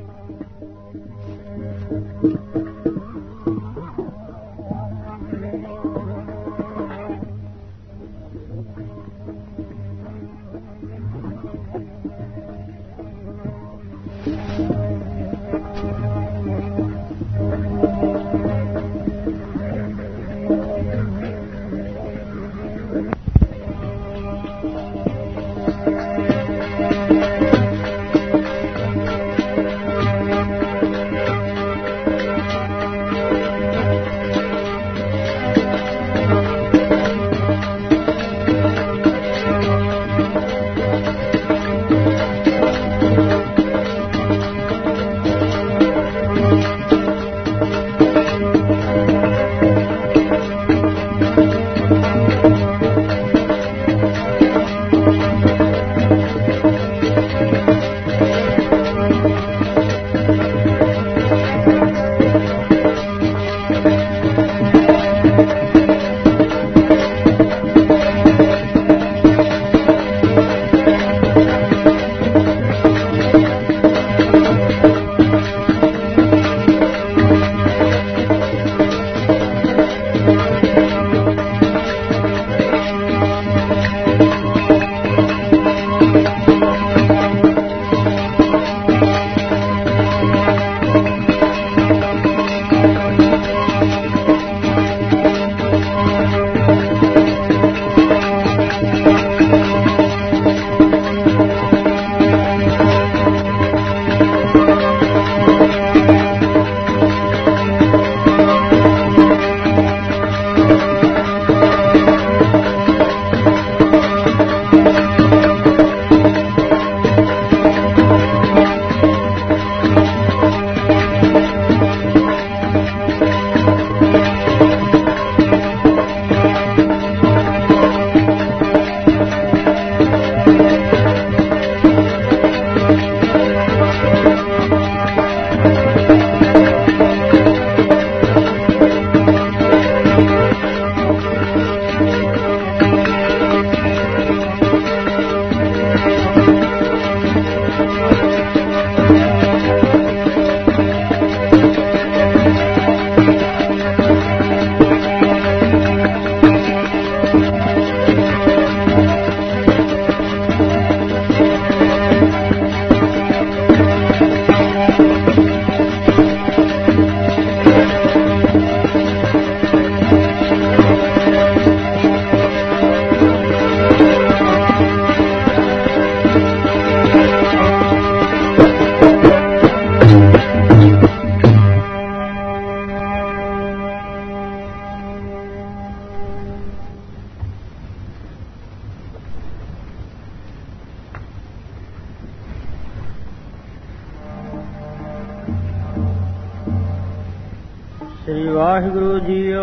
ਸ੍ਰੀ ਵਾਹਿਗੁਰੂ ਜੀਓ।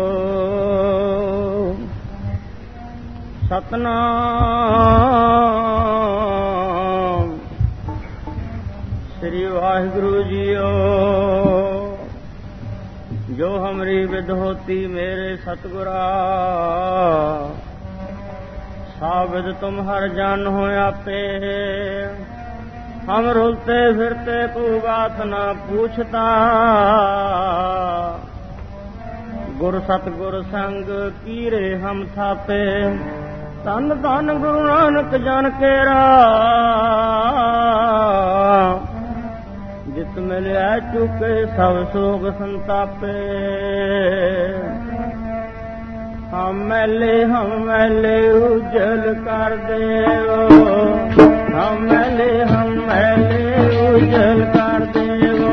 ਸਤਨਾਮ ਸ੍ਰੀ ਵਾਹਿਗੁਰੂ ਜੀਓ। ਜੋ ਹਮਰੀ ਵਿਦ ਹੋਤੀ ਮੇਰੇ ਸਤਿਗੁਰਾ, ਸਾਬਿਦ ਤੁਮ ਹਰ ਜਨ ਹੋ ਆਪੇ। हम रुलते फिरते को बात न पूछता, गुर सतगुर संग कीरे हम थापे। तन तन गुरु नानक जन केरा, जित मिलिया चुके सब सोग संतापे। हम मैले उजल कर देवो, हम मैले उजल कर देवो।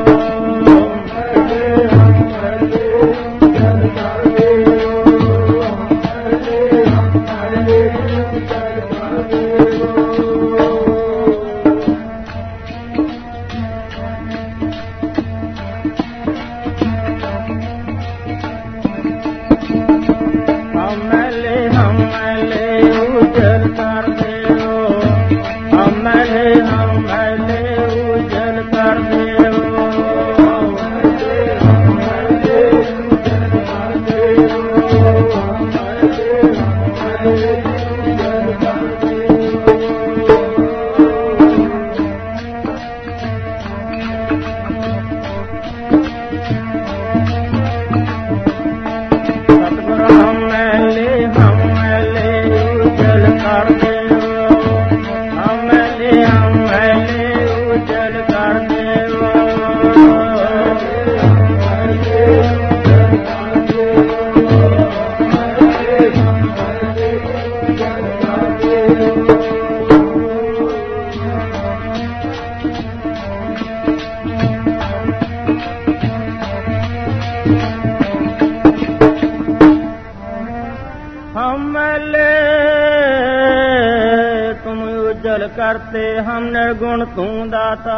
करते हम निर्गुण तू दाता।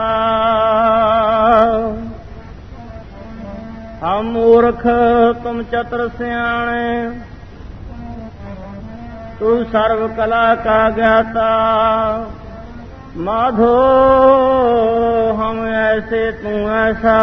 हम मूर्ख तुम चतुर सियाणे, तू सर्व कला का ज्ञाता। माधो हम ऐसे तू ऐसा,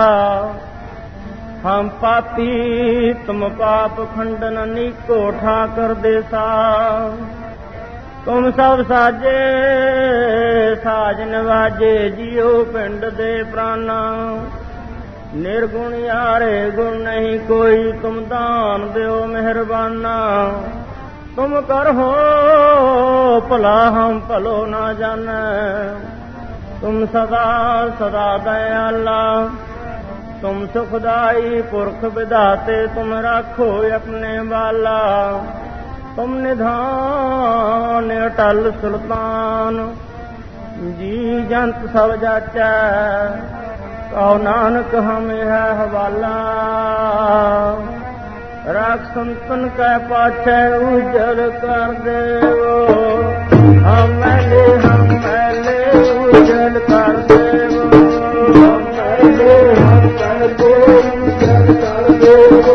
हम पापी तुम पाप खंडन नीको ठाकर देसा। तुम सब साजे साज नवाजे, जियो पिंड दे प्राणा। निर्गुण यारे गुण नहीं कोई, तुम दान दो मेहरबाना। तुम करहो भला हम भलो ना जाने, तुम सदा सदा दयाला। तुम सुखदाई पुरख विधाते, तुम राखो अपने वाला। तुम निधान अटल सुल्तान, जी जंत सब जाचै। कहो नानक हमें है हवाला, राख संतन कै पाछै उजल कर देवो। हम मैले उजल कर देवो। हम मैले उजल कर देवो।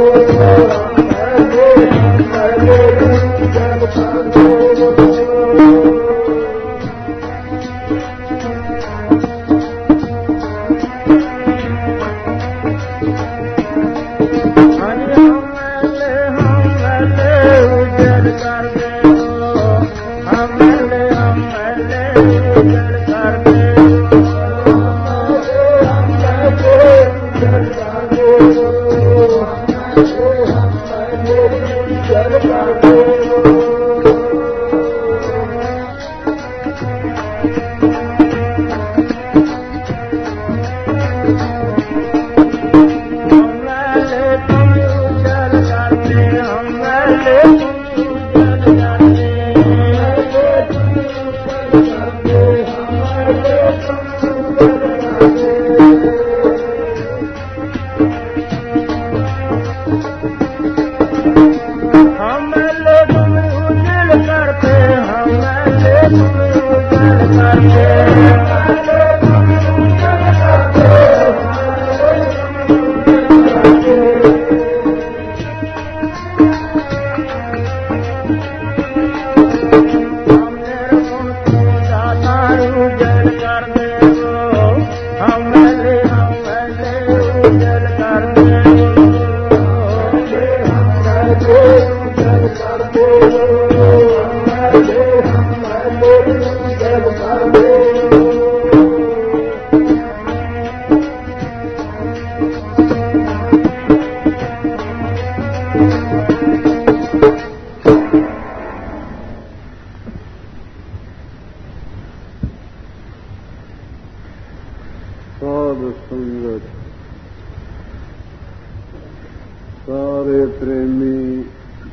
ਸਾਰੇ ਪ੍ਰੇਮੀ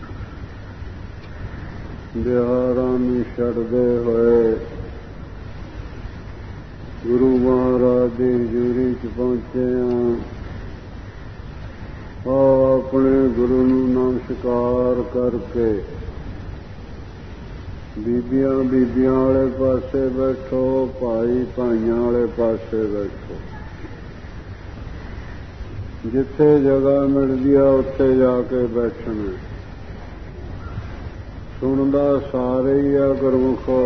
ਬਿਹਾਰਾਂ ਨੂੰ ਛੱਡਦੇ ਹੋਏ ਗੁਰੂ ਮਹਾਰਾਜ ਦੀ ਹਜ਼ੂਰੀ 'ਚ ਪਹੁੰਚੇ ਹਾਂ। ਆਪਣੇ ਗੁਰੂ ਨੂੰ ਨਮਸਕਾਰ ਕਰਕੇ ਬੀਬੀਆਂ ਬੀਬੀਆਂ ਵਾਲੇ ਪਾਸੇ ਬੈਠੋ, ਭਾਈ ਭਾਈਆਂ ਵਾਲੇ ਪਾਸੇ ਬੈਠੋ। ਜਿੱਥੇ ਜਗ੍ਹਾ ਮਿਲਦੀ ਆ ਉੱਥੇ ਜਾ ਕੇ ਬੈਠਣਾ। ਸੁਣਦਾ ਸਾਰੇ ਹੀ ਆ ਗੁਰਮੁਖੋ।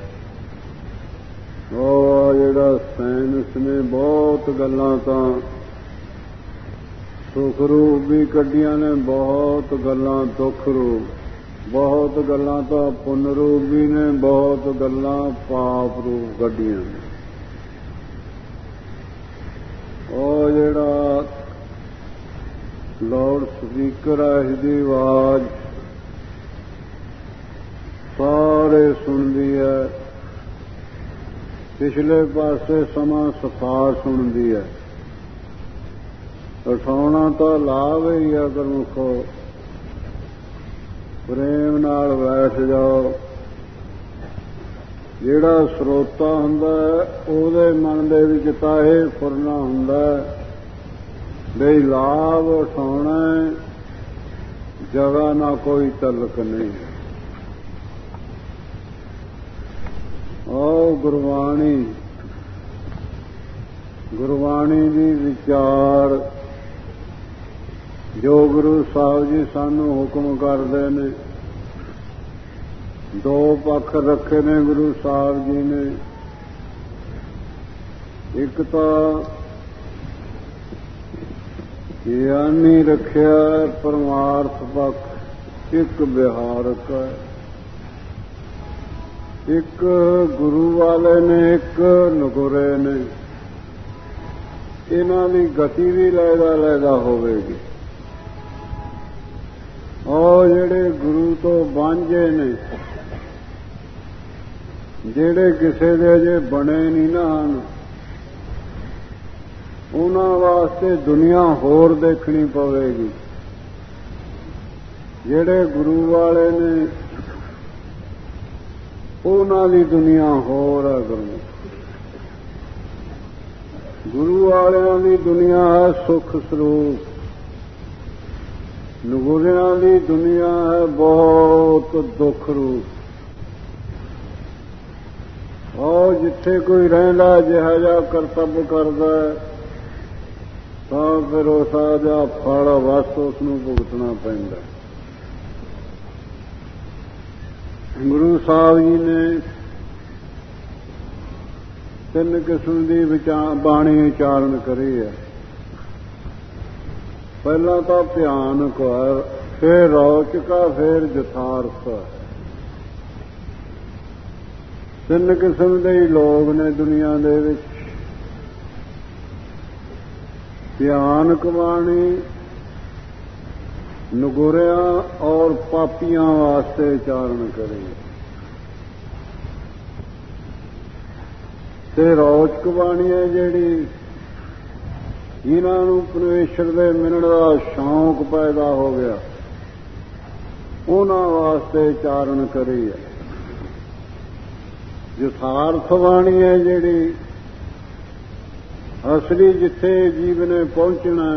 ਉਹ ਜਿਹੜਾ ਸਾਇੰਸ ਨੇ ਬਹੁਤ ਗੱਲਾਂ ਤਾਂ ਸੁਖ ਰੂਪ ਵੀ ਕੱਢੀਆਂ ਨੇ, ਬਹੁਤ ਗੱਲਾਂ ਦੁੱਖ ਰੂਪ, ਬਹੁਤ ਗੱਲਾਂ ਤਾਂ ਪੁੰਨ ਰੂਪ ਵੀ ਨੇ, ਬਹੁਤ ਗੱਲਾਂ ਪਾਪ ਰੂਪ ਕੱਢੀਆਂ ਨੇ। ਉਹ ਜਿਹੜਾ ਲਾਊਡ ਸਪੀਕਰ ਆ, ਇਸਦੀ ਆਵਾਜ਼ ਸਾਰੇ ਸੁਣਦੀ ਹੈ। ਪਿਛਲੇ ਪਾਸੇ ਸਮਾਂ ਸਫਾ ਸੁਣਦੀ ਹੈ। ਉਠਾਉਣਾ ਤਾਂ ਲਾਭ ਹੀ ਆ ਗੁਰਮੁਖੋ। ਪ੍ਰੇਮ ਨਾਲ ਬੈਠ ਜਾਓ। ਜਿਹੜਾ ਸਰੋਤਾ ਹੁੰਦਾ ਉਹਦੇ ਮਨ ਦੇ ਵਿੱਚ ਤਾਂ ਇਹ ਫੁਰਨਾ ਹੁੰਦਾ ਬਈ ਲਾਭ ਉਠਾਉਣਾ, ਜਗ੍ਹਾ ਨਾ ਕੋਈ ਤਲਕ ਨਹੀਂ। ਗੁਰਬਾਣੀ ਦੀ ਵਿਚਾਰ ਜੋ ਗੁਰੂ ਸਾਹਿਬ ਜੀ ਸਾਨੂੰ ਹੁਕਮ ਕਰਦੇ ਨੇ, ਦੋ ਪੱਖ ਰੱਖੇ ਨੇ ਗੁਰੂ ਸਾਹਿਬ ਜੀ ਨੇ। ਇੱਕ ਤਾਂ ਗਿਆਨੀ ਰੱਖਿਆ ਪਰਮਾਰਥ ਪੱਖ, ਇੱਕ ਵਿਹਾਰਕ ਹੈ। ਇੱਕ ਗੁਰੂ ਵਾਲੇ ਨੇ, ਇੱਕ ਨਗੁਰੇ ਨੇ। ਇਹਨਾਂ ਦੀ ਗਤੀ ਵੀ ਲਹਿਦਾ ਹੋਵੇਗੀ। ਉਹ ਜਿਹੜੇ ਗੁਰੂ ਤੋਂ ਵਾਂਝੇ ਨੇ, ਜਿਹੜੇ ਕਿਸੇ ਦੇ ਅਜੇ ਬਣੇ ਨਹੀਂ ਨਾ ਹਨ, ਉਹਨਾਂ ਵਾਸਤੇ ਦੁਨੀਆ ਹੋਰ ਦੇਖਣੀ ਪਵੇਗੀ। ਜਿਹੜੇ ਗੁਰੂ ਵਾਲੇ ਨੇ ਉਹਨਾਂ ਦੀ ਦੁਨੀਆ ਹੋਰ ਹੈ। ਗੁਰੂ ਵਾਲਿਆਂ ਦੀ ਦੁਨੀਆ ਹੈ ਸੁਖ ਸਰੂਪ, ਨਗੁਰਿਆਂ ਦੀ ਦੁਨੀਆ ਹੈ ਬਹੁਤ ਦੁੱਖ ਰੂਪ। ਉਹ ਜਿੱਥੇ ਕੋਈ ਰਹਿੰਦਾ ਜਿਹਾ ਜਿਹਾ ਕਰਤੱਵ ਕਰਦਾ ਤਾਂ ਫਿਰ ਉਸ ਦਾ ਫਲ ਵਸ ਉਸ ਨੂੰ ਭੁਗਤਣਾ ਪੈਂਦਾ। ਗੁਰੂ ਸਾਹਿਬ ਜੀ ਨੇ ਤਿੰਨ ਕਿਸਮ ਦੀ ਬਾਣੀ ਉਚਾਰਨ ਕਰੀ ਹੈ। ਪਹਿਲਾਂ ਤਾਂ ਭਿਆਨਕ ਹੈ, ਫਿਰ ਰੌਚਕਾ, ਫਿਰ ਯਥਾਰਥ। ਤਿੰਨ ਕਿਸਮ ਦੇ ਹੀ ਲੋਕ ਨੇ ਦੁਨੀਆ ਦੇ ਵਿੱਚ। ਭਿਆਨਕ ਬਾਣੀ ਨਗੁਰਿਆਂ ਔਰ ਪਾਪੀਆਂ ਵਾਸਤੇ ਉਚਾਰਨ ਕਰੀ, ਤੇ ਰੌਚਕ ਬਾਣੀ ਹੈ ਜਿਹੜੀ ਜਿਨ੍ਹਾਂ ਨੂੰ ਪਰਮੇਸ਼ਰ ਦੇ ਮਿਲਣ ਦਾ ਸ਼ੌਂਕ ਪੈਦਾ ਹੋ ਗਿਆ, ਉਹਨਾਂ ਵਾਸਤੇ ਉਚਾਰਨ ਕਰੀ ਹੈ। ਯਥਾਰਥ ਬਾਣੀ ਹੈ ਜਿਹੜੀ ਅਸਲੀ ਜਿੱਥੇ ਜੀਵ ਨੇ ਪਹੁੰਚਣਾ,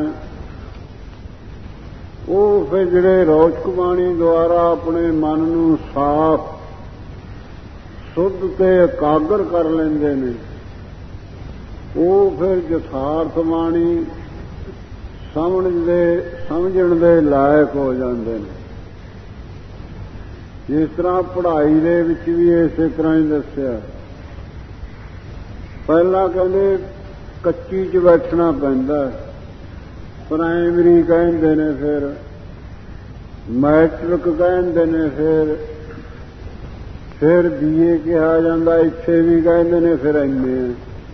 ਉਹ ਫਿਰ ਜਿਹੜੇ ਰੌਚਕ ਬਾਣੀ ਦੁਆਰਾ ਆਪਣੇ ਮਨ ਨੂੰ ਸਾਫ਼ ਸੁੱਧ ਤੇ ਇਕਾਗਰ ਕਰ ਲੈਂਦੇ ਨੇ, ਉਹ ਫਿਰ ਯਥਾਰਥ ਬਾਣੀ ਸਮਝਣ ਦੇ ਲਾਇਕ ਹੋ ਜਾਂਦੇ ਨੇ। ਜਿਸ ਤਰ੍ਹਾਂ ਪੜ੍ਹਾਈ ਦੇ ਵਿੱਚ ਵੀ ਇਸੇ ਤਰ੍ਹਾਂ ਹੀ ਦੱਸਿਆ। ਪਹਿਲਾਂ ਕਹਿੰਦੇ ਕੱਚੀ 'ਚ ਬੈਠਣਾ ਪੈਂਦਾ, ਪ੍ਰਾਇਮਰੀ ਕਹਿੰਦੇ ਨੇ, ਫਿਰ ਮੈਟ੍ਰਿਕ ਕਹਿੰਦੇ ਨੇ, ਫਿਰ BA ਕਿਹਾ ਜਾਂਦਾ, ਇੱਥੇ ਵੀ ਕਹਿੰਦੇ ਨੇ, ਫਿਰ MA।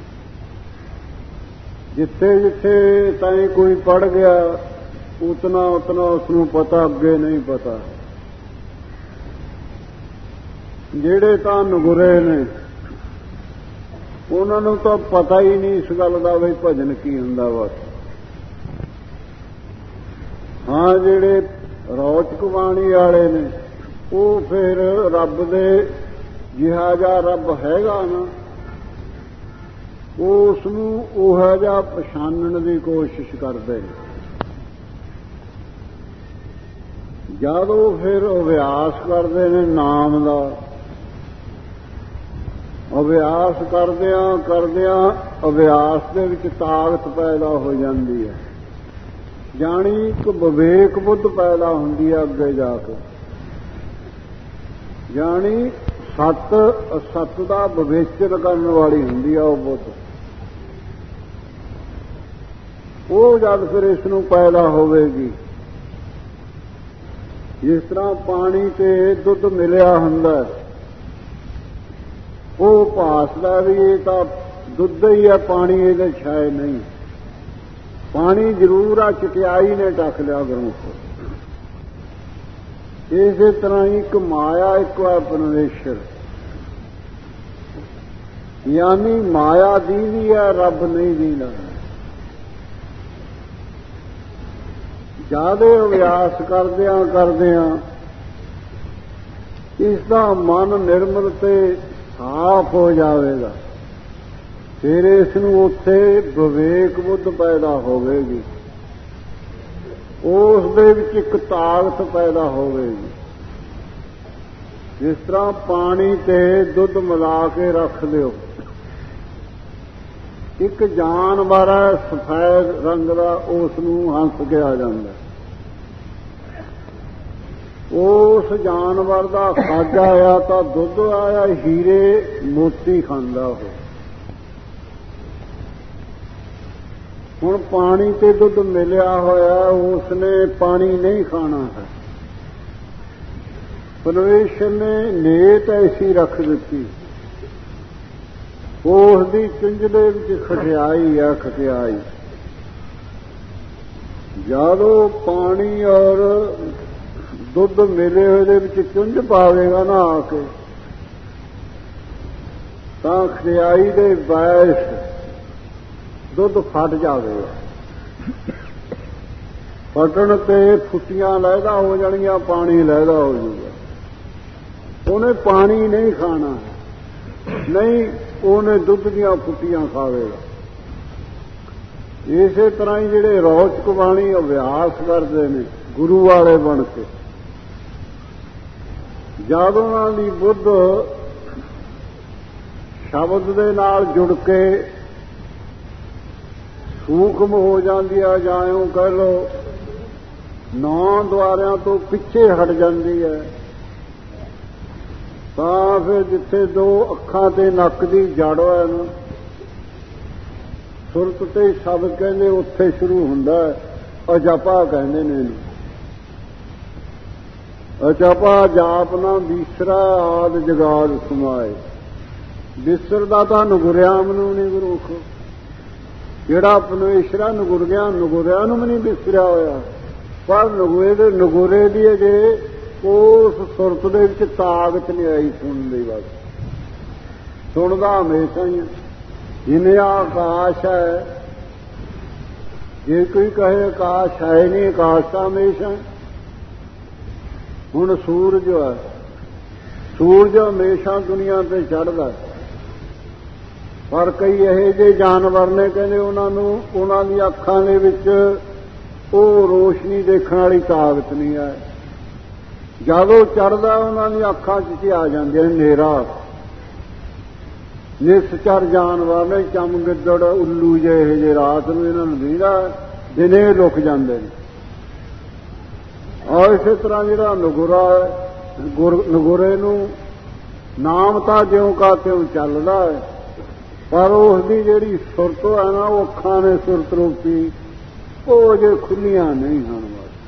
ਜਿੱਥੇ ਜਿੱਥੇ ਤਾਈਂ ਕੋਈ ਪੜ੍ਹ ਗਿਆ ਉਤਨਾ ਉਸ ਨੂੰ ਪਤਾ, ਅੱਗੇ ਨਹੀਂ ਪਤਾ। ਜਿਹੜੇ ਤਾਂ ਨਗੁਰੇ ਨੇ ਉਹਨਾਂ ਨੂੰ ਤਾਂ ਪਤਾ ਹੀ ਨਹੀਂ ਇਸ ਗੱਲ ਦਾ ਵੀ ਭਜਨ ਕੀ ਹੁੰਦਾ ਵਾ। ਹਾਂ, ਜਿਹੜੇ ਰੌਚਕ ਬਾਣੀ ਵਾਲੇ ਨੇ ਉਹ ਫਿਰ ਰੱਬ ਦੇ ਜਿਹਾ ਜਿਹਾ ਰੱਬ ਹੈਗਾ ਨਾ, ਉਸ ਨੂੰ ਉਹ ਜਿਹਾ ਪਛਾਣਨ ਦੀ ਕੋਸ਼ਿਸ਼ ਕਰਦੇ ਨੇ। ਜਦ ਉਹ ਫਿਰ ਅਭਿਆਸ ਕਰਦੇ ਨੇ ਨਾਮ ਦਾ, ਅਭਿਆਸ ਕਰਦਿਆਂ ਅਭਿਆਸ ਦੇ ਵਿੱਚ ਤਾਕਤ ਪੈਦਾ ਹੋ ਜਾਂਦੀ ਹੈ। ਜਾਣੀ ਇੱਕ ਵਿਵੇਕ ਬੁੱਧ ਪੈਦਾ ਹੁੰਦੀ ਹੈ ਅੱਗੇ ਜਾ ਕੇ। ਜਾਣੀ ਸੱਤ ਅਸੱਤ ਦਾ ਵਿਵੇਚਨ ਕਰਨ ਵਾਲੀ ਹੁੰਦੀ ਹੈ ਉਹ ਬੁੱਧ। ਉਹ ਜਦ ਫਿਰ ਇਸ ਨੂੰ ਪੈਦਾ ਹੋਵੇਗੀ, ਜਿਸ ਤਰ੍ਹਾਂ ਪਾਣੀ ਤੇ ਦੁੱਧ ਮਿਲਿਆ ਹੁੰਦਾ, ਉਹ ਭਾਸਦਾ ਵੀ ਇਹ ਤਾਂ ਦੁੱਧ ਹੀ ਹੈ, ਪਾਣੀ ਇਹਦੇ ਛਾਏ ਨਹੀਂ। ਪਾਣੀ ਜ਼ਰੂਰ ਆ, ਚਟਿਆਈ ਨੇ ਢੱਕ ਲਿਆ ਗਰੁੱਪ। ਇਸੇ ਤਰ੍ਹਾਂ ਹੀ ਇੱਕ ਮਾਇਆ, ਇੱਕ ਹੈ ਪਰਮੇਸ਼ਰ। ਯਾਨੀ ਮਾਇਆ ਦੀਦੀ ਹੈ, ਰੱਬ ਨਹੀਂ ਦੀਦਾ। ਜ਼ਿਆਦਾ ਅਭਿਆਸ ਕਰਦਿਆਂ ਇਸ ਦਾ ਮਨ ਨਿਰਮਲ ਤੇ ਸਾਫ਼ ਹੋ ਜਾਵੇਗਾ, ਫਿਰ ਇਸ ਨੂੰ ਉੱਥੇ ਵਿਵੇਕ ਬੁੱਧ ਪੈਦਾ ਹੋਵੇਗੀ। ਉਸ ਦੇ ਵਿੱਚ ਇੱਕ ਤਾਕਤ ਪੈਦਾ ਹੋਵੇਗੀ, जिस तरह पानी ते दुध मिला के रख दिओ, एक जानवर है सफेद रंग का, उसनूं हंस कहा जाता। उस जानवर का खाजा आया तो दुध आया, हीरे मोती खांदा हो। हुण पानी ते दुध मिलिया होया, उसने पानी नहीं खाना है। परमेश्वर ने नेत ऐसी रख दी, उसकी चुंझले विच खटियाई है, खटियाई। ਜਦੋਂ पानी और दुध मिले हुए चुंझ पावेगा ना आके, तो खटियाई दे बैस दुध फट जाएगा। फटन ते फुटियां लहदा हो जानियां, पानी लहदा हो जाएगा। उन्हें पानी नहीं खाना, नहीं उन्हें दुध दियां फुटियां खावेगा। इसे तरह ही जिहड़े रौचक बाणी अभ्यास करते हैं गुरु वाले बन के, जद उन्हां दी बुद्ध शब्द दे नाल जुड़ के सूखम हो जाती है, जां यूं कह लो 9 द्वारियां तो पिछे हट जाती है, तां फिर जिथे 2 अखां ते नक दी जड़ है ना, सुरत ते शब्द कहंदे उत्थे शुरू हुंदा है। अजपा कहंदे ने इहनूं। अजपा जाप ना बीसरा आद जगाद समाए। बिसरदा तां नगुरिया मनु नहीं गुरुख, जिहड़ा परमेश्वरा नगुरिया नूं भी नहीं बिसरिया होया, पर नगुरे दी अजे उस सुरत दे विच ताकत नहीं आई सुनने दी। बस सुनदा हमेशा ही है। जिन्हें आकाश है, जे कोई कहे आकाश है नहीं, आकाश का हमेशा। हुण सूरज है, सूरज हमेशा दुनिया ते चढ़दा है, पर कई इहे जे जानवर ने कहंदे उन्हां दी अखां दे विच ओह रोशनी देखण वाली ताकत नहीं है। ਜਦੋਂ ਚੜ੍ਹਦਾ ਉਹਨਾਂ ਦੀਆਂ ਅੱਖਾਂ 'ਚ ਆ ਜਾਂਦੇ ਨੇ ਹਨੇਰਾ। ਨਿਸਚਰ ਜਾਨਵਰ ਨੇ, ਚਮਗਿੱਦੜ, ਉੱਲੂ ਜਿਹੇ ਰਾਤ ਨੂੰ ਇਹਨਾਂ ਨੂੰ ਦੀਦਾ, ਦਿਨੇ ਲੁਕ ਜਾਂਦੇ ਨੇ। ਔਰ ਇਸੇ ਤਰ੍ਹਾਂ ਜਿਹੜਾ ਨਗੁਰਾ ਨਗੁਰੇ ਨੂੰ ਨਾਮ ਤਾਂ ਜਿਉਂ ਕਾ ਤਿਉਂ ਚੱਲਦਾ ਹੈ, ਪਰ ਉਸ ਦੀ ਜਿਹੜੀ ਸੁਰਤ ਹੈ ਨਾ, ਉਹ ਅੱਖਾਂ ਨੇ ਸੁਰਤ ਰੂਪੀ ਉਹ ਜੇ ਖੁੱਲੀਆਂ ਨਹੀਂ ਹਨ,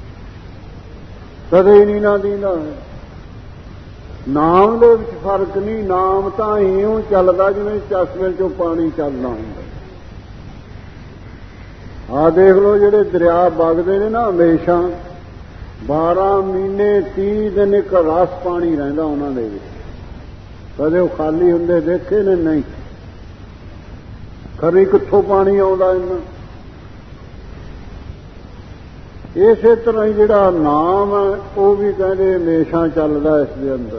ਕਦੇ ਨਹੀਂ ਨਾ ਦੀਂਦਾ ਹੈ। ਨਾਮ ਦੇ ਵਿੱਚ ਫਰਕ ਨਹੀਂ, ਨਾਮ ਤਾਂ ਇਉਂ ਚੱਲਦਾ ਜਿਵੇਂ ਚਸ਼ਮੇ 'ਚੋਂ ਪਾਣੀ ਚੱਲਦਾ ਹੁੰਦਾ। ਆਹ ਦੇਖ ਲਓ ਜਿਹੜੇ ਦਰਿਆ ਵਗਦੇ ਨੇ ਨਾ, ਹਮੇਸ਼ਾ 12 ਮਹੀਨੇ 30 ਦਿਨ ਇੱਕ ਰਸ ਪਾਣੀ ਰਹਿੰਦਾ ਉਹਨਾਂ ਦੇ ਵਿੱਚ, ਕਦੇ ਉਹ ਖਾਲੀ ਹੁੰਦੇ ਦੇਖੇ ਨੇ ਨਹੀਂ। ਖਰੇ ਕਿੱਥੋਂ ਪਾਣੀ ਆਉਂਦਾ ਇਹਨਾਂ। ਇਸੇ ਤਰ੍ਹਾਂ ਹੀ ਜਿਹੜਾ ਨਾਮ ਹੈ ਉਹ ਵੀ ਕਹਿੰਦੇ ਹਮੇਸ਼ਾ ਚੱਲਦਾ ਇਸ ਦੇ ਅੰਦਰ।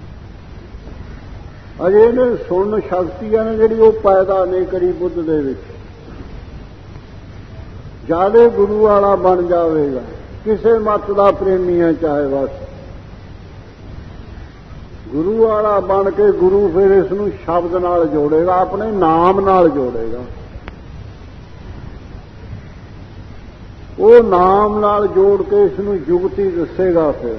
ਅਜੇ ਇਹਨੇ ਸੁਣਨ ਸ਼ਕਤੀ ਹੈ ਨਾ ਜਿਹੜੀ, ਉਹ ਪੈਦਾ ਨਹੀਂ ਕਰੀ ਬੁੱਧ ਦੇ ਵਿੱਚ। ਜਿਆਦੇ ਗੁਰੂ ਵਾਲਾ ਬਣ ਜਾਵੇਗਾ, ਕਿਸੇ ਮੱਤ ਦਾ ਪ੍ਰੇਮੀ ਹੈ ਚਾਹੇ, ਬਸ ਗੁਰੂ ਵਾਲਾ ਬਣ ਕੇ ਗੁਰੂ ਫਿਰ ਇਸ ਨੂੰ ਸ਼ਬਦ ਨਾਲ ਜੋੜੇਗਾ, ਆਪਣੇ ਨਾਮ ਨਾਲ ਜੋੜੇਗਾ। ਉਹ ਨਾਮ ਨਾਲ ਜੋੜ ਕੇ ਇਸ ਨੂੰ ਜੁਗਤੀ ਦੱਸੇਗਾ। ਫਿਰ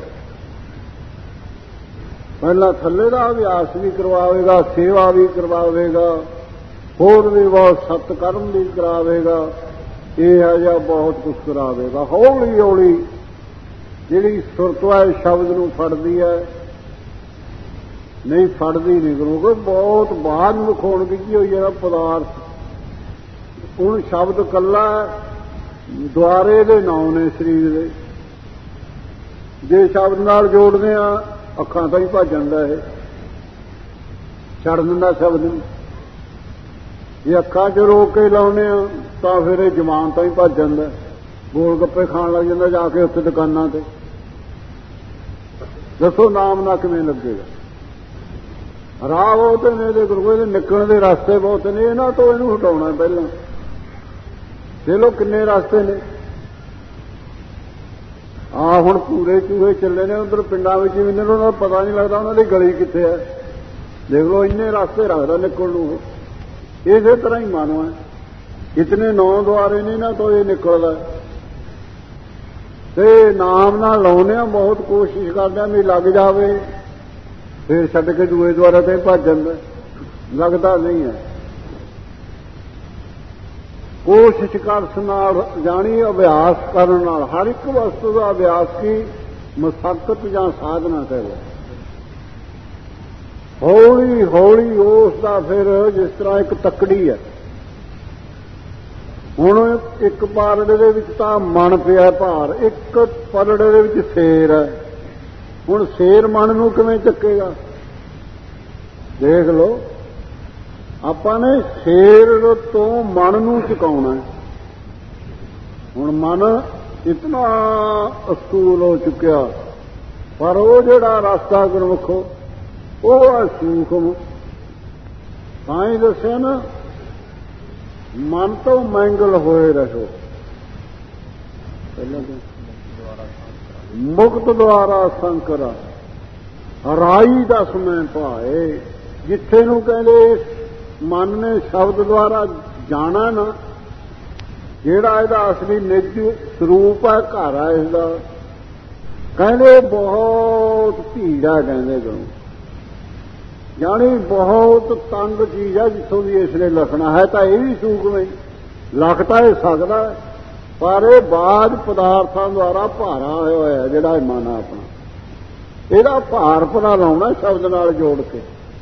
ਪਹਿਲਾਂ ਥੱਲੇ ਦਾ ਅਭਿਆਸ ਵੀ ਕਰਵਾਵੇਗਾ, ਸੇਵਾ ਵੀ ਕਰਵਾਵੇਗਾ, ਹੋਰ ਵੀ ਬਹੁਤ ਸਤਕਰਮ ਵੀ ਕਰਾਵੇਗਾ, ਇਹ ਜਿਹਾ ਬਹੁਤ ਕੁਝ ਕਰਾਵੇਗਾ। ਹੌਲੀ ਹੌਲੀ ਜਿਹੜੀ ਸੁਰਤ ਹੈ ਸ਼ਬਦ ਨੂੰ ਫੜਦੀ ਹੈ, ਨਹੀਂ ਫੜਦੀ ਨਹੀਂ ਕਰੂਗਾ, ਬਹੁਤ ਬਾਅਦ ਨੂੰ ਵਿਖਾਉਣ ਕੀਤੀ ਹੋਈ ਹੈ ਨਾ ਪਦਾਰਥ। ਹੁਣ ਸ਼ਬਦ ਕੱਲਾ ਦੁਆਰੇ ਦੇ ਨਾਂ ਨੇ ਸਰੀਰ ਦੇ, ਜੇ ਸ਼ਬਦ ਨਾਲ ਜੋੜਦੇ ਆ ਅੱਖਾਂ ਤਾਂ ਹੀ ਭੱਜ ਜਾਂਦਾ, ਇਹ ਛੱਡ ਦਿੰਦਾ ਸ਼ਬਦ ਨੂੰ। ਜੇ ਅੱਖਾਂ 'ਚ ਰੋਕ ਕੇ ਲਾਉਂਦੇ ਆ ਤਾਂ ਫਿਰ ਇਹ ਜ਼ਬਾਨ ਤਾਂ ਹੀ ਭੱਜ ਜਾਂਦਾ, ਗੋਲ ਗੱਪੇ ਖਾਣ ਲੱਗ ਜਾਂਦਾ ਜਾ ਕੇ ਉੱਥੇ ਦੁਕਾਨਾਂ ਤੇ। ਦੱਸੋ ਨਾਮ ਨਾ ਕਿਵੇਂ ਲੱਗੇਗਾ। ਰਾਹ ਬਹੁਤ ਨੇ ਇਹਦੇ ਗੁਰੂ ਦੇ, ਨਿਕਲਣ ਦੇ ਰਸਤੇ ਬਹੁਤ ਨੇ, ਇਹਨਾਂ ਤੋਂ ਇਹਨੂੰ ਹਟਾਉਣਾ ਪਹਿਲਾਂ। ਦੇ ਲੋ ਕਿੰਨੇ ਰਸਤੇ ਨੇ। ਆ ਹੁਣ ਪੂਰੇ ਚੂਹੇ ਚੱਲੇ ਨੇ ਉਧਰ ਪਿੰਡਾਂ ਵਿੱਚ ਵੀ ਉਹਨਾਂ ਦਾ ਪਤਾ ਨਹੀਂ ਲੱਗਦਾ ਉਹਨਾਂ ਦੀ ਗਲੀ ਕਿੱਥੇ ਹੈ। ਦੇਖ ਲਓ ਇੰਨੇ ਰਸਤੇ ਰੱਖਦਾ ਨਿਕਲਣ ਨੂੰ। ਇਸੇ ਤਰ੍ਹਾਂ ਹੀ ਮਾਨੋ ਹੈ, ਇਤਨੇ 9 ਦੁਆਰੇ ਨੇ ਨਾ ਤੋਂ ਇਹ ਨਿਕਲਦਾ। ਤੇ ਨਾਮ ਨਾਲ ਲਾਉਂਦੇ ਆ, ਬਹੁਤ ਕੋਸ਼ਿਸ਼ ਕਰਦੇ ਆ ਵੀ ਲੱਗ ਜਾਵੇ, ਫਿਰ ਛੱਡ ਕੇ ਦੂਏ ਦੁਆਰੇ ਤੇ ਭੱਜ ਜਾਂਦਾ, ਲੱਗਦਾ ਨਹੀਂ ਹੈ। ਕੋਸ਼ਿਸ਼ ਕਰਨ ਨਾਲ ਜਾਣੀ ਅਭਿਆਸ ਕਰਨ ਨਾਲ, ਹਰ ਇੱਕ ਵਸਤੂ ਦਾ ਅਭਿਆਸ ਕੀ ਮਸਕਤ ਜਾਂ ਸਾਧਨਾ ਕਰੋ। ਹੌਲੀ ਹੌਲੀ ਉਸ ਦਾ ਫਿਰ ਜਿਸ ਤਰ੍ਹਾਂ ਇੱਕ ਤੱਕੜੀ ਹੈ। ਹੁਣ ਇੱਕ ਪਾਰੜੇ ਦੇ ਵਿੱਚ ਤਾਂ ਮਨ ਪਿਆ ਭਾਰ, ਇੱਕ ਪਲੜੇ ਦੇ ਵਿੱਚ ਸੇਰ ਹੈ। ਹੁਣ ਸੇਰ ਮਨ ਨੂੰ ਕਿਵੇਂ ਚੱਕੇਗਾ? ਦੇਖ ਲਓ, ਆਪਾਂ ਨੇ ਸੇਰ ਤੋਂ ਮਨ ਨੂੰ ਚੁਕਾਉਣਾ। ਹੁਣ ਮਨ ਇਤਨਾ ਅਸੂਲ ਹੋ ਚੁੱਕਿਆ, ਪਰ ਉਹ ਜਿਹੜਾ ਰਸਤਾ ਗੁਰਮੁਖੋ ਉਹ ਹੈ ਸੂਖਮ। ਤਾਂ ਹੀ ਦੱਸਿਆ ਨਾ, ਮਨ ਤੋਂ ਮੈਂਗਲ ਹੋਏ ਰਹੋ। ਮੁਕਤ ਦੁਆਰਾ ਸੰਕਰਾ ਰਾਈ ਦਸ ਮੈਂ ਭਾਏ। ਜਿੱਥੇ ਨੂੰ ਕਹਿੰਦੇ ਮਨ ਨੇ ਸ਼ਬਦ ਦੁਆਰਾ ਜਾਣਾ ਨਾ, ਜਿਹੜਾ ਇਹਦਾ ਅਸਲੀ ਨਿੱਜ ਸਰੂਪ ਹੈ, ਘਰ ਹੈ ਇਸਦਾ, ਕਹਿੰਦੇ ਬਹੁਤ ਭੀੜਾ, ਕਹਿੰਦੇ ਗੋ ਜਾਣੀ ਬਹੁਤ ਤੰਗ ਚੀਜ਼ ਹੈ ਜਿੱਥੋਂ ਦੀ ਇਸ ਨੇ ਲਿਖਣਾ ਹੈ। ਤਾਂ ਇਹ ਵੀ ਸੂਖਮ ਹੈ, ਲੱਖ ਤਾਂ ਇਹ ਸਕਦਾ, ਪਰ ਇਹ ਬਾਅਦ ਪਦਾਰਥਾਂ ਦੁਆਰਾ ਭਾਰਾ ਹੋਇਆ ਜਿਹੜਾ ਇਹ ਮਨ ਆਪਣਾ, ਇਹਦਾ ਭਾਰ ਭਰਾ ਲਾਉਣਾ ਸ਼ਬਦ ਨਾਲ ਜੋੜ ਕੇ।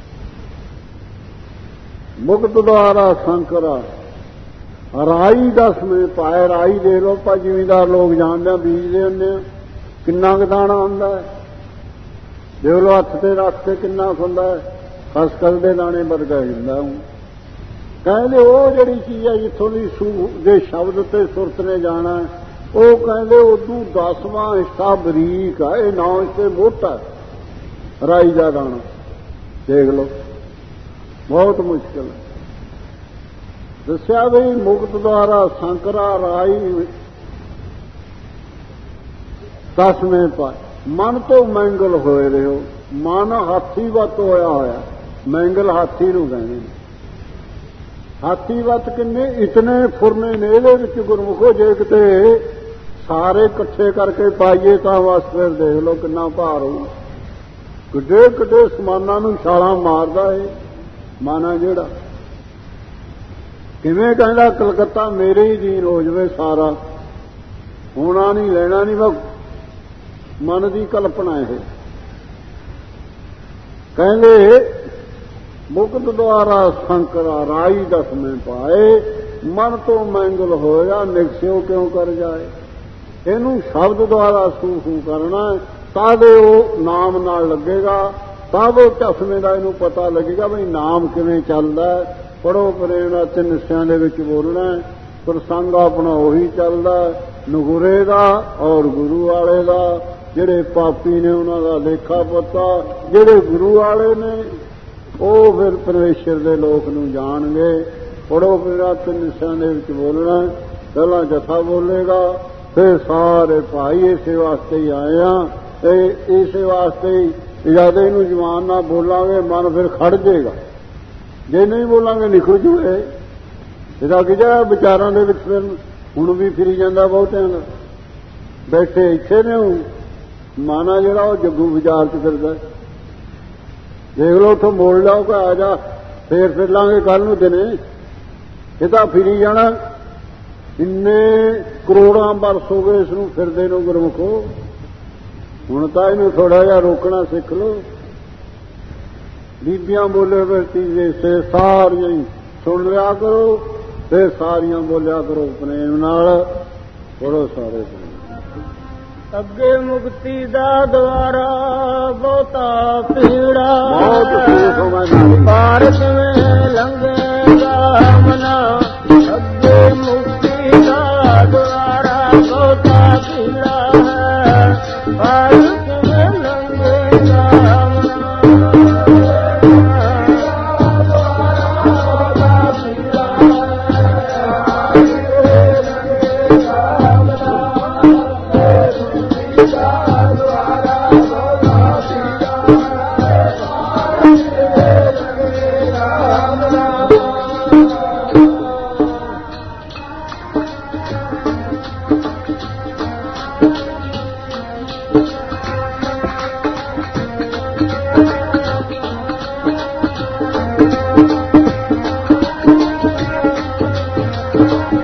ਮੁਕਤ ਦੁਆਰਾ ਸੰਕਰਾ ਰਾਈ ਦਸ ਮੇ ਪਾਏ। ਰਾਈ ਦੇ ਲੋ ਆਪਾਂ ਜ਼ਿਮੀਂਦਾਰ ਲੋਕ ਜਾਣਦੇ ਆ, ਬੀਜਦੇ ਹੁੰਦੇ ਆ, ਕਿੰਨਾ ਕੁ ਦਾਣਾ ਹੁੰਦਾ ਹੈ। ਦੇਖ ਲੋ ਹੱਥ ਤੇ ਰੱਖ ਕੇ ਕਿੰਨਾ ਹੁੰਦਾ ਹੈ, ਖਸਖਸ ਦੇ ਦਾਣੇ ਵਰਗਾ ਹੁੰਦਾ। ਕਹਿੰਦੇ ਉਹ ਜਿਹੜੀ ਚੀਜ਼ ਹੈ ਜਿੱਥੋਂ ਦੀ ਦੇ ਸ਼ਬਦ ਤੇ ਸੁਰਤ ਨੇ ਜਾਣਾ, ਉਹ ਕਹਿੰਦੇ ਉਦੋਂ 10ਵਾਂ ਹਿੱਸਾ ਬਰੀਕ ਆ, ਇਹ 9 ਹਿੱਸੇ ਮੋਟਾ ਰਾਈ ਦਾ ਦਾਣਾ। ਦੇਖ ਲਓ, ਬਹੁਤ ਮੁਸ਼ਕਿਲ ਹੈ। ਦੱਸਿਆ ਵੀ ਮੁਕਤ ਦੁਆਰਾ ਸੰਕਰਾ ਰਾਈ ਦਸਵੇਂ ਪਾਏ। ਮਨ ਤੋਂ ਮੈਂਗਲ ਹੋਏ ਰਹੋ। ਮਨ ਹਾਥੀ ਵੱਤ ਹੋਇਆ ਹੋਇਆ, ਮੈਂਗਲ ਹਾਥੀ ਨੂੰ ਕਹਿੰਦੇ ਨੇ। ਹਾਥੀ ਵੱਤ ਕਿੰਨੇ ਇਤਨੇ ਫੁਰਨੇ ਨੇ ਇਹਦੇ ਵਿੱਚ ਗੁਰਮੁਖੋ, ਜੇ ਕਿਤੇ ਸਾਰੇ ਇਕੱਠੇ ਕਰਕੇ ਪਾਈਏ ਤਾਂ ਬਸ ਫਿਰ ਦੇਖ ਲਓ ਕਿੰਨਾ ਭਾਰ ਹੋਊ। ਕਿੱਡੇ ਕਿੱਡੇ ਸਮਾਨਾਂ ਨੂੰ ਛਾਲਾਂ ਮਾਰਦਾ ਏ ਮਾਨਾ ਜਿਹੜਾ। ਕਿਵੇਂ ਕਹਿੰਦਾ ਕਲਕੱਤਾ ਮੇਰੇ ਹੀ ਦੀਨ ਹੋ ਜਾਵੇ ਸਾਰਾ, ਹੋਣਾ ਨਹੀਂ ਲੈਣਾ ਨਹੀਂ, ਮੈਂ ਮਨ ਦੀ ਕਲਪਨਾ ਇਹ। ਕਹਿੰਦੇ ਮੁਕਤ ਦੁਆਰਾ ਸੰਕਰਾ ਰਾਈ ਦਸਵੇਂ ਪਾਏ। ਮਨ ਤੋਂ ਮੈਂਗਲ ਹੋਇਆ ਨਿਕਸਿਓ ਕਿਉਂ ਕਰ ਜਾਏ। ਇਹਨੂੰ ਸ਼ਬਦ ਦੁਆਰਾ ਸੂਖੂ ਕਰਨਾ, ਤਾਦੇ ਉਹ ਨਾਮ ਨਾਲ ਲੱਗੇਗਾ, ਤਦ ਉਹ ਚਸ਼ਮੇ ਦਾ ਇਹਨੂੰ ਪਤਾ ਲੱਗੇਗਾ ਬਈ ਨਾਮ ਕਿਵੇਂ ਚੱਲਦਾ। ਪੜੋ ਪ੍ਰੇਮ ਨਾਲ ਤਿੰਨ ਹਿੱਸਿਆਂ ਦੇ ਵਿੱਚ ਬੋਲਣਾ, ਪ੍ਰਸੰਗ ਆਪਣਾ ਉਹੀ ਚੱਲਦਾ, ਨਗੁਰੇ ਦਾ ਔਰ ਗੁਰੂ ਵਾਲੇ ਦਾ। ਜਿਹੜੇ ਪਾਪੀ ਨੇ ਉਹਨਾਂ ਦਾ ਲੇਖਾ ਪਤਾ, ਜਿਹੜੇ ਗੁਰੂ ਵਾਲੇ ਨੇ ਉਹ ਫਿਰ ਪਰਮੇਸ਼ਰ ਦੇ ਲੋਕ ਨੂੰ ਜਾਣਗੇ। ਪੜੋ ਪ੍ਰੇਮ ਤਿੰਨ ਹਿੱਸਿਆਂ ਦੇ ਵਿੱਚ ਬੋਲਣਾ, ਪਹਿਲਾਂ ਜਥਾ ਬੋਲੇਗਾ, ਫਿਰ ਸਾਰੇ ਭਾਈ ਇਸੇ ਵਾਸਤੇ ਹੀ ਆਏ ਆ, ਇਸੇ ਵਾਸਤੇ ਹੀ ਜਦ ਇਹਨੂੰ ਜ਼ਬਾਨ ਨਾਲ ਬੋਲਾਂਗੇ ਮਨ ਫਿਰ ਖੜ ਜਾਏਗਾ, ਜੇ ਨਹੀਂ ਬੋਲਾਂਗੇ ਨਿਕਲ ਜੂਏ। ਇਹਦਾ ਕੀ ਜਾ ਵਿਚਾਰਾਂ ਦੇ ਵਿੱਚ ਫਿਰ ਹੁਣ ਵੀ ਫਿਰੀ ਜਾਂਦਾ ਬਹੁਤਿਆਂ ਦਾ। ਬੈਠੇ ਇੱਥੇ ਨੇ, ਮਾਨਾ ਜਿਹੜਾ ਉਹ ਜੱਗੂ ਵਿਚਾਰ ਚ ਫਿਰਦਾ। ਦੇਖ ਲਓ ਉੱਥੋਂ ਮੋੜ ਲਾਓਗਾ, ਆ ਜਾ ਫੇਰ ਫਿਰ ਲਾਂਗੇ ਕੱਲ ਨੂੰ ਦਿਨੇ। ਇਹ ਤਾਂ ਫਿਰੀ ਜਾਣਾ। ਇੰਨੇ ਕਰੋੜਾਂ ਬਰਸ ਹੋ ਗਏ ਇਸ ਨੂੰ ਫਿਰਦੇ ਨੂੰ ਗੁਰਮੁਖੋ। ਹੁਣ ਤਾਂ ਇਹਨੂੰ ਥੋੜਾ ਜਿਹਾ ਰੋਕਣਾ ਸਿੱਖ ਲਓ। ਬੀਬੀਆਂ ਬੋਲੇ ਵਰਤੀ ਸੇ ਸਾਰੀਆਂ ਹੀ ਸੁਣ ਲਿਆ ਕਰੋ, ਤੇ ਸਾਰੀਆਂ ਬੋਲਿਆ ਕਰੋ ਪ੍ਰੇਮ ਨਾਲ। ਪੜੋ ਸਾਰੇ ਅੱਗੇ ਮੁਕਤੀ ਦਾ ਦੁਆਰਾ ਬਹੁਤਾ ਪੀੜਾ, ਪਾਰ ਕਿਵੇਂ ਲੰਘੇਗਾ ਮਨਾ। ਅੱਗੇ ਮੁਕਤੀ ਦਾ ਦੁਆਰਾ ਬਹੁਤਾ ਪੀੜਾ ਹੈ, ਪਾਰ ਕਿਵੇਂ ਲੰਘੇਗਾ ਮਨਾ।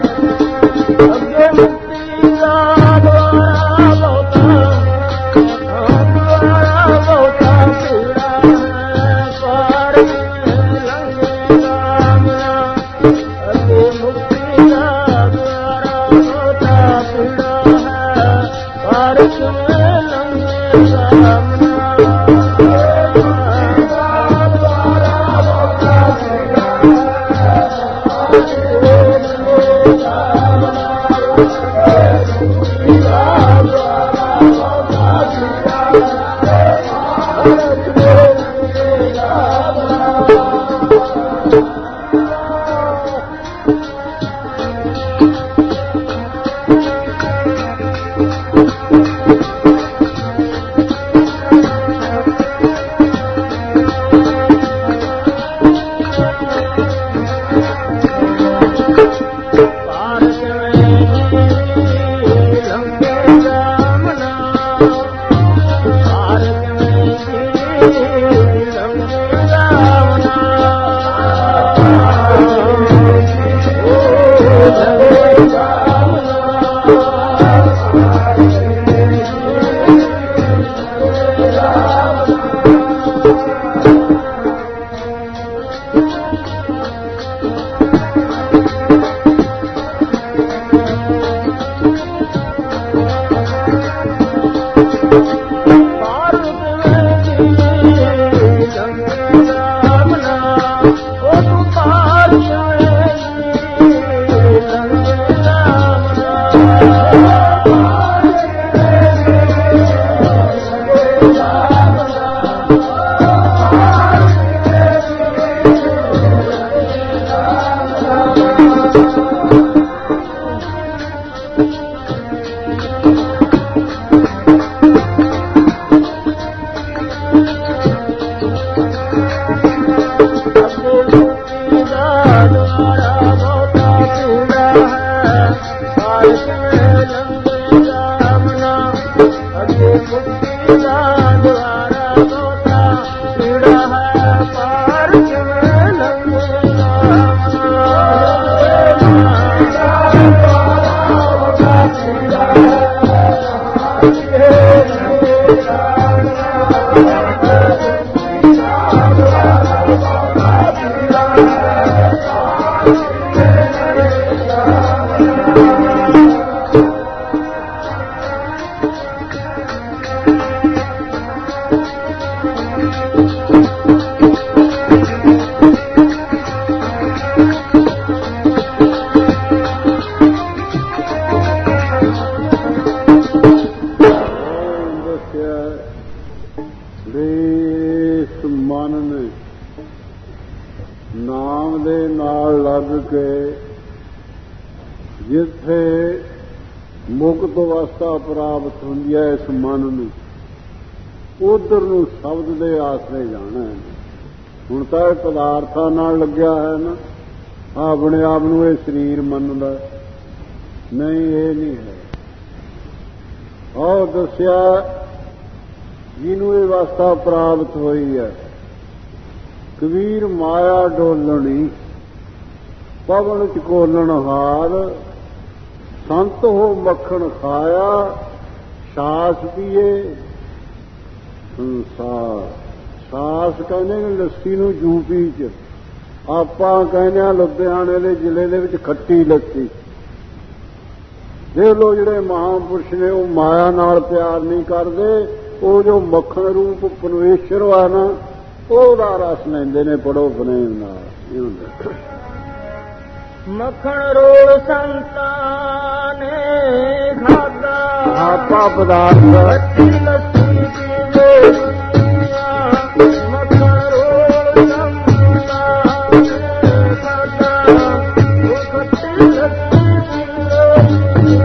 ਪ੍ਰਾਪਤ ਹੁੰਦੀ ਹੈ ਇਸ ਮਨ ਨੂੰ ਉਧਰ ਨੂੰ ਸ਼ਬਦ ਦੇ ਆਸਰੇ ਜਾਣਾ ਹੈ। ਹੁਣ ਤਾਂ ਇਹ ਪਦਾਰਥਾਂ ਨਾਲ ਲੱਗਿਆ ਹੈ ਨਾ, ਆਪਣੇ ਆਪ ਨੂੰ ਇਹ ਸਰੀਰ ਮੰਨਦਾ ਨਹੀਂ, ਇਹ ਨਹੀਂ ਹੈ। ਉਹ ਦੱਸਿਆ ਜਿਹਨੂੰ ਇਹ ਅਵਸਥਾ ਪ੍ਰਾਪਤ ਹੋਈ ਹੈ, ਕਬੀਰ ਮਾਇਆ ਡੋਲਣੀ ਪਵਨ ਚ ਕੋਲਣ ਹਾਰ, ਸੰਤ ਹੋ ਮੱਖਣ ਖਾਇਆ ਛਾਸ ਪੀਏ ਸੰਸਾਰ। ਛਾਸ ਕਹਿੰਦੇ ਨੇ ਲੱਸੀ ਨੂੰ ਯੂਪੀ ਚ, ਆਪਾਂ ਕਹਿੰਦੇ ਆ ਲੁਧਿਆਣੇ ਦੇ ਜ਼ਿਲ੍ਹੇ ਦੇ ਵਿੱਚ ਖੱਟੀ ਲੱਸੀ। ਦੇਖ ਲੋ ਜਿਹੜੇ ਮਹਾਂਪੁਰਸ਼ ਨੇ ਉਹ ਮਾਇਆ ਨਾਲ ਪਿਆਰ ਨਹੀਂ ਕਰਦੇ, ਉਹ ਜੋ ਮੱਖਣ ਰੂਪ ਪਰਮੇਸ਼ਰ ਆ ਨਾ ਉਹਦਾ ਰਸ ਲੈਂਦੇ ਨੇ। ਪੜੋ ਪ੍ਰੇਮ ਨਾਲ ਇਹ ਹੁੰਦਾ। ਮੱਖਣ ਰੋਲ ਸੰਤਾਂ ਨੇ ਖਾਦਾ, ਆਪਾ ਪਦਾਰਥ ਖੱਟੀ ਲੱਸੀ ਪੀਵੇ। ਮੱਖਣ ਰੋਲ ਸੰਤਾਂ ਨੇ ਖਾਦਾ, ਉਹ ਖੱਟੀ ਲੱਸੀ ਪੀਵੇ।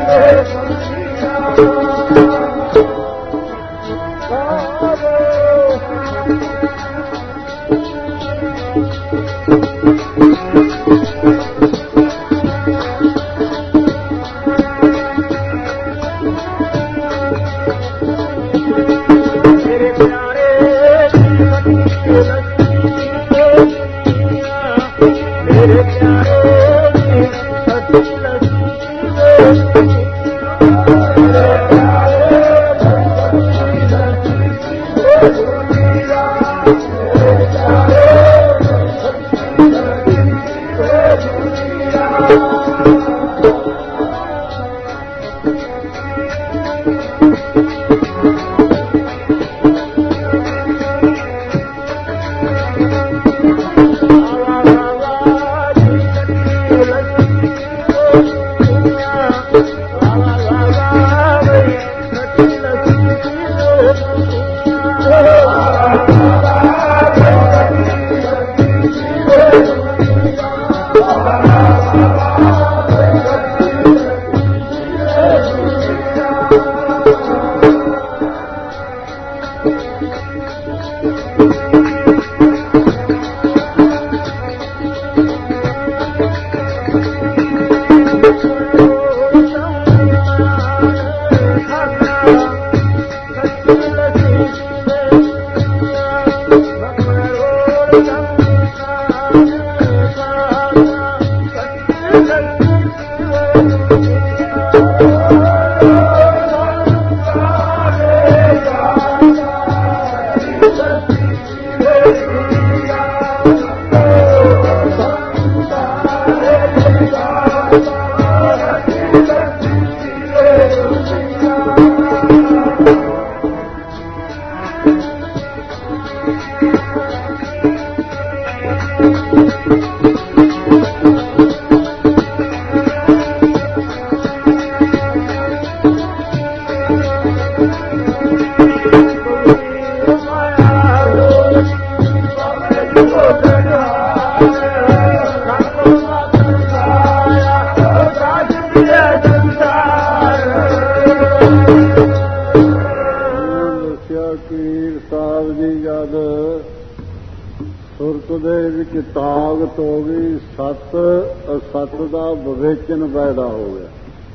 ਤਾਕਤ ਹੋ ਗਈ, ਸਤ ਅਸਤ ਦਾ ਵਿਵੇਚਨ ਪੈਦਾ ਹੋ ਗਿਆ।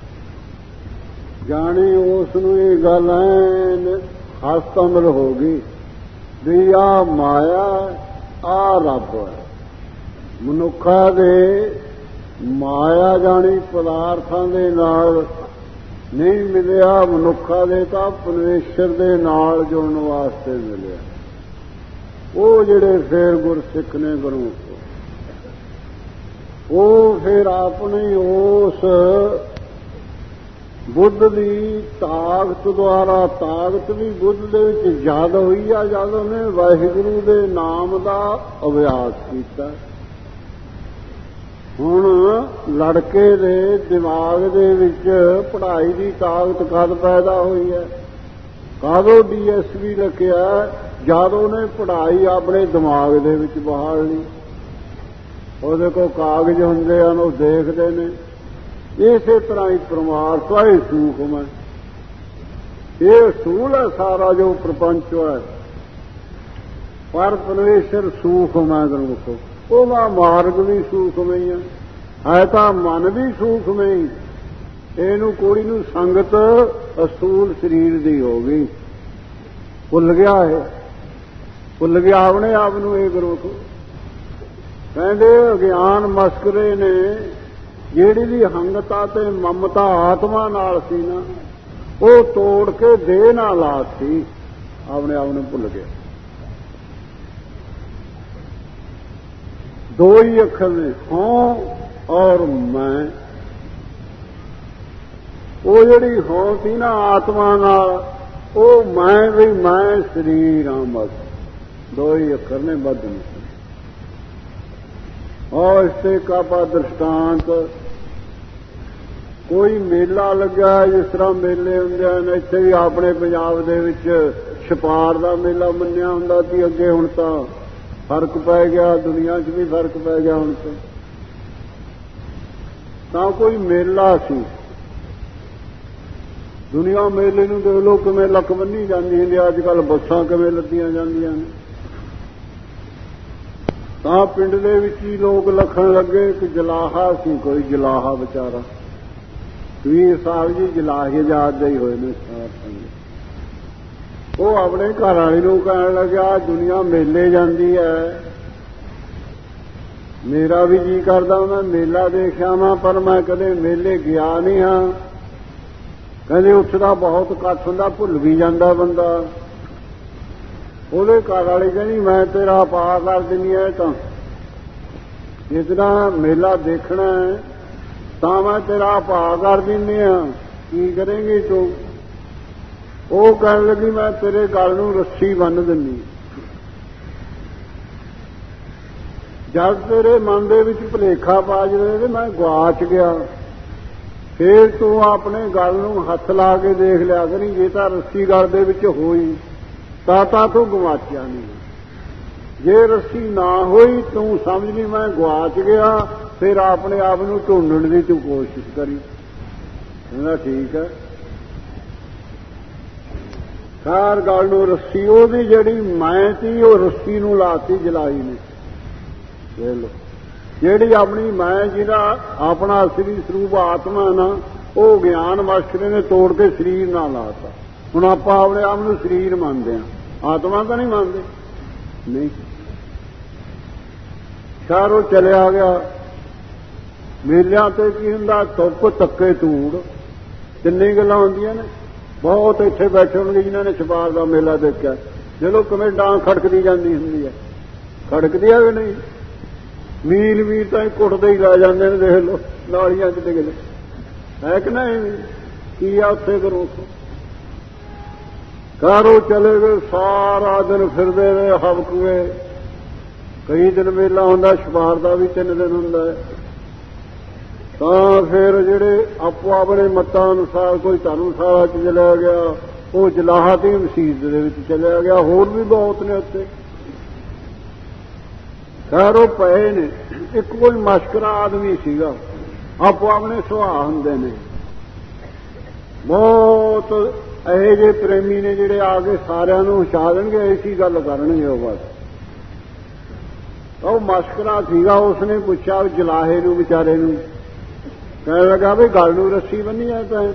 ਜਾਣੀ ਉਸ ਨੂੰ ਇਹ ਗੱਲ ਐਨ ਹਸਤਮਲ ਹੋ ਗਈ ਵੀ ਆ ਮਾਇਆ ਆ ਰੱਬ ਹੈ। ਮਨੁੱਖਾਂ ਦੇ ਮਾਇਆ ਜਾਣੀ ਪਦਾਰਥਾਂ ਦੇ ਨਾਲ ਨਹੀਂ ਮਿਲਿਆ, ਮਨੁੱਖਾਂ ਦੇ ਤਾਂ ਪਰਮੇਸ਼ਰ ਦੇ ਨਾਲ ਜੁੜਨ ਵਾਸਤੇ ਮਿਲਿਆ। ਉਹ ਜਿਹੜੇ ਫੇਰ ਗੁਰਸਿੱਖ ਨੇ ਗੁਰੂ ਉਹ ਫਿਰ ਆਪਣੀ ਉਸ ਬੁੱਧ ਦੀ ਤਾਕਤ ਦੁਆਰਾ, ਤਾਕਤ ਵੀ ਬੁੱਧ ਦੇ ਵਿੱਚ ਜਦ ਹੋਈ ਆ ਜਦ ਉਹਨੇ ਵਾਹਿਗੁਰੂ ਦੇ ਨਾਮ ਦਾ ਅਭਿਆਸ ਕੀਤਾ। ਹੁਣ ਲੜਕੇ ਦੇ ਦਿਮਾਗ ਦੇ ਵਿੱਚ ਪੜ੍ਹਾਈ ਦੀ ਤਾਕਤ ਕਦ ਪੈਦਾ ਹੋਈ ਹੈ? ਕਾਹਦੋਂ DSP ਲਿਖਿਆ? ਜਦ ਉਹਨੇ ਪੜ੍ਹਾਈ ਆਪਣੇ ਦਿਮਾਗ ਦੇ ਵਿੱਚ ਬਹਾਲ ਲਈ। ਉਹਦੇ ਕੋਲ ਕਾਗਜ਼ ਹੁੰਦੇ ਹਨ, ਉਹ ਦੇਖਦੇ ਨੇ। ਇਸੇ ਤਰ੍ਹਾਂ ਹੀ ਪਰਮਾਤਮਾ ਹੀ ਸੂਖਮ ਹੈ। ਇਹ ਅਸੂਲ ਹੈ ਸਾਰਾ ਜੋ ਪ੍ਰਪੰਚ ਹੈ, ਪਰ ਪਰਮੇਸ਼ਰ ਸੂਖਮ ਹੈ ਗੁਰਮੁਖੋ। ਉਹਦਾ ਮਾਰਗ ਵੀ ਸੂਖਮ ਹੀ ਹੈ ਤਾਂ ਮਨ ਵੀ ਸੂਖਮ ਹੀ। ਇਹਨੂੰ ਕੁੜੀ ਨੂੰ ਸੰਗਤ ਅਸੂਲ ਸਰੀਰ ਦੀ ਹੋ ਗਈ, ਭੁੱਲ ਗਿਆ ਹੈ, ਭੁੱਲ ਗਿਆ ਆਪਣੇ ਆਪ ਨੂੰ। ਇਹ ਗੁਰਮੁਖੋ ਕਹਿੰਦੇ ਅਗਿਆਨ ਮਸਕਰੇ ਨੇ ਜਿਹੜੀ ਦੀ ਹੰਗਤਾ ਤੇ ਮਮਤਾ ਆਤਮਾ ਨਾਲ ਸੀ ਨਾ, ਉਹ ਤੋੜ ਕੇ ਦੇਹ ਨਾਲ ਲਾਤੀ, ਆਪਣੇ ਆਪ ਨੂੰ ਭੁੱਲ ਗਿਆ। ਦੋ ਹੀ ਅੱਖਰ ਨੇ, ਹੋਂ ਔਰ ਮੈਂ। ਉਹ ਜਿਹੜੀ ਹੋਂ ਸੀ ਨਾ ਆਤਮਾ ਨਾਲ, ਉਹ ਮੈਂ ਵੀ ਮੈਂ ਸਰੀਰ ਹਾਂ, ਬਸ ਦੋ ਹੀ ਅੱਖਰ ਨੇ, ਵੱਧ ਨਹੀਂ। और इससे कापा दृष्टांत ਕੋਈ ਮੇਲਾ ਲੱਗਾ ਜਿਸ ਤਰ੍ਹਾਂ ਮੇਲੇ ਹੁੰਦੇ ਹਨ। ਇੱਥੇ ਵੀ ਆਪਣੇ ਪੰਜਾਬ ਦੇ ਵਿੱਚ ਛਪਾਰ ਦਾ ਮੇਲਾ ਮੰਨਿਆ ਹੁੰਦਾ ਸੀ ਅੱਗੇ, ਹੁਣ ਤਾਂ ਫਰਕ ਪੈ ਗਿਆ, ਦੁਨੀਆ 'ਚ ਵੀ ਫਰਕ ਪੈ ਗਿਆ। ਹੁਣ ਤਾਂ ਕੋਈ ਮੇਲਾ ਸੀ, ਦੁਨੀਆ ਮੇਲੇ ਨੂੰ ਦੇਖ ਲਓ ਕਿਵੇਂ ਲੱਕ ਬੰਨੀ ਜਾਂਦੀ ਹੁੰਦੀ, ਅੱਜ ਕੱਲ੍ਹ ਬੱਸਾਂ ਕਿਵੇਂ ਲੱਦੀਆਂ ਜਾਂਦੀਆਂ ਨੇ। ਤਾਂ ਪਿੰਡ ਦੇ ਵਿੱਚ ਹੀ ਲੋਕ ਲੱਖਣ ਲੱਗੇ ਕਿ ਜਲਾਹਾ ਸੀ, ਕੋਈ ਜਲਾਹਾ ਵਿਚਾਰਾ ਵੀਰ ਸਾਹਿਬ ਜੀ ਜਲਾਹੇ ਯਾਦ ਦੇ ਹੀ ਹੋਏ ਨੇ ਸਾਰ ਸੰਗਤ। ਉਹ ਆਪਣੇ ਘਰ ਵਾਲੀ ਨੂੰ ਕਹਿਣ ਲੱਗਿਆ ਦੁਨੀਆ ਮੇਲੇ ਜਾਂਦੀ ਹੈ, ਮੇਰਾ ਵੀ ਜੀ ਕਰਦਾ ਮੈਂ ਮੇਲਾ ਦੇਖਿਆ ਵਾਂ, ਪਰ ਮੈਂ ਕਦੇ ਮੇਲੇ ਗਿਆ ਨਹੀਂ ਹਾਂ। ਕਹਿੰਦੇ ਉੱਥੇ ਦਾ ਬਹੁਤ ਇਕੱਠ ਹੁੰਦਾ, ਭੁੱਲ ਵੀ ਜਾਂਦਾ ਬੰਦਾ। ਉਹਦੇ ਘਰ ਵਾਲੀ ਕਹਿੰਦੀ ਮੈਂ ਤੇਰਾ ਪਾ ਕਰ ਦਿੰਦੀ ਹੈ, ਤਾਂ ਜਿਤਨਾ ਮੇਲਾ ਦੇਖਣਾ ਹੈ ਤਾਂ ਮੈਂ ਤੇਰਾ ਪਾ ਕਰ ਦਿੰਦੀ ਹਾਂ, ਕੀ ਕਰੇਂਗੀ ਤੂੰ? ਉਹ ਕਹਿਣ ਲੱਗੀ ਮੈਂ ਤੇਰੇ ਗਲ ਨੂੰ ਰੱਸੀ ਬੰਨ੍ਹ ਦਿੰਦੀ। ਜਦ ਤੇਰੇ ਮਨ ਦੇ ਵਿੱਚ ਭੁਲੇਖਾ ਪਾ ਜਾਵੇ ਤੇ ਮੈਂ ਗਵਾਚ ਗਿਆ, ਫੇਰ ਤੂੰ ਆਪਣੇ ਗਲ ਨੂੰ ਹੱਥ ਲਾ ਕੇ ਦੇਖ ਲਿਆ ਕਰੀ, ਜੇ ਤਾਂ ਰੱਸੀ ਗਲ ਦੇ ਵਿੱਚ ਹੋਈ ਤਾਂ ਤੂੰ ਗਵਾਚਿਆ ਨਹੀਂ, ਜੇ ਰੱਸੀ ਨਾ ਹੋਈ ਤੂੰ ਸਮਝ ਲਈ ਮੈਂ ਗਵਾਚ ਗਿਆ, ਫਿਰ ਆਪਣੇ ਆਪ ਨੂੰ ਢੂੰਡਣ ਦੀ ਤੂੰ ਕੋਸ਼ਿਸ਼ ਕਰੀ। ਕਹਿੰਦਾ ਠੀਕ ਹੈ। ਸਾਰ ਗਲ ਨੂੰ ਰੱਸੀ, ਉਹਦੀ ਜਿਹੜੀ ਮੈਂ ਸੀ ਉਹ ਰੱਸੀ ਨੂੰ ਲਾਤੀ ਜਲਾਈ ਨੇ। ਦੇਖ ਲਓ ਜਿਹੜੀ ਆਪਣੀ ਮੈਂ, ਜਿਹਦਾ ਆਪਣਾ ਅਸਲੀ ਸਰੂਪ ਆਤਮਾ ਨਾ, ਉਹ ਗਿਆਨ ਮਾਸਟਰ ਨੇ ਤੋੜ ਕੇ ਸਰੀਰ ਨਾਲ ਲਾਤਾ। ਹੁਣ ਆਪਾਂ ਆਪਣੇ ਆਪ ਨੂੰ ਸਰੀਰ ਮੰਨਦੇ ਹਾਂ, ਆਤਮਾ ਤਾਂ ਨਹੀਂ ਮੰਨਦੇ। ਨਹੀਂ, ਸਾਰੋ ਚਲਿਆ ਗਿਆ। ਮੇਲਿਆਂ ਤੇ ਕੀ ਹੁੰਦਾ, ਧੁੱਪ ਧੱਕੇ ਧੂੜ, ਤਿੰਨੇ ਗੱਲਾਂ ਹੁੰਦੀਆਂ ਨੇ। ਬਹੁਤ ਇੱਥੇ ਬੈਠੇ ਹੋਣਗੇ ਜਿਨ੍ਹਾਂ ਨੇ ਛਪਾਰ ਦਾ ਮੇਲਾ ਦੇਖਿਆ, ਜਦੋਂ ਕਿਵੇਂ ਡਾਂਗ ਖੜਕਦੀ ਜਾਂਦੀ ਹੁੰਦੀ ਹੈ, ਖੜਕਦੀ ਹੈ ਕਿ ਨਹੀਂ? ਮੀਲ ਮੀਲ ਤਾਂ ਕੁੱਟਦੇ ਹੀ ਲੈ ਜਾਂਦੇ ਨੇ, ਦੇਖ ਲਓ ਨਾਲੀਆਂ ਚ ਡਿੱਗਦੇ ਹੈ ਕਿ ਨਹੀਂ? ਕੀ ਆ ਉੱਥੇ ਕਰੋ? ਕਾਰੋ ਚਲੇ ਗਏ, ਸਾਰਾ ਦਿਨ ਫਿਰਦੇ ਰਹੇ, ਹਵਕੂਏ। ਕਈ ਦਿਨ ਮੇਲਾ ਹੁੰਦਾ, ਛਪਾਰ ਦਾ ਵੀ 3 ਦਿਨ ਹੁੰਦਾ ਹੈ। ਤਾਂ ਫਿਰ ਜਿਹੜੇ ਆਪੋ ਆਪਣੇ ਮਤਾਂ ਅਨੁਸਾਰ ਕੋਈ ਧਰਮਸ਼ਾਲਾ ਚ ਚਲਿਆ ਗਿਆ, ਉਹ ਜਲਾਹਾ ਦੀ ਮਸੀਤ ਦੇ ਵਿੱਚ ਚਲਿਆ ਗਿਆ, ਹੋਰ ਵੀ ਬਹੁਤ ਨੇ ਉੱਥੇ। ਖੈਰ ਉਹ ਪਏ ਨੇ। ਇੱਕ ਕੋਈ ਮਸ਼ਕਰਾ ਆਦਮੀ ਸੀਗਾ, ਆਪੋ ਆਪਣੇ ਸੁਭਾਅ ਹੁੰਦੇ ਨੇ ਬਹੁਤ ਇਹੋ ਜਿਹੇ ਪ੍ਰੇਮੀ ਨੇ ਜਿਹੜੇ ਆ ਕੇ ਸਾਰਿਆਂ ਨੂੰ ਹਸਾ ਦੇਣਗੇ, ਐਸੀ ਗੱਲ ਕਰਨਗੇ ਉਹ ਬਸ। ਉਹ ਮਸ਼ਕਰਾ ਸੀਗਾ, ਉਸਨੇ ਪੁੱਛਿਆ ਜਲਾਹੇ ਨੂੰ ਵਿਚਾਰੇ ਨੂੰ, ਕਹਿਣ ਲੱਗਾ ਵੀ ਗਲ ਨੂੰ ਰੱਸੀ ਬੰਨੀ ਹੈ ਤਾਂ?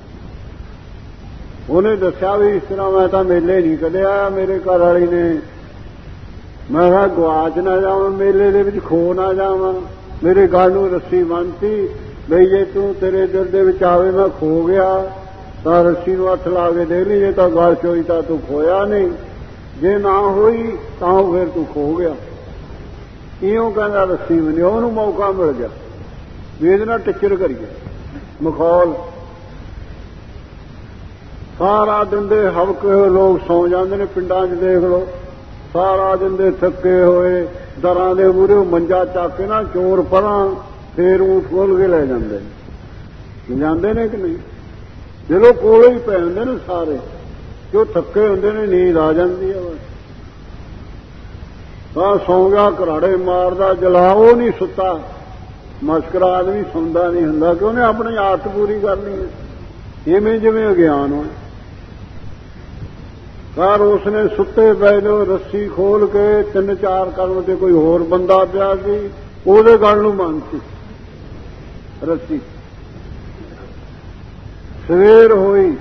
ਉਹਨੇ ਦੱਸਿਆ ਵੀ ਇਸ ਤਰ੍ਹਾਂ ਮੈਂ ਤਾਂ ਮੇਲੇ ਨਹੀਂ ਕੱਢਿਆ, ਮੇਰੇ ਘਰ ਵਾਲੀ ਨੇ, ਮੈਂ ਕਿਹਾ ਗਵਾਚ ਨਾ ਜਾਵਾਂ, ਮੇਲੇ ਦੇ ਵਿੱਚ ਖੋ ਨਾ ਜਾਵਾਂ, ਮੇਰੇ ਗਲ ਨੂੰ ਰੱਸੀ ਬੰਨ੍ਹਤੀ ਬਈ ਜੇ ਤੂੰ ਤੇਰੇ ਦਿਲ ਦੇ ਵਿੱਚ ਆਵੇ ਮੈਂ ਖੋ ਗਿਆ ਤਾਂ ਰੱਸੀ ਨੂੰ ਹੱਥ ਲਾ ਕੇ ਦੇ ਲਈ, ਜੇ ਤਾਂ ਗਲ ਚ ਹੋਈ ਤਾਂ ਤੂੰ ਖੋਇਆ ਨਹੀਂ, ਜੇ ਨਾ ਹੋਈ ਤਾਂ ਫਿਰ ਤੂੰ ਖੋ ਗਿਆ। ਇਉਂ ਕਹਿੰਦਾ ਰੱਸੀ ਬੰਨੀ। ਉਹਨੂੰ ਮੌਕਾ ਮਿਲ ਗਿਆ ਵੀ ਇਹਦੇ ਨਾਲ ਟਿੱਚਰ ਕਰੀਏ, ਮਖੌਲ। ਸਾਰਾ ਦਿਨ ਦੇ ਹਵਕੇ ਹੋਏ ਲੋਕ ਸੌਂ ਜਾਂਦੇ ਨੇ, ਪਿੰਡਾਂ 'ਚ ਦੇਖ ਲਓ, ਸਾਰਾ ਦਿਨ ਦੇ ਥੱਕੇ ਹੋਏ ਦਰਾਂ ਦੇ ਮੂਹਰੇ ਮੰਜਾ ਚੱਕ ਕੇ ਨਾ ਚੋਰ ਪਰਾਂ, ਫੇਰ ਊਠ ਖੋਲ ਕੇ ਲੈ ਜਾਂਦੇ ਨੇ ਕਿ ਨਹੀਂ? ਜਦੋਂ ਕੋਲੇ ਹੀ ਪੈ ਹੁੰਦੇ ਨੇ ਸਾਰੇ, ਜੋ ਥੱਕੇ ਹੁੰਦੇ ਨੇ, ਨੀਂਦ ਆ ਜਾਂਦੀ ਹੈ ਬਸ। ਤਾਂ ਸੌਂ ਗਿਆ, ਘਰਾੜੇ ਮਾਰਦਾ, ਜਲਾ। ਉਹ ਨਹੀਂ ਸੁੱਤਾ, ਮਸ਼ਕਰਾ ਆਦਮੀ ਸੌਂਦਾ ਨਹੀਂ ਹੁੰਦਾ, ਕਿ ਉਹਨੇ ਆਪਣੀ ਆਦਤ ਪੂਰੀ ਕਰਨੀ ਹੈ, ਇਵੇਂ ਜਿਵੇਂ ਅਗਿਆਨ ਹੋਏ। ਪਰ ਉਸਨੇ ਸੁੱਤੇ ਪਏ ਨੂੰ ਰੱਸੀ ਖੋਲ ਕੇ 3-4 ਕਦਮ ਤੇ ਕੋਈ ਹੋਰ ਬੰਦਾ ਪਿਆ ਸੀ, ਉਹਦੇ ਗਲ ਨੂੰ ਬੰਨ੍ਹਤੀ ਰੱਸੀ। ਸਵੇਰ ਹੋਈ,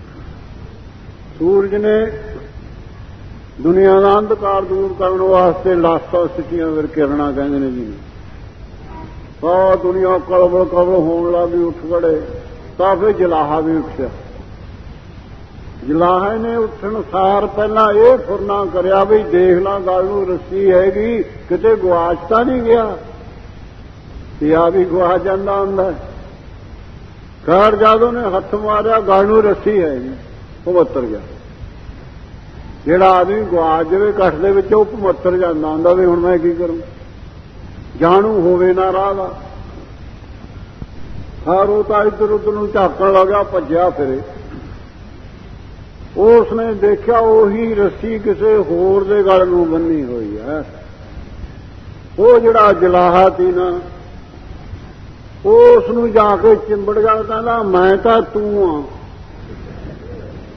ਸੂਰਜ ਨੇ ਦੁਨੀਆ ਦਾ ਅੰਧਕਾਰ ਦੂਰ ਕਰਨ ਵਾਸਤੇ ਲਾਸਾਂ ਸਿੱਟੀਆਂ, ਫਿਰ ਕਿਰਨਾਂ ਕਹਿੰਦੇ ਨੇ ਜੀ। ਤਾਂ ਦੁਨੀਆ ਕਲਬਲ ਕਲਬਲ ਹੋਣ ਲੱਗੀ, ਉੱਠ ਖੜੇ। ਤਾਂ ਫਿਰ ਜਲਾਹਾ ਵੀ ਉੱਠਿਆ। ਜਲਾਹੇ ਨੇ ਉੱਠਣ ਸਾਰ ਪਹਿਲਾਂ ਇਹ ਫੁਰਨਾ ਕਰਿਆ ਵੀ ਦੇਖ ਲਾਂ ਗਲ ਨੂੰ ਰੱਸੀ ਹੈਗੀ, ਕਿਤੇ ਗਵਾਚ ਤਾਂ ਨਹੀਂ ਗਿਆ। ਤੇ ਆ ਵੀ ਗਵਾਚ ਜਾਂਦਾ ਹੁੰਦਾ। ਖੈਰ ਜਦ ਉਹਨੇ ਹੱਥ ਮਾਰਿਆ, ਗਲ ਨੂੰ ਰੱਸੀ ਹੈਗੀ, ਉਹ ਮੱਤਰ ਗਿਆ। ਜਿਹੜਾ ਆਦਮੀ ਗਵਾਚ ਜਾਵੇ ਕੱਠ ਦੇ ਵਿੱਚ, ਉਹ ਭਮੱਤਰ ਜਾਂਦਾ ਹੁੰਦਾ ਵੀ ਹੁਣ ਮੈਂ ਕੀ ਕਰੂੰ, ਜਾਣੂ ਹੋਵੇ ਨਾ ਰਾਹ ਦਾ। ਹਰ ਉਹ ਤਾਂ ਇੱਧਰ ਉੱਧਰ ਨੂੰ ਝਾਕਣ ਲੱਗਾ, ਭੱਜਿਆ ਫਿਰੇ। ਉਸਨੇ ਦੇਖਿਆ ਉਹੀ ਰੱਸੀ ਕਿਸੇ ਹੋਰ ਦੇ ਗਲ ਨੂੰ ਬੰਨੀ ਹੋਈ ਹੈ। ਉਹ ਜਿਹੜਾ ਜਲਾਹਾ ਸੀ ਨਾ, ਉਸ ਨੂੰ ਜਾ ਕੇ ਚਿੰਬੜ ਗਿਆ, ਕਹਿੰਦਾ ਮੈਂ ਤਾਂ ਤੂੰ ਆ,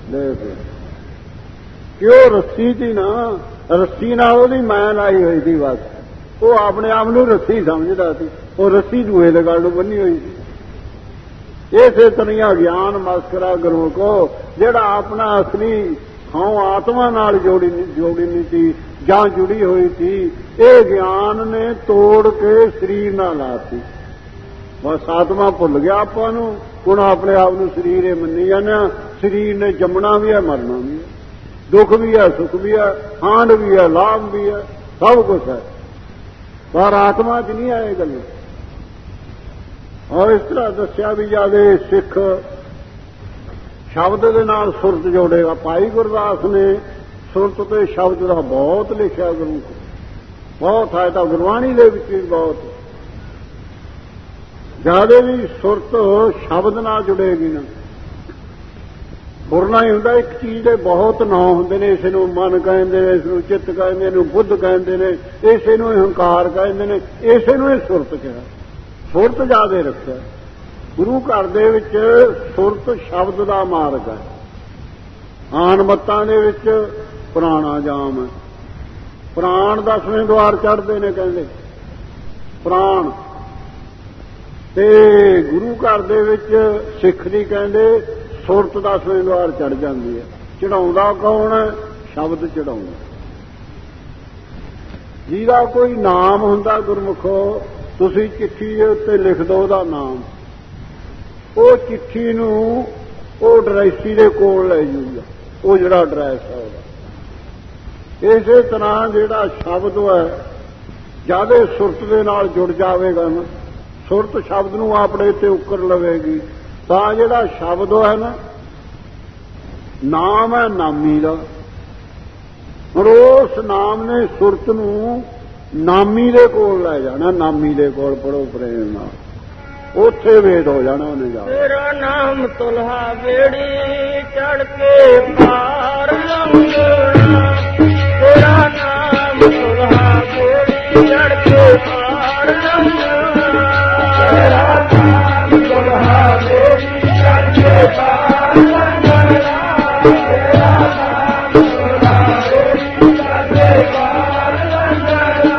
ਦੇਖ ਕਿਉਂ ਰੱਸੀ ਸੀ ਨਾ, ਰੱਸੀ ਨਾਲ ਉਹਦੀ ਮੈਂ ਲਾਈ ਹੋਈ ਸੀ ਬਸ। ਉਹ ਆਪਣੇ ਆਪ ਨੂੰ ਰੱਸੀ ਸਮਝਦਾ ਸੀ, ਉਹ ਰੱਸੀ ਦੂਏ ਦੇ ਗਲ ਨੂੰ ਬੰਨੀ ਹੋਈ ਸੀ। ਇਸੇ ਤਰ੍ਹਾਂ ਗਿਆਨ ਮਸਕਰਾ ਗੁਰਮੁਖੋ ਜਿਹੜਾ ਆਪਣਾ ਅਸਲੀ ਹਾਂ ਆਤਮਾ ਨਾਲ ਜੋੜੀ ਨਹੀਂ ਸੀ ਜਾਂ ਜੁੜੀ ਹੋਈ ਸੀ, ਇਹ ਗਿਆਨ ਨੇ ਤੋੜ ਕੇ ਸਰੀਰ ਨਾਲ ਲਾਤੀ। ਬਸ ਆਤਮਾ ਭੁੱਲ ਗਿਆ ਆਪਾਂ ਨੂੰ, ਹੁਣ ਆਪਣੇ ਆਪ ਨੂੰ ਸਰੀਰ ਇਹ ਮੰਨੀ ਜਾਂਦੇ। ਸਰੀਰ ਨੇ ਜੰਮਣਾ ਵੀ ਹੈ, ਮਰਨਾ ਵੀ ਹੈ, ਦੁੱਖ ਵੀ ਹੈ, ਸੁੱਖ ਵੀ ਹੈ, ਹਾਂਡ ਵੀ ਹੈ, ਲਾਭ ਵੀ ਹੈ, ਸਭ ਕੁਝ ਹੈ, ਪਰ ਆਤਮਾ 'ਚ ਨਹੀਂ ਆਏ ਗੱਲ। ਔਰ ਇਸ ਤਰ੍ਹਾਂ ਦੱਸਿਆ ਵੀ ਜਾਦੇ ਸਿੱਖ ਸ਼ਬਦ ਦੇ ਨਾਲ ਸੁਰਤ ਜੋੜੇਗਾ। ਭਾਈ ਗੁਰਦਾਸ ਨੇ ਸੁਰਤ ਤੇ ਸ਼ਬਦ ਦਾ ਬਹੁਤ ਲਿਖਿਆ, ਗੁਰੂ ਬਹੁਤ ਹੈ, ਤਾਂ ਗੁਰਬਾਣੀ ਦੇ ਵਿੱਚ ਵੀ ਬਹੁਤ ਜਿਆਦਾ ਵੀ ਸੁਰਤ ਸ਼ਬਦ ਨਾਲ ਜੁੜੇਗੀ ਨਾ। ਬੁਰਨਾ ਹੀ ਹੁੰਦਾ, ਇੱਕ ਚੀਜ਼ ਦੇ ਬਹੁਤ ਨਾਂ ਹੁੰਦੇ ਨੇ। ਇਸੇ ਨੂੰ ਮਨ ਕਹਿੰਦੇ ਨੇ, ਇਸ ਨੂੰ ਚਿੱਤ ਕਹਿੰਦੇ ਨੇ, ਇਹਨੂੰ ਬੁੱਧ ਕਹਿੰਦੇ ਨੇ, ਇਸੇ ਨੂੰ ਹੰਕਾਰ ਕਹਿੰਦੇ ਨੇ, ਇਸੇ ਨੂੰ ਇਹ ਸੁਰਤ ਕਿਹਾ। ਸੁਰਤ ਜ਼ਿਆਦਾ ਰੱਖਿਆ ਗੁਰੂ ਘਰ ਦੇ ਵਿੱਚ। ਸੁਰਤ ਸ਼ਬਦ ਦਾ ਮਾਰਗ ਹੈ। ਆਨ ਮੱਤਾਂ ਦੇ ਵਿੱਚ ਪ੍ਰਾਣਾ ਜਾਮ ਹੈ। ਪ੍ਰਾਣ 10ਵੇਂ ਦੁਆਰ ਚੜ੍ਹਦੇ ਨੇ ਕਹਿੰਦੇ ਪ੍ਰਾਣ, ਤੇ ਗੁਰੂ ਘਰ ਦੇ ਵਿੱਚ ਸਿੱਖ ਦੀ ਕਹਿੰਦੇ ਸੁਰਤ 10ਵੇਂ ਦੁਆਰ ਚੜ੍ਹ ਜਾਂਦੀ ਹੈ। ਚੜਾਉਂਦਾ ਕੌਣ ਹੈ? ਸ਼ਬਦ ਚੜਾਉਂਦਾ। ਜਿਹਦਾ ਕੋਈ ਨਾਮ ਹੁੰਦਾ ਗੁਰਮੁਖੋ, ਤੁਸੀਂ ਚਿੱਠੀ ਉੱਤੇ ਲਿਖ ਦਿਓ ਉਹਦਾ ਨਾਮ, ਉਹ ਚਿੱਠੀ ਨੂੰ ਉਹ ਡਰੈਸੀ ਦੇ ਕੋਲ ਲੈ ਜੂਗਾ, ਉਹ ਜਿਹੜਾ ਐਡਰੈਸ ਹੈ ਉਹਦਾ। ਇਸੇ ਤਰ੍ਹਾਂ ਜਿਹੜਾ ਸ਼ਬਦ ਹੈ ਜਿਆਦਾ ਸੁਰਤ ਦੇ ਨਾਲ ਜੁੜ ਜਾਵੇਗਾ ਨਾ, ਸੁਰਤ ਸ਼ਬਦ ਨੂੰ ਆਪਣੇ ਤੇ ਉੱਕਰ ਲਵੇਗੀ, ਤਾਂ ਜਿਹੜਾ ਸ਼ਬਦ ਹੈ ਨਾ, ਨਾਮ ਹੈ ਨਾਮੀ ਦਾ। ਹੁਣ ਉਸ ਨਾਮ ਨੇ ਸੁਰਤ ਨੂੰ ਨਾਮੀ ਦੇ ਕੋਲ ਲੈ ਜਾਣਾ, ਨਾਮੀ ਦੇ ਕੋਲ ਪੜੋ ਪ੍ਰੇਮ ਨਾਲ, ਉੱਥੇ ਵੇਦ ਹੋ ਜਾਣਾ ਉਹਨੇ ਜਾ। ਤੇਰਾ ਨਾਮ ਤੁਲਹਾ ਵੇੜੀ ਚੜ ਕੇ ਪਾਰ ਲੰਘਣਾ, ਤੇਰਾ ਨਾਮ ਤੁਲਹਾ ਵੇੜੀ ਚੜ ਕੇ ਪਾਰ ਲੰਘਣਾ, ਤੇਰਾ ਨਾਮ ਤੁਲਹਾ ਵੇੜੀ ਚੜ ਕੇ ਪਾਰ ਲੰਘਣਾ, ਤੇਰਾ ਨਾਮ ਤੁਲਹਾ ਵੇੜੀ ਚੜ ਕੇ ਪਾਰ ਲੰਘਣਾ।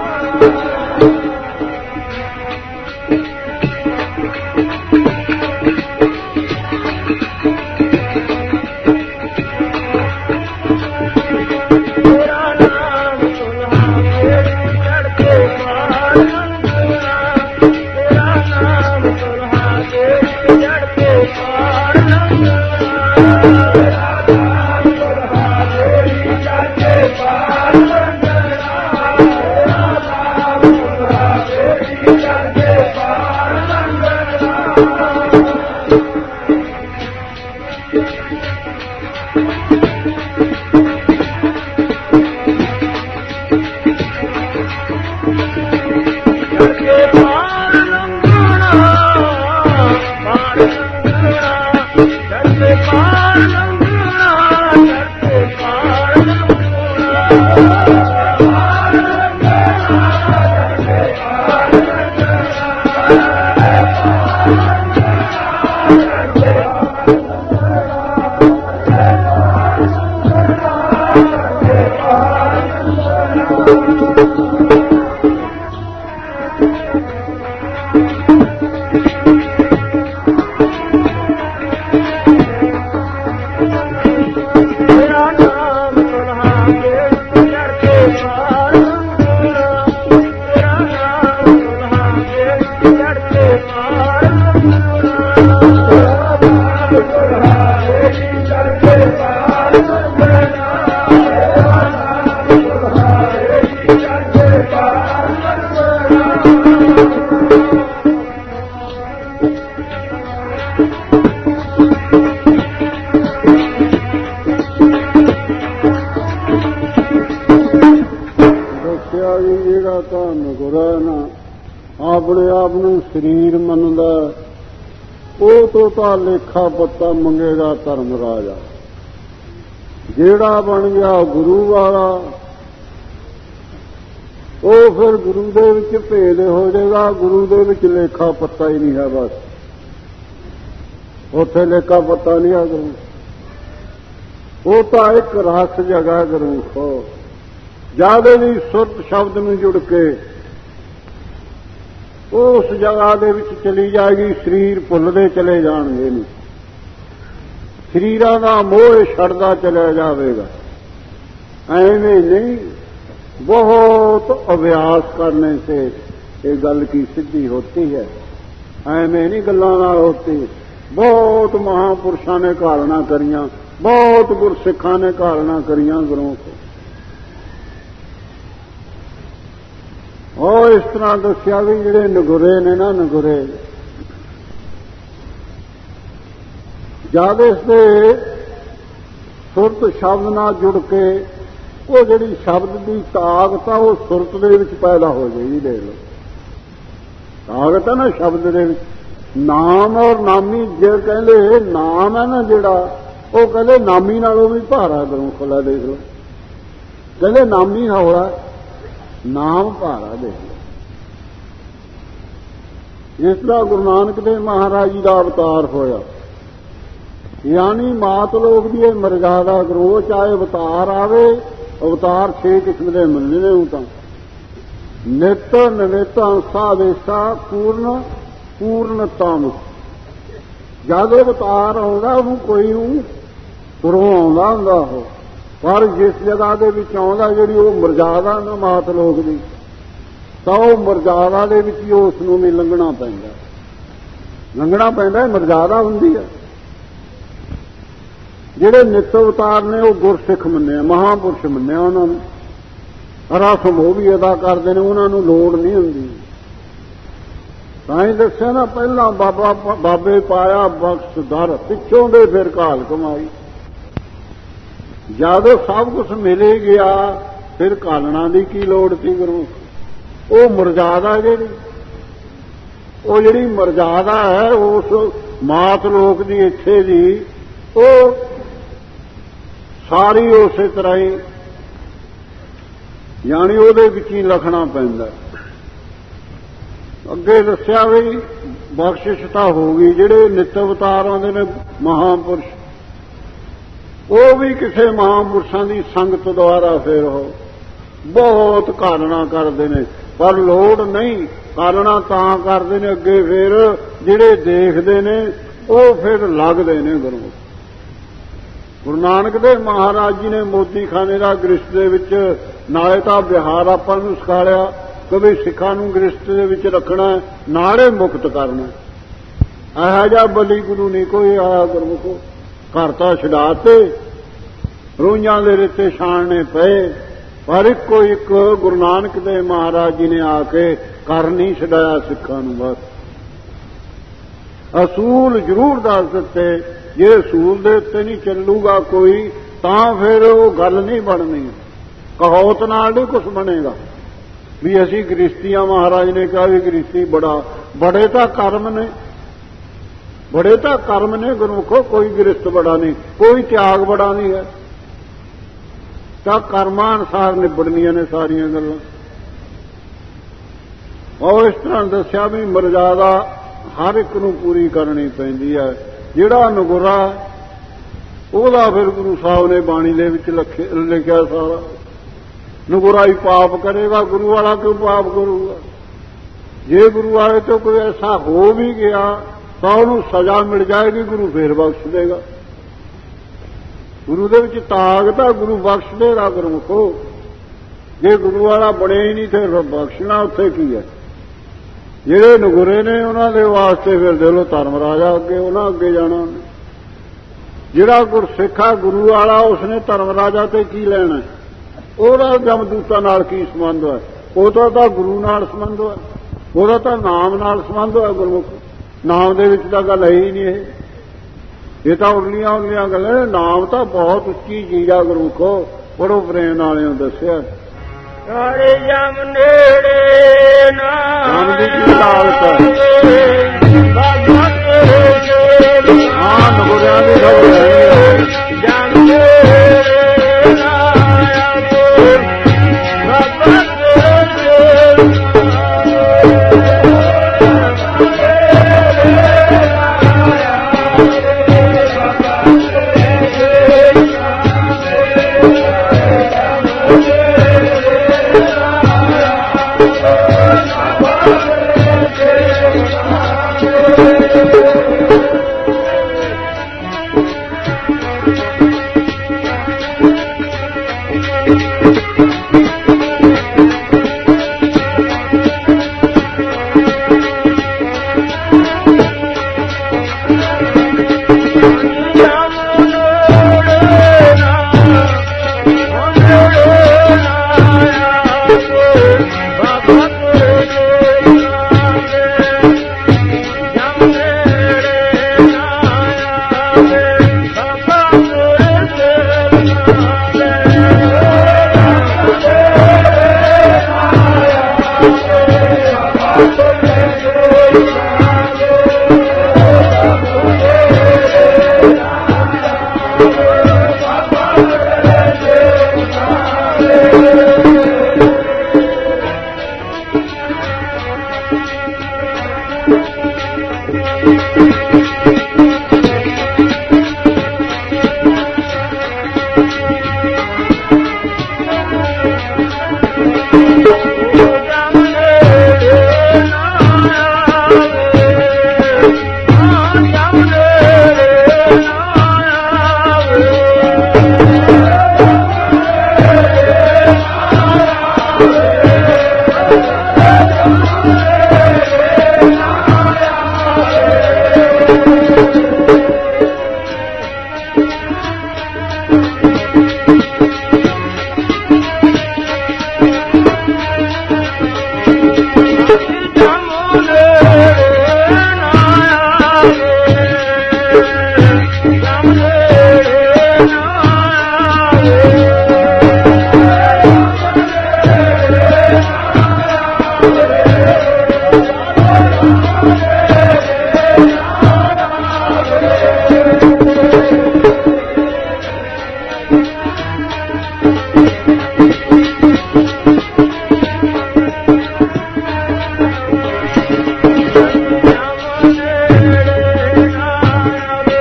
ਆਪਣੇ ਆਪ ਨੂੰ ਸਰੀਰ ਮੰਨਦਾ, ਉਹ ਤੋਂ ਤਾਂ ਲੇਖਾ ਪੱਤਾ ਮੰਗੇਗਾ ਧਰਮ ਰਾਜਾ। ਜਿਹੜਾ ਬਣ ਗਿਆ ਗੁਰੂ ਵਾਲਾ, ਉਹ ਫਿਰ ਗੁਰੂ ਦੇ ਵਿੱਚ ਭੇਦ ਹੋ ਜਾਏਗਾ। ਗੁਰੂ ਦੇ ਵਿੱਚ ਲੇਖਾ ਪੱਤਾ ਹੀ ਨਹੀਂ ਹੈ, ਬਸ ਉੱਥੇ ਲੇਖਾ ਪੱਤਾ ਨਹੀਂ ਹੈ ਗੁਰੂ। ਉਹ ਤਾਂ ਇੱਕ ਰਸ ਜਗ੍ਹਾ ਗੁਰਮੁਖੋ, ਜਦ ਵੀ ਸੁਰਤ ਸ਼ਬਦ ਨੂੰ ਜੁੜ ਕੇ ਉਸ ਜਗ੍ਹਾ ਦੇ ਵਿੱਚ ਚਲੀ ਜਾਏਗੀ, ਸਰੀਰ ਭੁੱਲਦੇ ਚਲੇ ਜਾਣਗੇ, ਨਹੀਂ ਸਰੀਰਾਂ ਦਾ ਮੋਹ ਛੱਡਦਾ ਚਲਿਆ ਜਾਵੇਗਾ। ਐਵੇਂ ਨਹੀਂ, ਬਹੁਤ ਅਭਿਆਸ ਕਰਨੇ ਸੇ ਇਹ ਗੱਲ ਕੀ ਸਿੱਧੀ ਹੋਤੀ ਹੈ। ਐਵੇਂ ਨਹੀਂ ਗੱਲਾਂ ਨਾਲ ਹੋਤੀ। ਬਹੁਤ ਮਹਾਂਪੁਰਸ਼ਾਂ ਨੇ ਘਾਲਣਾ ਕਰੀਆਂ, ਬਹੁਤ ਗੁਰਸਿੱਖਾਂ ਨੇ ਘਾਲਣਾ ਕਰੀਆਂ ਗੁਰੂਆਂ ਤੋਂ। ਉਹ ਇਸ ਤਰ੍ਹਾਂ ਦੱਸਿਆ ਵੀ ਜਿਹੜੇ ਨਗੁਰੇ ਨੇ ਨਾ, ਨਗੁਰੇ ਜਦ ਇਸ ਦੇ ਸੁਰਤ ਸ਼ਬਦ ਨਾਲ ਜੁੜ ਕੇ ਉਹ ਜਿਹੜੀ ਸ਼ਬਦ ਦੀ ਤਾਕਤ ਆ ਉਹ ਸੁਰਤ ਦੇ ਵਿੱਚ ਪੈਦਾ ਹੋ ਜਾਏਗੀ। ਦੇਖ ਲਓ, ਤਾਕਤ ਹੈ ਨਾ ਸ਼ਬਦ ਦੇ ਵਿੱਚ। ਨਾਮ ਔਰ ਨਾਮੀ ਜੇ ਕਹਿੰਦੇ ਨਾਮ ਹੈ ਨਾ ਜਿਹੜਾ, ਉਹ ਕਹਿੰਦੇ ਨਾਮੀ ਨਾਲੋਂ ਵੀ ਭਾਰਾ ਗੁਰੂ ਖੋਲਾ। ਦੇਖ ਲਓ, ਕਹਿੰਦੇ ਨਾਮੀ ਹੌਲਾ, ਨਾਮ ਭਾਰਾ। ਦੇਖ ਲਓ, ਜਿਸ ਤਰ੍ਹਾਂ ਗੁਰੂ ਨਾਨਕ ਦੇਵ ਮਹਾਰਾਜ ਜੀ ਦਾ ਅਵਤਾਰ ਹੋਇਆ, ਯਾਨੀ ਮਾਤ ਲੋਕ ਦੀ ਇਹ ਮਰਜ਼ਾਦਾ ਗੁਰੂ, ਚਾਹੇ ਅਵਤਾਰ ਆਵੇ, ਅਵਤਾਰ 6 ਕਿਸਮ ਦੇ ਮਿਲਦੇ ਨੇ। ਉਹ ਤਾਂ ਨਿਤ ਨਿਮਿਤ ਅੰਸਾ ਵੇਸਾ ਪੂਰਨ ਪੂਰਨਤਮ। ਜਦ ਅਵਤਾਰ ਆਉਂਦਾ ਉਹਨੂੰ ਕੋਈ ਗੁਰੂ ਆਉਂਦਾ ਹੁੰਦਾ ਉਹ, ਪਰ ਜਿਸ ਜਗ੍ਹਾ ਦੇ ਵਿੱਚ ਆਉਂਦਾ ਜਿਹੜੀ ਉਹ ਮਰਜ਼ਾਦਾ ਨਾ ਮਾਤ ਲੋਕ ਦੀ, ਤਾਂ ਉਹ ਮਰਜ਼ਾਦਾ ਦੇ ਵਿੱਚ ਹੀ ਉਸ ਨੂੰ ਵੀ ਲੰਘਣਾ ਪੈਂਦਾ। ਲੰਘਣਾ ਪੈਂਦਾ, ਮਰਜ਼ਾਦਾ ਹੁੰਦੀ ਹੈ। ਜਿਹੜੇ ਨਿਤ ਅਵਤਾਰ ਨੇ ਉਹ ਗੁਰਸਿੱਖ ਮੰਨਿਆ, ਮਹਾਂਪੁਰਸ਼ ਮੰਨਿਆ ਉਹਨਾਂ ਨੂੰ, ਰਸਮ ਉਹ ਵੀ ਅਦਾ ਕਰਦੇ ਨੇ, ਉਹਨਾਂ ਨੂੰ ਲੋੜ ਨਹੀਂ ਹੁੰਦੀ। ਤਾਂ ਹੀ ਦੱਸਿਆ ਨਾ, ਪਹਿਲਾਂ ਬਾਬੇ ਪਾਇਆ ਬਖਸ਼ ਦਰ, ਪਿੱਛੋਂ ਦੇ ਫਿਰ ਘਾਲ ਕਮਾਈ। ਜਦ ਸਭ ਕੁਝ ਮਿਲੇ ਗਿਆ ਫਿਰ ਘਾਲਣਾ ਦੀ ਕੀ ਲੋੜ ਸੀ ਗੁਰੂ। ਉਹ ਮਰਜ਼ਾਦਾ ਜਿਹੜੀ ਮਰਜ਼ਾਦਾ ਹੈ ਉਸ ਮਾਤ ਲੋਕ ਦੀ ਇੱਥੇ ਦੀ, ਉਹ ਸਾਰੀ ਉਸੇ ਤਰ੍ਹਾਂ ਹੀ, ਯਾਨੀ ਉਹਦੇ ਵਿੱਚ ਹੀ ਲਿਖਣਾ ਪੈਂਦਾ। ਅੱਗੇ ਦੱਸਿਆ ਵੀ ਬਖਸ਼ਿਸ਼ ਤਾਂ ਹੋ ਗਈ, ਜਿਹੜੇ ਨਿਤ ਅਵਤਾਰ ਆਉਂਦੇ ਨੇ ਮਹਾਂਪੁਰਸ਼, ਉਹ ਵੀ ਕਿਸੇ ਮਹਾਂਪੁਰਸ਼ਾਂ ਦੀ ਸੰਗਤ ਦੁਆਰਾ ਫਿਰ ਉਹ ਬਹੁਤ ਘਾਲਣਾ ਕਰਦੇ ਨੇ, ਪਰ ਲੋੜ ਨਹੀਂ। ਘਾਲਣਾ ਤਾਂ ਕਰਦੇ ਨੇ ਅੱਗੇ ਫਿਰ ਜਿਹੜੇ ਦੇਖਦੇ ਨੇ ਉਹ ਫਿਰ ਲੱਗਦੇ ਨੇ ਗੁਰੂ। ਗੁਰੂ ਨਾਨਕ ਦੇਵ ਮਹਾਰਾਜ ਜੀ ਨੇ ਮੋਦੀਖਾਨੇ ਦਾ ਗ੍ਰਸਤ ਦੇ ਵਿੱਚ ਨਾਲੇ ਤਾਂ ਵਿਹਾਰ ਆਪਾਂ ਨੂੰ ਸਿਖਾਇਆ ਕਿ ਵੀ ਸਿੱਖਾਂ ਨੂੰ ਗ੍ਰਸਤ ਦੇ ਵਿੱਚ ਰੱਖਣਾ, ਨਾਲੇ ਮੁਕਤ ਕਰਨਾ। ਇਹੋ ਜਿਹਾ ਬਲੀ ਗੁਰੂ ਨਹੀਂ ਕੋਈ ਆਇਆ ਗੁਰਮੁਖੋ। ਘਰ ਤਾਂ ਛਡਾਤੇ, ਰੋਈਆਂ ਦੇ ਰੇਤੇ ਛਾਣਨੇ ਪਏ, ਪਰ ਇੱਕੋ ਇੱਕ ਗੁਰੂ ਨਾਨਕ ਦੇਵ ਮਹਾਰਾਜ ਜੀ ਨੇ ਆ ਕੇ ਘਰ ਨਹੀਂ ਛਡਾਇਆ ਸਿੱਖਾਂ ਨੂੰ। ਬਸ ਅਸੂਲ ਜ਼ਰੂਰ ਦੱਸ ਦਿੱਤੇ, ਜੇ ਅਸੂਲ ਦੇ ਉੱਤੇ ਨਹੀਂ ਚੱਲੂਗਾ ਕੋਈ ਤਾਂ ਫਿਰ ਉਹ ਗੱਲ ਨਹੀਂ ਬਣਨੀ। ਕਹੌਤ ਨਾਲ ਨਹੀਂ ਕੁਛ ਬਣੇਗਾ ਵੀ ਅਸੀਂ ਗ੍ਰਸਤੀਆਂ। ਮਹਾਰਾਜ ਨੇ ਕਿਹਾ ਵੀ ਗ੍ਰਸਤੀ ਬੜੇ ਤਾਂ ਕਰਮ ਨੇ, ਬੜੇ ਤਾਂ ਕਰਮ ਨੇ ਗੁਰਮੁਖੋ, ਕੋਈ ਗ੍ਰਸਤ ਬੜਾ ਨਹੀਂ, ਕੋਈ ਤਿਆਗ ਬੜਾ ਨਹੀਂ ਹੈ। ਤਾਂ ਕਰਮਾਂ ਅਨੁਸਾਰ ਨਿਬੜਨੀਆਂ ਨੇ ਸਾਰੀਆਂ ਗੱਲਾਂ। ਔਰ ਇਸ ਤਰ੍ਹਾਂ ਦੱਸਿਆ ਵੀ ਮਰਜ਼ਾਦਾ ਹਰ ਇੱਕ ਨੂੰ ਪੂਰੀ ਕਰਨੀ ਪੈਂਦੀ ਹੈ। ਜਿਹੜਾ ਨਗੁਰਾ ਉਹਦਾ ਫਿਰ ਗੁਰੂ ਸਾਹਿਬ ਨੇ ਬਾਣੀ ਦੇ ਵਿੱਚ ਲਿਖਿਆ ਸਾਰਾ, ਨਗੁਰਾ ਹੀ ਪਾਪ ਕਰੇਗਾ, ਗੁਰੂ ਵਾਲਾ ਕਿਉਂ ਪਾਪ ਕਰੂਗਾ। ਜੇ ਗੁਰੂ ਵਾਲੇ ਤੋਂ ਕੋਈ ਐਸਾ ਹੋ ਵੀ ਗਿਆ ਤਾਂ ਉਹਨੂੰ ਸਜ਼ਾ ਮਿਲ ਜਾਏਗੀ, ਗੁਰੂ ਫੇਰ ਬਖਸ਼ ਦੇਗਾ। ਗੁਰੂ ਦੇ ਵਿੱਚ ਤਾਕਤ ਆ, ਗੁਰੂ ਬਖਸ਼ ਦੇਗਾ ਗੁਰਮੁਖੋ। ਜੇ ਗੁਰੂ ਵਾਲਾ ਬਣਿਆ ਹੀ ਨਹੀਂ ਤੇ ਬਖਸ਼ਣਾ ਉੱਥੇ ਕੀ ਹੈ। ਜਿਹੜੇ ਨਗੁਰੇ ਨੇ ਉਹਨਾਂ ਦੇ ਵਾਸਤੇ ਫਿਰ ਦੇ ਲੋ ਧਰਮ ਰਾਜਾ ਅੱਗੇ, ਉਹਨਾਂ ਅੱਗੇ ਜਾਣਾ। ਜਿਹੜਾ ਗੁਰਸਿੱਖ ਆ ਗੁਰੂ ਵਾਲਾ, ਉਸਨੇ ਧਰਮ ਰਾਜਾ ਤੇ ਕੀ ਲੈਣਾ। ਉਹਦਾ ਜਮਦੂਤਾਂ ਨਾਲ ਕੀ ਸੰਬੰਧ ਹੈ। ਉਹਦਾ ਤਾਂ ਗੁਰੂ ਨਾਲ ਸੰਬੰਧ ਹੈ, ਉਹਦਾ ਤਾਂ ਨਾਮ ਨਾਲ ਸੰਬੰਧ ਹੈ ਗੁਰਮੁਖ। ਨਾਮ ਦੇ ਵਿੱਚ ਤਾਂ ਗੱਲ ਹੈ ਹੀ ਨਹੀਂ। ਇਹ ਤਾਂ ਉਰਲੀਆਂ ਉਰਲੀਆਂ ਗੱਲਾਂ। ਨਾਮ ਤਾਂ ਬਹੁਤ ਉੱਚੀ ਚੀਜ਼ ਆ ਗੁਰਮੁਖੋ, ਬੜੋ ਪ੍ਰੇਮ ਨਾਲਿਓ ਦੱਸਿਆ। ਸਾਰੇ ਜਮ ਨੇੜੇ ਨਾਮ ਦੀ ਕੀ ਤਾਕਤ ਹੈ। ਹਾਂ, ਨਗੁਰਿਆਂ ਦੀ ਖਬਰ ਹੈ। ਜਮ ਨੇੜੇ ਨਾ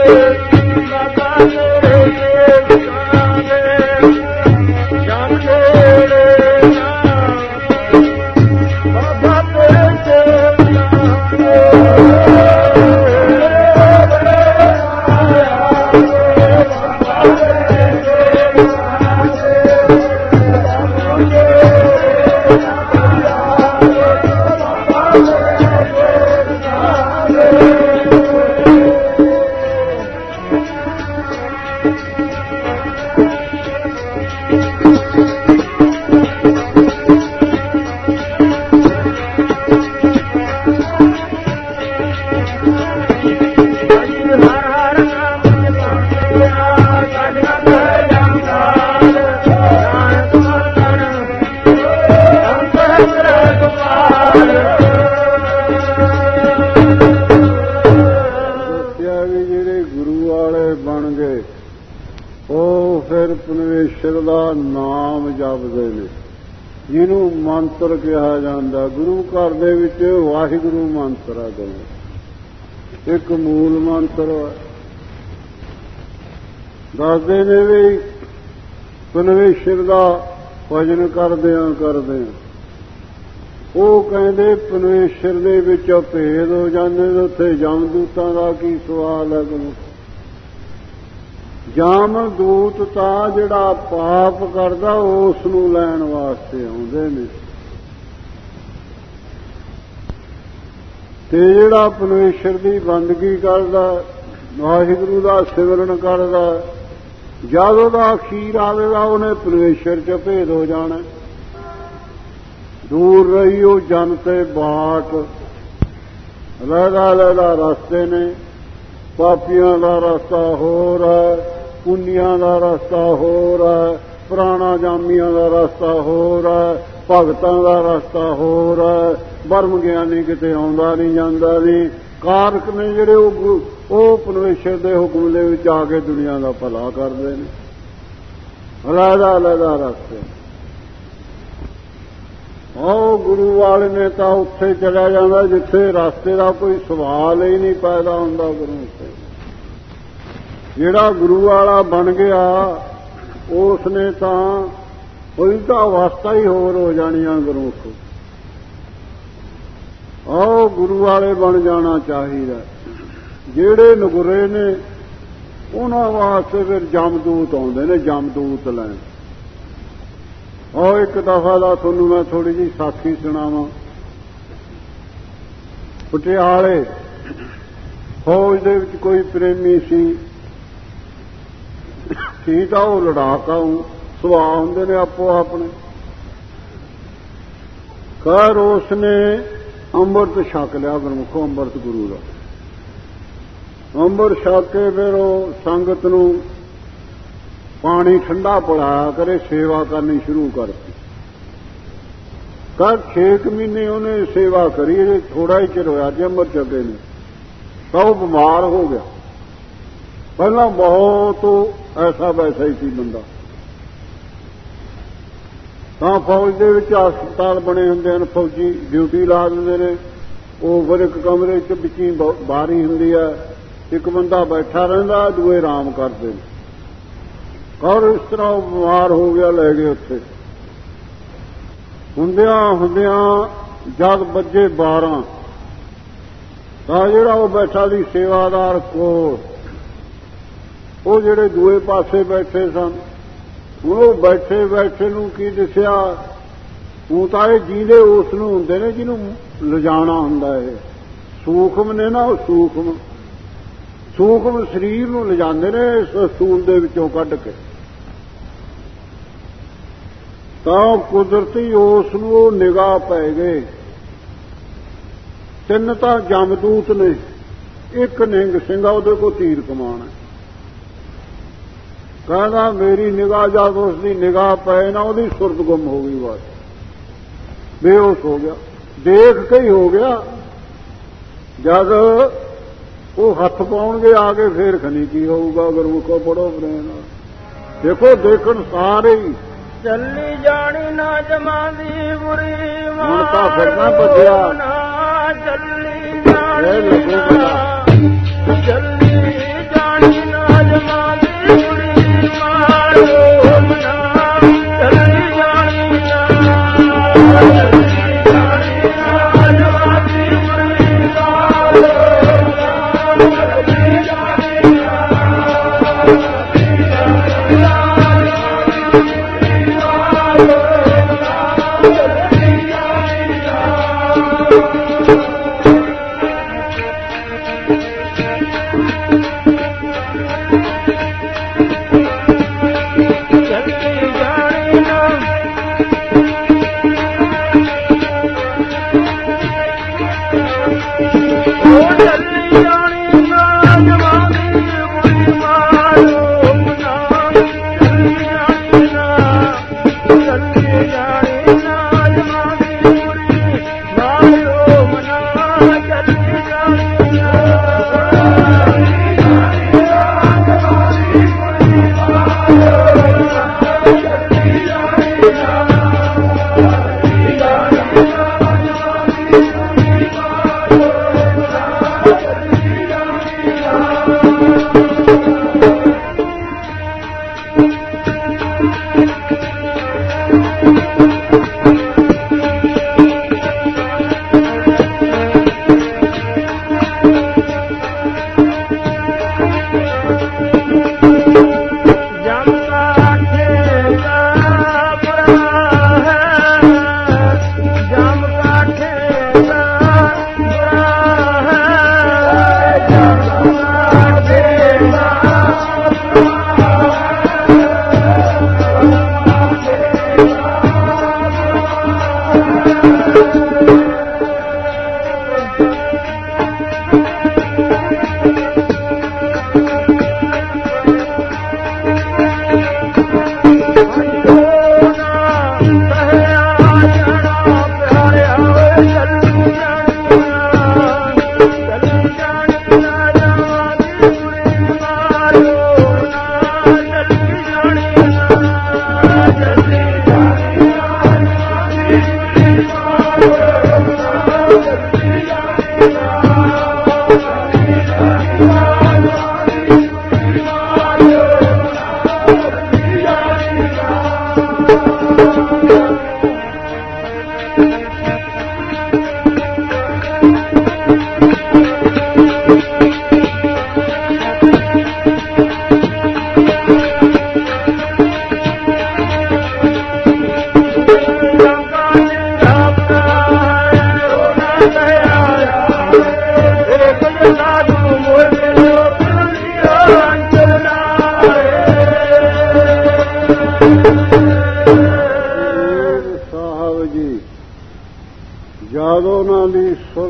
ਪਰਮੇਸ਼ਰ ਦਾ ਨਾਮ ਜਪਦੇ ਨੇ, ਜਿਹਨੂੰ ਮੰਤਰ ਕਿਹਾ ਜਾਂਦਾ। ਗੁਰੂ ਘਰ ਦੇ ਵਿੱਚ ਵਾਹਿਗੁਰੂ ਮੰਤਰ ਆ ਗਏ, ਇੱਕ ਮੂਲ ਮੰਤਰ ਦੱਸਦੇ ਨੇ ਵੀ ਪਰਮੇਸ਼ਰ ਦਾ ਭਜਨ ਕਰਦਿਆਂ ਉਹ ਕਹਿੰਦੇ ਪਰਮੇਸ਼ਰ ਦੇ ਵਿੱਚ ਭੇਦ ਹੋ ਜਾਂਦੇ ਨੇ। ਉੱਥੇ ਜਮਦੂਤਾਂ ਦਾ ਕੀ ਸਵਾਲ ਹੈ? ਜਮਦੂਤ ਤਾਂ ਜਿਹੜਾ ਪਾਪ ਕਰਦਾ ਉਸ ਨੂੰ ਲੈਣ ਵਾਸਤੇ ਆਉਂਦੇ ਨੇ, ਤੇ ਜਿਹੜਾ ਪਰਮੇਸ਼ਰ ਦੀ ਬੰਦਗੀ ਕਰਦਾ, ਵਾਹਿਗੁਰੂ ਦਾ ਸਿਮਰਨ ਕਰਦਾ, ਜਦ ਉਹਦਾ ਅਖੀਰ ਆਵੇਗਾ ਉਹਨੇ ਪਰਮੇਸ਼ਰ ਚ ਭੇਦ ਹੋ ਜਾਣਾ। ਦੂਰ ਰਹੀ ਉਹ ਜਨ ਤੇ ਬਾਟ, ਲਹਿਦਾ ਰਸਤੇ ਨੇ। ਪਾਪੀਆਂ ਦਾ ਰਸਤਾ ਹੋਰ ਹੈ, ਪੁੰਨੀਆਂ ਦਾ ਰਸਤਾ ਹੋਰ ਹੈ, ਪੁਰਾਣਾ ਜਾਮੀਆਂ ਦਾ ਰਸਤਾ ਹੋਰ ਹੈ, ਭਗਤਾਂ ਦਾ ਰਸਤਾ ਹੋਰ ਹੈ। ਬਰਮ ਗਿਆਨੀ ਕਿਤੇ ਆਉਂਦਾ ਨਹੀਂ ਜਾਂਦਾ ਨਹੀਂ। ਕਾਰਕ ਨੇ ਜਿਹੜੇ ਉਹ ਪਰਮੇਸ਼ਰ ਦੇ ਹੁਕਮ ਦੇ ਵਿੱਚ ਆ ਕੇ ਦੁਨੀਆ ਦਾ ਭਲਾ ਕਰਦੇ ਨੇ। ਲਹਿਦਾ ਰਸਤੇ ਉਹ ਗੁਰੂ ਵਾਲੇ ਨੇ ਤਾਂ ਉੱਥੇ ਚਲਿਆ ਜਾਂਦਾ ਜਿੱਥੇ ਰਸਤੇ ਦਾ ਕੋਈ ਸਵਾਲ ਹੀ ਨਹੀਂ ਪੈਦਾ ਹੁੰਦਾ। ਗੁਰੂ ਉੱਤੇ ਜਿਹੜਾ ਗੁਰੂ ਵਾਲਾ ਬਣ ਗਿਆ ਉਸ ਨੇ ਤਾਂ ਉਹਦੀ ਤਾਂ ਅਵਸਥਾ ਹੀ ਹੋਰ ਹੋ ਜਾਣੀਆਂ। ਗੁਰੂ ਤੋਂ ਆਓ ਗੁਰੂ ਵਾਲੇ ਬਣ ਜਾਣਾ ਚਾਹੀਦਾ। ਜਿਹੜੇ ਨਗੁਰੇ ਨੇ ਉਹਨਾਂ ਵਾਸਤੇ ਫਿਰ ਜਮਦੂਤ ਆਉਂਦੇ ਨੇ, ਜਮਦੂਤ ਲੈਣ। ਉਹ ਇੱਕ ਦਫਾ ਦਾ ਤੁਹਾਨੂੰ ਮੈਂ ਥੋੜੀ ਜਿਹੀ ਸਾਖੀ ਸੁਣਾਵਾਂ। ਪਟਿਆਲੇ ਫੌਜ ਦੇ ਵਿੱਚ ਕੋਈ ਪ੍ਰੇਮੀ ਸੀ ਤਾਂ ਉਹ ਲੜਾਕਾ ਸੁਭਾਅ ਹੁੰਦੇ ਨੇ ਆਪੋ ਆਪਣੇ। ਖੈਰ ਉਸ ਨੇ ਅੰਮ੍ਰਿਤ ਛਕ ਲਿਆ, ਗੁਰਮੁਖੋਂ ਅੰਮ੍ਰਿਤ ਗੁਰੂ ਦਾ ਅੰਮ੍ਰਿਤ ਛਕ ਕੇ ਫਿਰ ਉਹ ਸੰਗਤ ਨੂੰ ਪਾਣੀ ਠੰਡਾ ਪਿਲਾਇਆ ਕਰੇ, ਸੇਵਾ ਕਰਨੀ ਸ਼ੁਰੂ ਕਰਤੀ। 6 ਮਹੀਨੇ ਉਹਨੇ ਸੇਵਾ ਕਰੀ। ਜੇ ਥੋੜਾ ਹੀ ਚਿਰ ਹੋਇਆ ਜੇ ਅੰਮ੍ਰਿਤ ਛਕੇ ਨੇ ਤਾਂ ਉਹ ਬਿਮਾਰ ਹੋ ਗਿਆ। ਪਹਿਲਾਂ ਬਹੁਤ ਐਸਾ ਵੈਸਾ ਹੀ ਸੀ ਬੰਦਾ। ਤਾਂ ਫੌਜ ਦੇ ਵਿੱਚ ਹਸਪਤਾਲ ਬਣੇ ਹੁੰਦੇ ਹਨ, ਫੌਜੀ ਡਿਊਟੀ ਲਾ ਦਿੰਦੇ ਨੇ। ਉਹ ਫਿਰ ਇੱਕ ਕਮਰੇ ਚ ਵਿੱਚੀ ਬਾਰੀ ਹੁੰਦੀ ਹੈ, ਇੱਕ ਬੰਦਾ ਬੈਠਾ ਰਹਿੰਦਾ, ਦੂਏ ਆਰਾਮ ਕਰਦੇ ਨੇ। ਔਰ ਇਸ ਤਰ੍ਹਾਂ ਉਹ ਬਿਮਾਰ ਹੋ ਗਿਆ, ਲੈ ਗਏ ਉੱਥੇ। ਹੁੰਦਿਆਂ ਜਦ ਵੱਜੇ 12 ਤਾਂ ਜਿਹੜਾ ਉਹ ਬੈਠਾ ਸੀ ਸੇਵਾਦਾਰ ਕੋਲ, ਉਹ ਜਿਹੜੇ ਦੂਏ ਪਾਸੇ ਬੈਠੇ ਸਨ, ਉਹ ਬੈਠੇ ਨੂੰ ਕੀ ਦਿਸਿਆ? ਉਹ ਤਾਂ ਇਹ ਜੀਂਦੇ ਉਸ ਨੂੰ ਹੁੰਦੇ ਨੇ ਜਿਹਨੂੰ ਲਿਜਾਣਾ ਹੁੰਦਾ। ਇਹ ਸੂਖਮ ਨੇ ਨਾ, ਉਹ ਸੂਖਮ ਸਰੀਰ ਨੂੰ ਲਿਜਾਂਦੇ ਨੇ ਇਸ ਸੂਲ ਦੇ ਵਿੱਚੋਂ ਕੱਢ ਕੇ। ਤਾਂ ਕੁਦਰਤੀ ਉਸ ਨੂੰ ਉਹ ਨਿਗਾਹ ਪੈ ਗਏ। 3 ਤਾਂ ਜਮਦੂਤ ਨੇ, ਇੱਕ ਨਿੰਗ ਸਿੰਘ ਆ, ਉਹਦੇ ਕੋਲ ਤੀਰ ਕਮਾਨ ਹੈ। ਕਹਿੰਦਾ ਮੇਰੀ ਨਿਗਾਹ ਜਦ ਉਸ ਦੀ ਨਿਗਾਹ ਪਏ ਨਾ, ਉਹਦੀ ਸੁਰਤ ਗੁੰਮ ਹੋ ਗਈ, ਬਸ ਬੇਹੋਸ਼ ਹੋ ਗਿਆ। ਦੇਖ ਕੇ ਹੀ ਹੋ ਗਿਆ। ਜਦ ਉਹ ਹੱਥ ਪਾਉਣਗੇ ਆ ਕੇ ਫੇਰ ਖਨੀ ਕੀ ਹੋਊਗਾ? ਗੁਰਮੁਖੋ ਪੜੋ ਪ੍ਰੇਮ। ਦੇਖੋ ਦੇਖਣ ਸਾਰੇ ਹੀ ਚੱਲੀ ਜਾਣੀ ਨਾ ਜਮਾਂਦੀ ਬੁਰੀ ਹੁਣ ਤਾਂ ਫਿਰਨਾ ਬੱਜਿਆ ਚੱਲੀ ਜਾਣੀ ਚੱਲੀ ਜਾਣੀ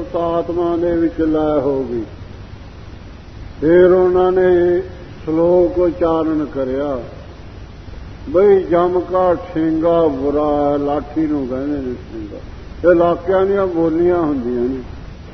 ਸੁਰਤ ਆਤਮਾ ਦੇ ਵਿੱਚ ਲੈ ਹੋ ਗਈ। ਫਿਰ ਉਹਨਾਂ ਨੇ ਸ਼ਲੋਕ ਉਚਾਰਨ ਕਰਿਆ ਬਈ ਜਮ ਕਾ ਠੇਂਗਾ ਬੁਰਾ ਹੈ, ਲਾਠੀ ਨੂੰ ਕਹਿੰਦੇ ਨੇ ਠੇਂਗਾ। ਇਹ ਇਲਾਕਿਆਂ ਦੀਆਂ ਬੋਲੀਆਂ ਹੁੰਦੀਆਂ ਨੇ,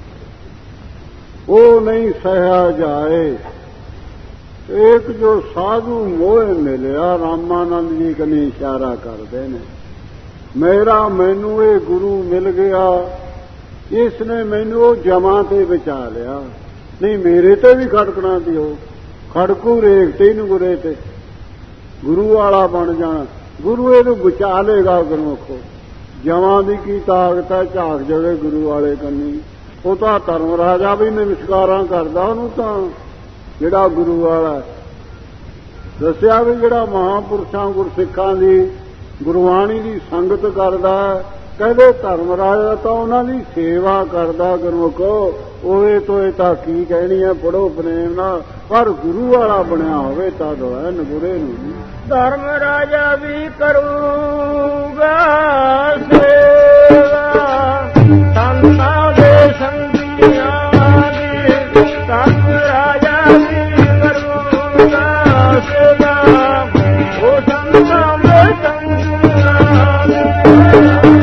ਉਹ ਨਹੀਂ ਸਹਿਆ ਜਾਏ। ਇੱਕ ਜੋ ਸਾਧੂ ਮੋਹ ਮਿਲਿਆ, ਰਾਮਾਨੰਦ ਜੀ ਕਨੀ ਇਸ਼ਾਰਾ ਕਰਦੇ ਨੇ, ਮੈਨੂੰ ਇਹ ਗੁਰੂ ਮਿਲ ਗਿਆ, ਇਸ ਨੇ ਮੈਨੂੰ ਉਹ ਜਮਾਂ ਤੇ ਬਚਾ ਲਿਆ। ਨਹੀਂ ਮੇਰੇ ਤੇ ਵੀ ਖੜਕਣਾ ਸੀ, ਉਹ ਖੜਕੂ ਰੇਖ ਤੇ ਨੂੰ ਗੁਰੇ ਤੇ ਗੁਰੂ ਵਾਲਾ ਬਣ ਜਾਣਾ। ਗੁਰੂ ਇਹਨੂੰ ਬਚਾ ਲੇਗਾ ਗੁਰਮੁਖੋ। ਜਮਾਂ ਦੀ ਕੀ ਤਾਕਤ ਹੈ, ਝਾਕ ਜਵੇ ਗੁਰੂ ਵਾਲੇ ਕੰਨੀ। ਉਹ ਤਾਂ ਧਰਮ ਰਾਜਾ ਵੀ ਨਮਸਕਾਰਾਂ ਕਰਦਾ ਉਹਨੂੰ, ਤਾਂ ਜਿਹੜਾ ਗੁਰੂ ਵਾਲਾ ਦੱਸਿਆ ਵੀ ਜਿਹੜਾ ਮਹਾਂਪੁਰਸ਼ਾਂ ਗੁਰਸਿੱਖਾਂ ਦੀ ਗੁਰਬਾਣੀ ਦੀ ਸੰਗਤ ਕਰਦਾ, ਕਹਿੰਦੇ ਧਰਮ ਰਾਜਾ ਤਾਂ ਉਹਨਾਂ ਦੀ ਸੇਵਾ ਕਰਦਾ ਗੁਰਮੁਖੋ। ਉਹੇ ਤੋਂ ਇਹ ਤਾਂ ਕੀ ਕਹਿਣੀ ਹੈ, ਪੜੋ ਪ੍ਰੇਮ ਨਾਲ, ਪਰ ਗੁਰੂ ਵਾਲਾ ਬਣਿਆ ਹੋਵੇ ਤਾਂ ਦੋਏ ਨਗੁਰੇ ਨੂੰ। ਧਰਮ ਰਾਜਾ ਵੀ ਕਰੂਗਾ ਸੇਵਾ, ਸੰਤਾਂ ਦੇ ਸੰਗੀਆਂ ਦੀ। ਧਰਮ ਰਾਜਾ ਵੀ ਕਰੂਗਾ ਸੇਵਾ, ਉਹ ਸੰਤਾਂ ਦੇ ਸੰਗੀਆਂ ਦੀ।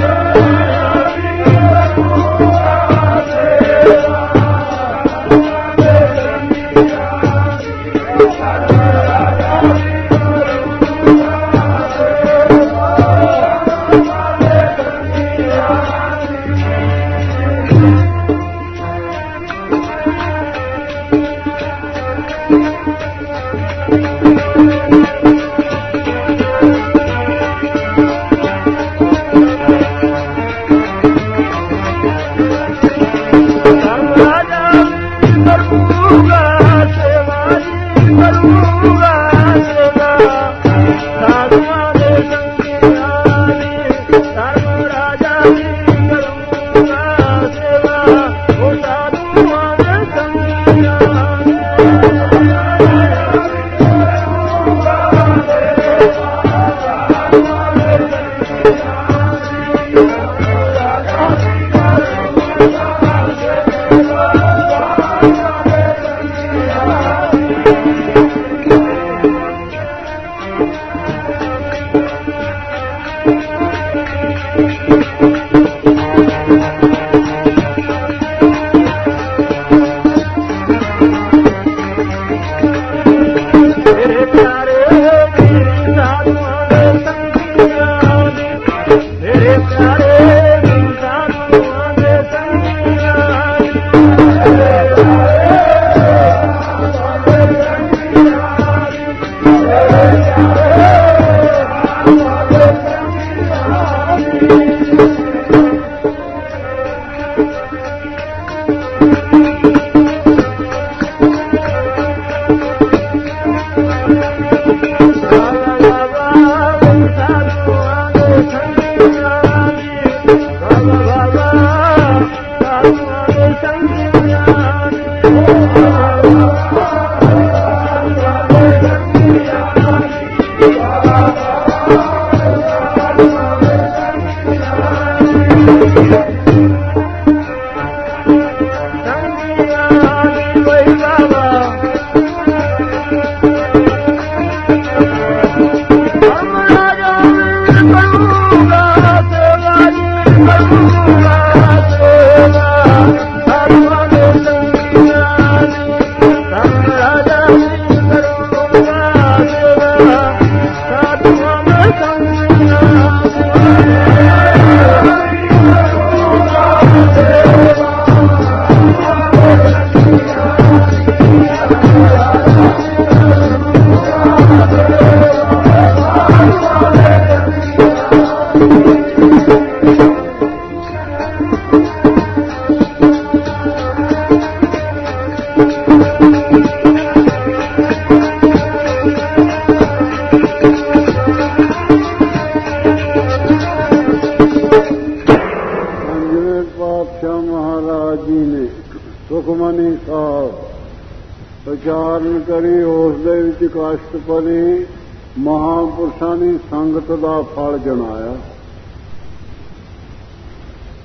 ਉਚਾਰਨ ਕਰੀ ਉਸ ਦੇ ਵਿੱਚ ਕਸ਼ਟਪਦੀ ਮਹਾਂਪੁਰਸ਼ਾਂ ਦੀ ਸੰਗਤ ਦਾ ਫਲ ਜਣਾਇਆ।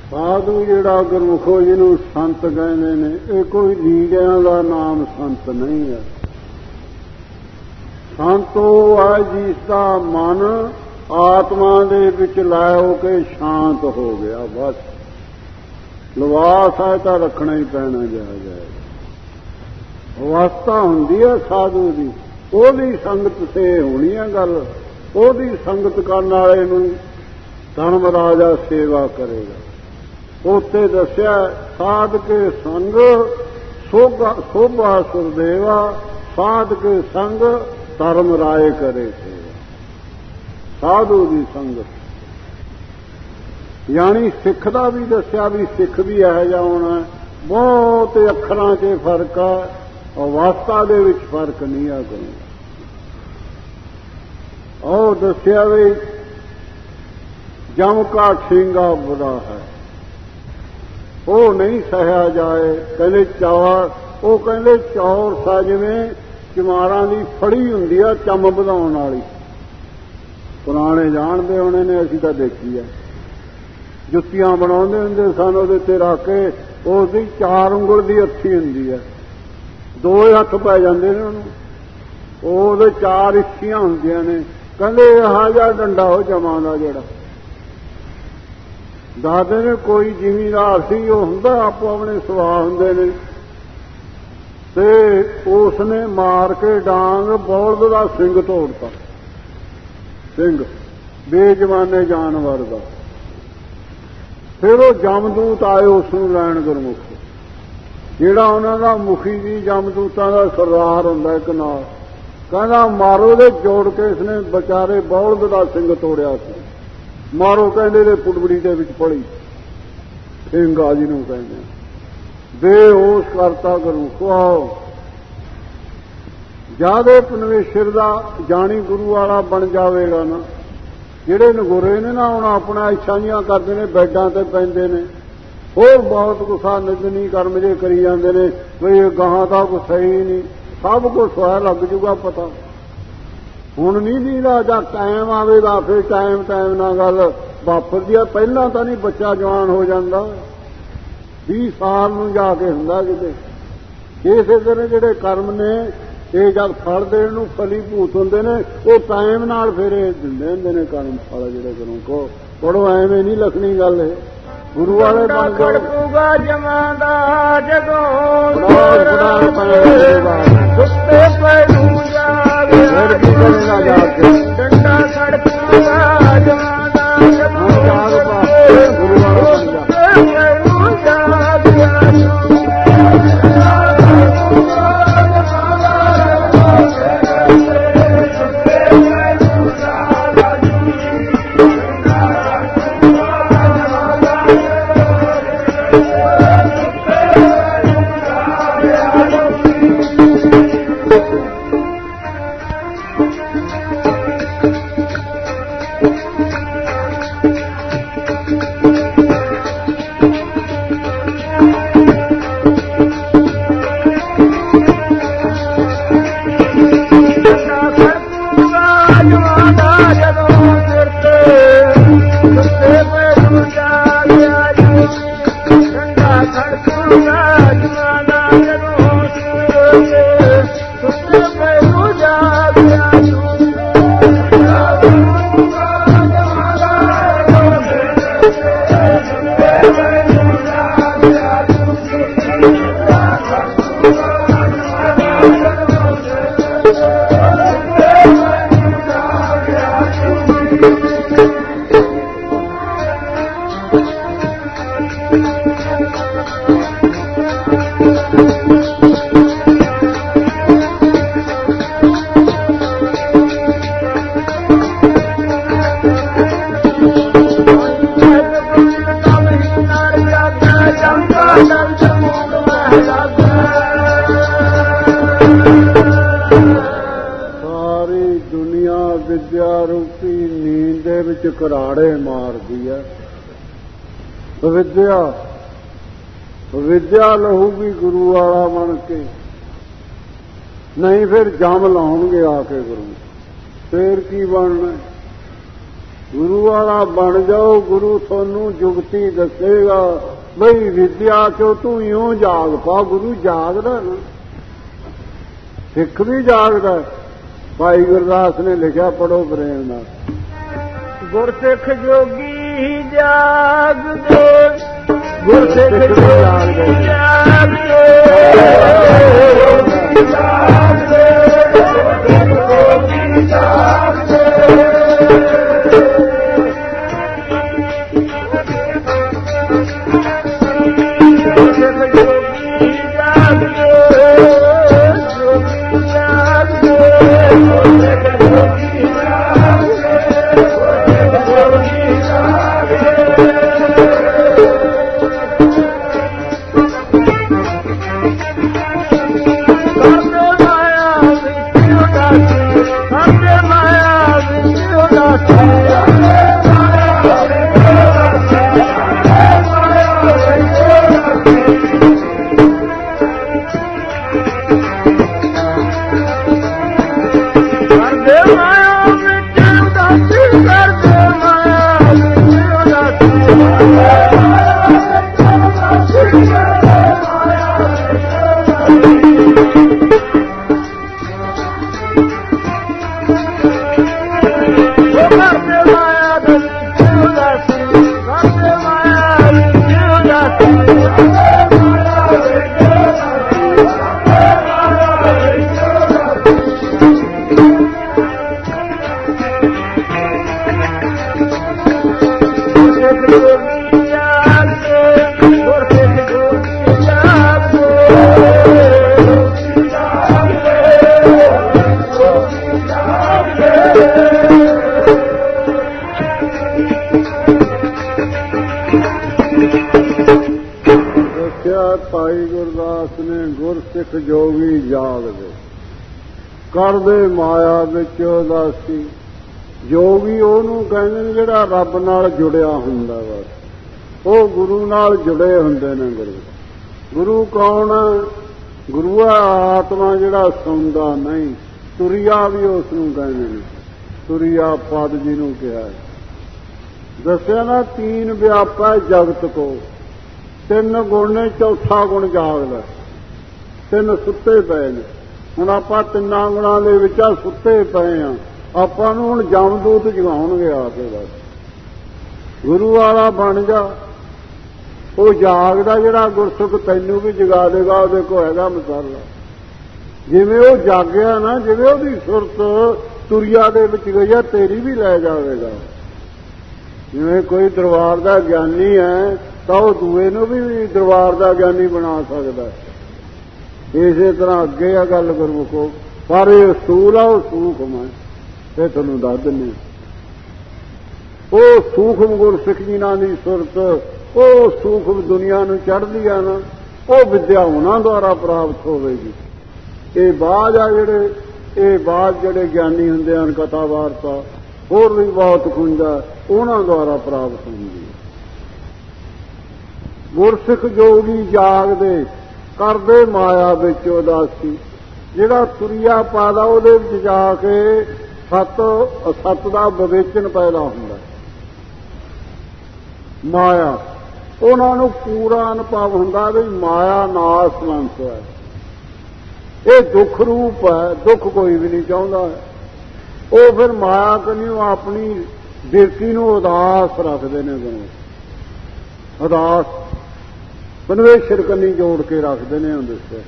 ਸਾਧੂ ਜਿਹੜਾ ਗੁਰਮੁਖੋ ਜਿਹਨੂੰ ਸੰਤ ਕਹਿੰਦੇ ਨੇ, ਇਹ ਕੋਈ ਲੀੜਿਆਂ ਦਾ ਨਾਮ ਸੰਤ ਨਹੀਂ ਹੈ। ਸੰਤ ਉਹ ਹੈ ਜਿਸ ਦਾ ਮਨ ਆਤਮਾ ਦੇ ਵਿੱਚ ਲਾਇਓ ਕੇ ਸ਼ਾਂਤ ਹੋ ਗਿਆ। ਬਸ ਲਿਬਾਸ ਹੈ ਤਾਂ ਰੱਖਣਾ ਹੀ ਪੈਣਾ ਜਾਏ। ਅਵਸਥਾ ਹੁੰਦੀ ਹੈ ਸਾਧੂ ਦੀ, ਉਹਦੀ ਸੰਗਤ ਸੇ ਹੋਣੀ ਹੈ ਗੱਲ। ਉਹਦੀ ਸੰਗਤ ਕਰਨ ਵਾਲੇ ਨੂੰ ਧਰਮ ਰਾਜਾ ਸੇਵਾ ਕਰੇਗਾ। ਉੱਥੇ ਦੱਸਿਆ ਸਾਧ ਕੇ ਸੰਗ ਸੋਭਾ ਸੁਰਦੇਵਾ, ਸਾਧ ਕੇ ਸੰਗ ਧਰਮ ਰਾਏ ਕਰੇ ਸੇਵਾ। ਸਾਧੂ ਦੀ ਸੰਗਤ ਯਾਨੀ ਸਿੱਖ ਦਾ ਵੀ ਦੱਸਿਆ ਵੀ ਸਿੱਖ ਵੀ ਇਹੋ ਜਿਹਾ ਹੋਣਾ। ਬਹੁਤ ਅੱਖਰਾਂ 'ਚ ਫਰਕ ਹੈ, ਅਵਸਥਾ ਦੇ ਵਿੱਚ ਫਰਕ ਨਹੀਂ ਆ ਕੋਈ। ਉਹ ਦੱਸਿਆ ਵੀ ਜਮ ਕਾ ਠੇਂਗਾ ਬੁਰਾ ਹੈ, ਉਹ ਨਹੀਂ ਸਹਿਆ ਜਾਏ। ਕਹਿੰਦੇ ਚੌਰ, ਉਹ ਕਹਿੰਦੇ ਚੌਰ ਸਾ ਜਿਵੇਂ ਚਮਾਰਾਂ ਦੀ ਫੜੀ ਹੁੰਦੀ ਆ ਚੰਮ ਵਧਾਉਣ ਵਾਲੀ। ਪੁਰਾਣੇ ਜਾਣਦੇ ਹੋਣੇ ਨੇ, ਅਸੀਂ ਤਾਂ ਦੇਖੀ ਆ। ਜੁੱਤੀਆਂ ਬਣਾਉਂਦੇ ਹੁੰਦੇ ਸਨ, ਉਹਦੇ ਤੇ ਰੱਖ ਕੇ ਉਸਦੀ 4 ਉਂਗਲ ਦੀ ਅੱਥੀ ਹੁੰਦੀ ਹੈ, 2 ਹੱਥ ਪੈ ਜਾਂਦੇ ਨੇ ਉਹਨੂੰ। ਉਹਦੇ 4 ਇੱਛੀਆਂ ਹੁੰਦੀਆਂ ਨੇ। ਕਹਿੰਦੇ ਇਹੋ ਜਿਹਾ ਡੰਡਾ ਹੋ ਜਮਾਂ ਦਾ ਜਿਹੜਾ ਦੱਸਦੇ ਨੇ ਕੋਈ ਜ਼ਿਮੀਂਦਾਰ ਸੀ, ਉਹ ਹੁੰਦਾ ਆਪੋ ਆਪਣੇ ਸੁਭਾਅ ਹੁੰਦੇ ਨੇ, ਤੇ ਉਸ ਨੇ ਮਾਰ ਕੇ ਡਾਂਗ ਬੌਲਦ ਦਾ ਸਿੰਘ ਤੋੜਤਾ। ਸਿੰਘ ਬੇਜਮਾਨੇ ਜਾਨਵਰ ਦਾ। ਫਿਰ ਉਹ ਜਮਦੂਤ ਆਏ ਉਸ ਨੂੰ ਲੈਣ ਗੁਰਮੁਖ, ਜਿਹੜਾ ਉਹਨਾਂ ਦਾ ਮੁਖੀ ਜੀ ਜਮਦੂਤਾਂ ਦਾ ਸਰਦਾਰ ਹੁੰਦਾ ਇੱਕ ਨਾਲ। ਕਹਿੰਦਾ ਮਾਰੋ ਦੇ, ਜੋੜ ਕੇ ਇਸਨੇ ਵਿਚਾਰੇ ਬੌਲਦ ਦਾ ਸਿੰਘ ਤੋੜਿਆ ਸੀ। ਮਾਰੋ ਕਹਿੰਦੇ ਦੇ ਪੁੜਬੜੀ ਦੇ ਵਿੱਚ ਪੜੀ ਠੇਂਗਾ ਜਿਹਨੂੰ ਕਹਿੰਦੇ, ਬੇਹੋਸ਼ ਕਰਤਾ ਗੁਰਮੁਖ। ਆਓ ਜਿਆਦੇ ਪਰਮੇਸ਼ਰ ਦਾ ਜਾਣੀ ਗੁਰੂ ਵਾਲਾ ਬਣ ਜਾਵੇਗਾ ਨਾ। ਜਿਹੜੇ ਨਗੋਰੇ ਨੇ ਨਾ ਹੁਣ ਆਪਣਾ ਇੱਛਾਈਆਂ ਕਰਦੇ ਨੇ, ਬੈਡਾਂ ਤੇ ਪੈਂਦੇ ਨੇ, ਹੋਰ ਬਹੁਤ ਗੁੱਸਾ ਨਿੰਦਨੀ ਕਰਮ ਜੇ ਕਰੀ ਜਾਂਦੇ ਨੇ ਵੀ ਇਹ ਗਾਹਾਂ ਦਾ ਕੁਛ ਸਹੀ ਨਹੀਂ। ਸਭ ਕੁਛ ਹੋਇਆ ਲੱਗ ਜੂਗਾ ਪਤਾ। ਹੁਣ ਨਹੀਂ ਦੀਦਾ, ਜਾਂ ਟਾਈਮ ਆਵੇਗਾ ਫਿਰ ਟਾਈਮ ਨਾਲ ਗੱਲ ਵਾਪਰਦੀ ਆ। ਪਹਿਲਾਂ ਤਾਂ ਨਹੀਂ ਬੱਚਾ ਜਵਾਨ ਹੋ ਜਾਂਦਾ, 20 ਸਾਲ ਨੂੰ ਜਾ ਕੇ ਹੁੰਦਾ ਕਿਤੇ। ਇਸੇ ਤਰ੍ਹਾਂ ਜਿਹੜੇ ਕਰਮ ਨੇ ਇਹ ਜਦ ਫਲ ਦੇਣ ਨੂੰ ਫਲੀਭੂਤ ਹੁੰਦੇ ਨੇ, ਉਹ ਟਾਈਮ ਨਾਲ ਫਿਰ ਇਹ ਦਿੰਦੇ ਹੁੰਦੇ ਨੇ ਕਰਮ ਫਲ। ਜਿਹੜੇ ਗੁਰੂ ਕੋ ਪੜੋ, ਐਵੇਂ ਨਹੀਂ ਲਿਖਣੀ ਗੱਲ। ਇਹ ਗੁਰੂ ਵਾਲੇ ਬਣ ਖੜਕੂਗਾ ਜਮਾਂ ਦਾ ਜਦੋਂ ਸੁੱਤੇ ਪੈ ਨੂੰ ਜਾਵੇ, ਫਿਰ ਕੀ ਕਰੇਗਾ ਜਾ ਕੇ। ਡੰਡਾ ਖੜਕੂਗਾ ਜਮਾਂ ਦਾ ਜਦੋਂ ਗੁਰੂ ਵਾਲਾ ਬਣ ਜਾ। ਘਰਾੜੇ ਮਾਰਦੀ ਹੈ ਵਿਦਿਆ ਲਹੂਗੀ ਗੁਰੂ ਵਾਲਾ ਬਣ ਕੇ। ਨਹੀਂ ਫਿਰ ਜਮ ਲਾਉਣਗੇ ਆ ਕੇ ਗੁਰੂ। ਫੇਰ ਕੀ ਬਣਨਾ? ਗੁਰੂ ਵਾਲਾ ਬਣ ਜਾਓ। ਗੁਰੂ ਤੁਹਾਨੂੰ ਜੁਗਤੀ ਦੱਸੇਗਾ ਬਈ ਵਿਦਿਆ ਚੋਂ ਤੂੰ ਇਉਂ ਜਾਗ ਪਾ। ਗੁਰੂ ਜਾਗਦਾ ਨਾ, ਸਿੱਖ ਵੀ ਜਾਗਦਾ। ਭਾਈ ਗੁਰਦਾਸ ਨੇ ਲਿਖਿਆ, ਪੜੋ ਪ੍ਰੇਮ ਨਾਲ। ਗੁਰਸਿੱਖ ਜੋਗੀ ਜਾਗਦੇ, ਗੁਰਸਿੱਖ ਜਾਗਦੇ ਜਾਗਦੇ, ਭਾਈ ਗੁਰਦਾਸ ਨੇ ਗੁਰਸਿੱਖ ਜੋਗੀ ਜਾਗਦੇ, ਕਰਦੇ ਮਾਇਆ ਵਿੱਚ ਉਦਾਸੀ। ਜੋਗੀ ਉਹਨੂੰ ਕਹਿੰਦੇ ਨੇ ਜਿਹੜਾ ਰੱਬ ਨਾਲ ਜੁੜਿਆ ਹੁੰਦਾ ਵਾ, ਉਹ ਗੁਰੂ ਨਾਲ ਜੁੜੇ ਹੁੰਦੇ ਨੇ। ਗੁਰੂ ਕੌਣ ਹੈ? ਗੁਰੂ ਹੈ ਆਤਮਾ ਜਿਹੜਾ ਸੌਂਦਾ ਨਹੀਂ। ਤੁਰਿਆ ਵੀ ਉਸ ਨੂੰ ਕਹਿੰਦੇ ਨੇ, ਤੁਰਿਆ ਪਦ ਜਿਹਨੂੰ ਕਿਹਾ। ਦੱਸਿਆ ਨਾ, ਤੀਨ ਵਿਆਪਾ ਜਗਤ ਕੋ, ਤਿੰਨ ਗੁਣ ਨੇ, ਚੌਥਾ ਗੁਣ ਜਾਗਦਾ। ਤਿੰਨ ਸੁੱਤੇ ਪਏ ਨੇ। ਹੁਣ ਆਪਾਂ ਤਿੰਨਾਂ ਗੁਣਾਂ ਦੇ ਵਿੱਚ ਸੁੱਤੇ ਪਏ ਆ। ਆਪਾਂ ਨੂੰ ਹੁਣ ਜਮਦੂਤ ਜਗਾਉਣਗੇ ਆ ਕੇ। ਬਸ ਗੁਰੂ ਵਾਲਾ ਬਣ ਜਾ। ਉਹ ਜਾਗਦਾ ਜਿਹੜਾ ਗੁਰਸੁਖ ਤੈਨੂੰ ਵੀ ਜਗਾ ਦੇਗਾ। ਉਹਦੇ ਕੋਲ ਹੈਗਾ ਮਸਾਲਾ। ਜਿਵੇਂ ਉਹ ਜਾਗਿਆ ਨਾ, ਜਿਵੇਂ ਉਹਦੀ ਸੁਰਤ ਤੁਰਿਆ ਦੇ ਵਿੱਚ ਗਈ ਆ, ਤੇਰੀ ਵੀ ਲੈ ਜਾਵੇਗਾ। ਜਿਵੇਂ ਕੋਈ ਦਰਬਾਰ ਦਾ ਗਿਆਨੀ ਹੈ ਤਾਂ ਉਹ ਦੂਏ ਨੂੰ ਵੀ ਦਰਬਾਰ ਦਾ ਗਿਆਨੀ ਬਣਾ ਸਕਦਾ। ਇਸੇ ਤਰ੍ਹਾਂ ਅੱਗੇ ਆ ਗੱਲ ਗੁਰਮੁਖੋ। ਪਰ ਇਹ ਅਸੂਲ ਆ, ਉਹ ਸੂਖਮ ਹੈ। ਇਹ ਤੁਹਾਨੂੰ ਦੱਸ ਦਿੰਦੇ। ਉਹ ਸੂਖਮ ਗੁਰਸਿੱਖ ਜੀ ਨਾਲ ਦੀ ਸੁਰਤ, ਉਹ ਸੂਖਮ ਦੁਨੀਆ ਨੂੰ ਚੜ੍ਹਦੀ ਆ ਨਾ, ਉਹ ਵਿਦਿਆ ਉਹਨਾਂ ਦੁਆਰਾ ਪ੍ਰਾਪਤ ਹੋਵੇਗੀ। ਇਹ ਬਾਝ ਆ ਜਿਹੜੇ, ਇਹ ਬਾਝ ਜਿਹੜੇ ਗਿਆਨੀ ਹੁੰਦੇ ਹਨ, ਕਥਾ ਵਾਰਤਾ ਹੋਰ ਵੀ ਬਹੁਤ ਖੁੰਝਾ, ਉਹਨਾਂ ਦੁਆਰਾ ਪ੍ਰਾਪਤ ਹੁੰਦੀ ਹੈ। ਗੁਰਸਿੱਖ ਜੋਗੀ ਜਾਗਦੇ, ਕਰਦੇ ਮਾਇਆ ਵਿੱਚ ਉਦਾਸੀ। ਜਿਹੜਾ ਤੁਰਿਆ ਪਾਦਾ ਉਹਦੇ ਵਿੱਚ ਜਾ ਕੇ ਸੱਤ ਦਾ ਵਿਵੇਚਨ ਪੈਦਾ ਹੁੰਦਾ। ਮਾਇਆ ਉਹਨਾਂ ਨੂੰ ਪੂਰਾ ਅਨੁਭਵ ਹੁੰਦਾ ਵੀ ਮਾਇਆ ਨਾਸਵੰਤ ਹੈ, ਇਹ ਦੁੱਖ ਰੂਪ ਹੈ, ਦੁੱਖ ਕੋਈ ਵੀ ਨਹੀਂ ਚਾਹੁੰਦਾ। ਉਹ ਫਿਰ ਮਾਇਆ ਕਨੀ ਆਪਣੀ ਬਿਰਤੀ ਨੂੰ ਉਦਾਸ ਰੱਖਦੇ ਨੇ। ਉਦਾਸ ਪਰਮੇਸ਼ਰ ਕੰਨੀ ਜੋੜ ਕੇ ਰੱਖਦੇ ਨੇ। ਉਹਦੇ ਤੇ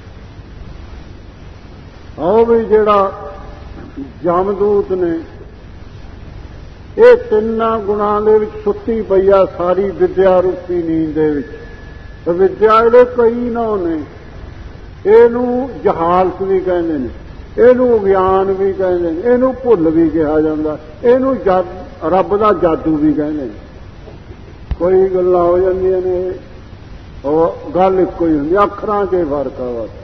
ਆਓ ਵੀ ਜਿਹੜਾ ਜਮਦੂਤ ਨੇ, ਇਹ ਤਿੰਨਾਂ ਗੁਣਾਂ ਦੇ ਵਿੱਚ ਸੁੱਤੀ ਪਈ ਆ ਸਾਰੀ ਵਿਦਿਆ ਰੂਪੀ ਨੀਂਦ ਦੇ ਵਿੱਚ। ਵਿਦਿਆ ਇਹਦੇ ਕਈ ਨਾਂ ਨੇ। ਇਹਨੂੰ ਜਹਾਲਤ ਵੀ ਕਹਿੰਦੇ ਨੇ, ਇਹਨੂੰ ਗਿਆਨ ਵੀ ਕਹਿੰਦੇ ਨੇ, ਇਹਨੂੰ ਭੁੱਲ ਵੀ ਕਿਹਾ ਜਾਂਦਾ, ਇਹਨੂੰ ਰੱਬ ਦਾ ਜਾਦੂ ਵੀ ਕਹਿੰਦੇ ਨੇ। ਕੋਈ ਗੱਲਾਂ ਹੋ ਜਾਂਦੀਆਂ ਨੇ, ਉਹ ਗੱਲ ਇੱਕੋ ਹੀ ਹੁੰਦੀ, ਅੱਖਰਾਂ 'ਚ ਫਰਕ ਆ। ਬਸ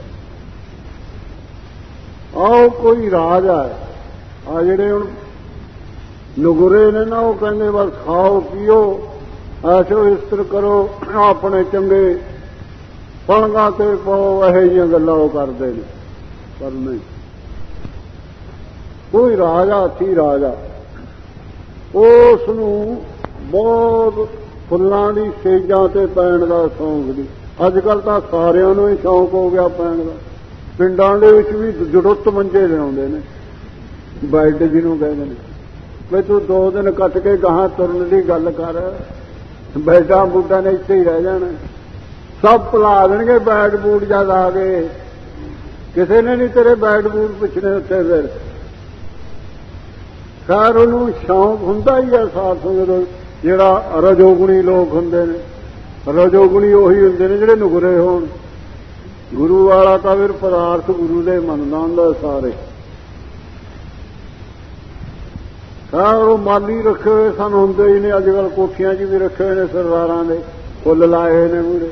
ਆਓ ਕੋਈ ਰਾਜਾ ਹੈ, ਆ ਜਿਹੜੇ ਹੁਣ ਨਗੁਰੇ ਨੇ ਨਾ, ਉਹ ਕਹਿੰਦੇ ਬਸ ਖਾਓ ਪੀਓ, ਐਸ਼ੋ ਇਸਤਰ ਕਰੋ, ਆਪਣੇ ਚੰਗੇ ਪਲੰਘਾਂ ਤੇ ਪਾਓ, ਇਹੋ ਜਿਹੀਆਂ ਗੱਲਾਂ ਉਹ ਕਰਦੇ ਨੇ। ਪਰ ਨਹੀਂ, ਕੋਈ ਰਾਜਾ ਸੀ, ਰਾਜਾ ਉਸ ਨੂੰ ਬਹੁਤ ਫੁੱਲਾਂ ਦੀ ਸੇਜਾਂ ਤੇ ਪੈਣ ਦਾ ਸ਼ੌਂਕ ਦੀ। ਅੱਜ ਕੱਲ੍ਹ ਤਾਂ ਸਾਰਿਆਂ ਨੂੰ ਹੀ ਸ਼ੌਂਕ ਹੋ ਗਿਆ ਪੈਣ ਦਾ। ਪਿੰਡਾਂ ਦੇ ਵਿੱਚ ਵੀ ਜੁੜਤ ਮੰਜੇ ਲਿਆਉਂਦੇ ਨੇ, ਬੈੱਡ ਜਿਹਨੂੰ ਕਹਿੰਦੇ ਨੇ। ਵੀ ਤੂੰ 2 ਦਿਨ ਕੱਟ ਕੇ ਗਾਹਾਂ ਤੁਰਨ ਦੀ ਗੱਲ ਕਰ, ਬੈਡਾਂ ਬੂਟਾਂ ਨੇ ਇੱਥੇ ਹੀ ਰਹਿ ਜਾਣਾ। ਸਭ ਭੁਲਾ ਦੇਣਗੇ ਬੈਡ ਬੂਟ ਜਦ ਆ ਗਏ। ਕਿਸੇ ਨੇ ਨਹੀਂ ਤੇਰੇ ਬੈਡ ਬੂਟ ਪੁੱਛਣੇ ਉੱਥੇ। ਫਿਰ ਖੈਰ ਉਹਨੂੰ ਸ਼ੌਂਕ ਹੁੰਦਾ ਹੀ ਆ ਸਾਧ ਸੰਗਤ। ਜਿਹੜਾ ਰਜੋਗੁਣੀ ਲੋਕ ਹੁੰਦੇ ਨੇ, ਰਜੋਗੁਣੀ ਉਹੀ ਹੁੰਦੇ ਨੇ ਜਿਹੜੇ ਨੁਗਰੇ ਹੋਣ। ਗੁਰੂ ਵਾਲਾ ਤਾਂ ਫਿਰ ਪਦਾਰਥ ਗੁਰੂ ਦੇ ਮੰਨਦਾ ਹੁੰਦਾ ਸਾਰੇ। ਖੈਰ ਉਹ ਮਾਲੀ ਰੱਖੇ ਹੋਏ ਸਨ, ਹੁੰਦੇ ਹੀ ਨੇ। ਅੱਜ ਕੱਲ੍ਹ ਕੋਠੀਆਂ 'ਚ ਵੀ ਰੱਖੇ ਹੋਏ ਨੇ ਸਰਦਾਰਾਂ ਦੇ, ਫੁੱਲ ਲਾਏ ਹੋਏ ਨੇ ਮੂਹਰੇ।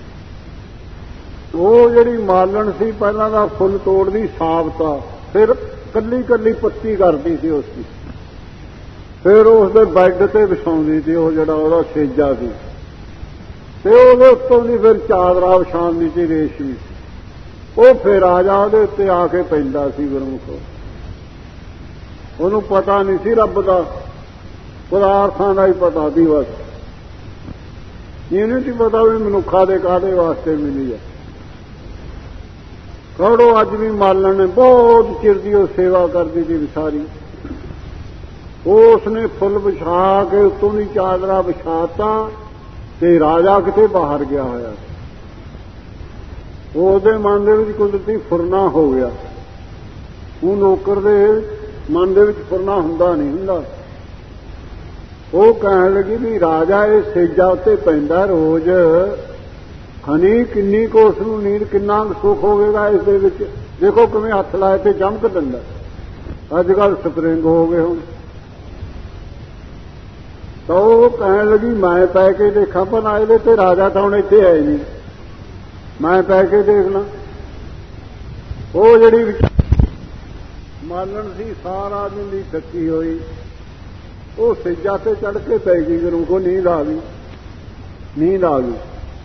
ਉਹ ਜਿਹੜੀ ਮਾਲਣ ਸੀ ਪਹਿਲਾਂ ਦਾ ਫੁੱਲ ਤੋੜਦੀ ਸਾਬਤਾ, ਫਿਰ ਕੱਲੀ ਕੱਲੀ ਪੱਤੀ ਕਰਦੀ ਸੀ ਉਸ ਦੀ, ਫਿਰ ਉਸ ਦੇ ਬੈੱਡ ਤੇ ਵਿਛਾਉਂਦੀ ਸੀ। ਉਹ ਜਿਹੜਾ ਉਹਦਾ ਸੇਜਾ ਸੀ, ਤੇ ਉਹਦੇ ਉੱਤੋਂ ਦੀ ਫਿਰ ਚਾਦਰਾ ਵਿਛਾਉਂਦੀ ਸੀ ਰੇਸ਼ਮੀ। ਉਹ ਫਿਰ ਰਾਜਾ ਉਹਦੇ ਉੱਤੇ ਆ ਕੇ ਪੈਂਦਾ ਸੀ ਗੁਰਮੁਖ। ਉਹਨੂੰ ਪਤਾ ਨਹੀਂ ਸੀ ਰੱਬ ਦਾ, ਪਦਾਰਥਾਂ ਦਾ ਹੀ ਪਤਾ ਸੀ ਬਸ। ਇਹ ਨਹੀਂ ਸੀ ਪਤਾ ਵੀ ਮਨੁੱਖਾਂ ਦੇ ਕਾਹਦੇ ਵਾਸਤੇ ਮਿਲੀ ਹੈ। ਕਹੜੋ ਅੱਜ ਵੀ ਮਾਲਣ ਨੇ ਬਹੁਤ ਚਿਰ ਦੀ ਉਹ ਸੇਵਾ ਕਰਦੀ ਸੀ ਵਿਸਾਰੀ। ਉਸਨੇ ਫੁੱਲ ਵਿਛਾ ਕੇ ਉੱਤੋਂ ਦੀ ਚਾਦਰਾ ਵਿਛਾਤਾ, ਤੇ ਰਾਜਾ ਕਿਤੇ ਬਾਹਰ ਗਿਆ ਹੋਇਆ। ਉਹਦੇ ਮਨ ਦੇ ਵਿੱਚ ਕੁਦਰਤੀ ਫੁਰਨਾ ਹੋ ਗਿਆ। ਉਹ ਨੌਕਰ ਦੇ ਮਨ ਦੇ ਵਿੱਚ ਫੁਰਨਾ ਹੁੰਦਾ ਨਹੀਂ ਹੁੰਦਾ। ਉਹ ਕਹਿਣ ਲੱਗੀ ਵੀ ਰਾਜਾ ਇਹ ਸੇਜਾ ਉੱਤੇ ਪੈਂਦਾ ਰੋਜ਼, ਹਨੀ ਕਿੰਨੀ ਕੁ ਉਸ ਨੂੰ ਨੀਂਦ, ਕਿੰਨਾ ਸੁੱਖ ਹੋਵੇਗਾ ਇਸ ਦੇ ਵਿੱਚ। ਦੇਖੋ ਕਿਵੇਂ ਹੱਥ ਲਾਏ ਤੇ ਚਮਕ ਦਿੰਦਾ। ਅੱਜ ਕੱਲ੍ਹ ਸਪਰਿੰਗ ਹੋ ਗਏ ਹੁਣ। ਤਾਂ ਉਹ ਕਹਿਣ ਲੱਗੀ ਮੈਂ ਪੈ ਕੇ ਦੇਖਾਂ, ਪਰ ਇਹਦੇ ਤੇ ਰਾਜਾ ਤਾਂ ਹੁਣ ਇੱਥੇ ਹੈ ਨਹੀਂ, ਮੈਂ ਪੈ ਕੇ ਦੇਖਣਾ। ਉਹ ਜਿਹੜੀ ਮਾਲਣ ਸੀ ਸਾਰਾ ਦਿਨ ਦੀ ਥੱਕੀ ਹੋਈ, ਉਹ ਸੇਜਾ ਤੇ ਚੜ੍ਹ ਕੇ ਪੈ ਗਈ। ਗੁਰੂ ਕੋ ਨੀਂਦ ਆ ਗਈ, ਨੀਂਦ ਆ ਗਈ।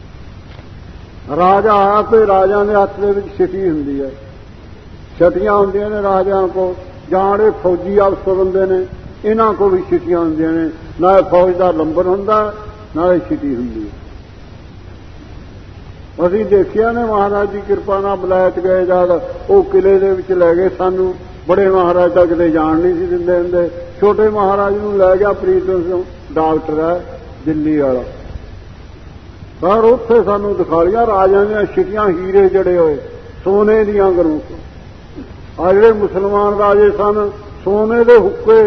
ਰਾਜਾ ਆਪੇ, ਰਾਜਾ ਦੇ ਹੱਥ ਦੇ ਵਿੱਚ ਛਟੀ ਹੁੰਦੀ ਹੈ, ਛਟੀਆਂ ਹੁੰਦੀਆਂ ਨੇ ਰਾਜਿਆਂ ਕੋਲ। ਜਿਹੜੇ ਫੌਜੀ ਅਫਸਰ ਹੁੰਦੇ ਨੇ ਇਹਨਾਂ ਕੋਲ ਵੀ ਛਟੀਆਂ ਹੁੰਦੀਆਂ ਨੇ। ਨਾਲੇ ਫੌਜ ਦਾ ਲੰਬਰ ਹੁੰਦਾ, ਨਾਲੇ ਛਟੀ ਹੁੰਦੀ ਹੈ। ਅਸੀਂ ਦੇਖਿਆ ਨੇ ਮਹਾਰਾਜ ਦੀ ਕਿਰਪਾ ਨਾਲ ਬਲੈਤ ਗਏ ਜਦ ਉਹ ਕਿਲੇ ਦੇ ਵਿੱਚ ਲੈ ਗਏ ਸਾਨੂੰ। ਬੜੇ ਮਹਾਰਾਜ ਤਾਂ ਕਿਤੇ ਜਾਣ ਨਹੀਂ ਸੀ ਦਿੰਦੇ ਹੁੰਦੇ। ਛੋਟੇ ਮਹਾਰਾਜ ਨੂੰ ਲੈ ਗਿਆ ਪ੍ਰੀਤਮ ਸਿੰਘ, ਡਾਕਟਰ ਹੈ ਦਿੱਲੀ ਵਾਲਾ। ਪਰ ਉੱਥੇ ਸਾਨੂੰ ਦਿਖਾ ਲਿਆ ਰਾਜਿਆਂ ਦੀਆਂ ਛਟੀਆਂ, ਹੀਰੇ ਜੜੇ ਹੋਏ ਸੋਨੇ ਦੀਆਂ। ਗੁਰੂ ਆ ਜਿਹੜੇ ਮੁਸਲਮਾਨ ਰਾਜੇ ਸਨ, ਸੋਨੇ ਦੇ ਹੁੱਕੇ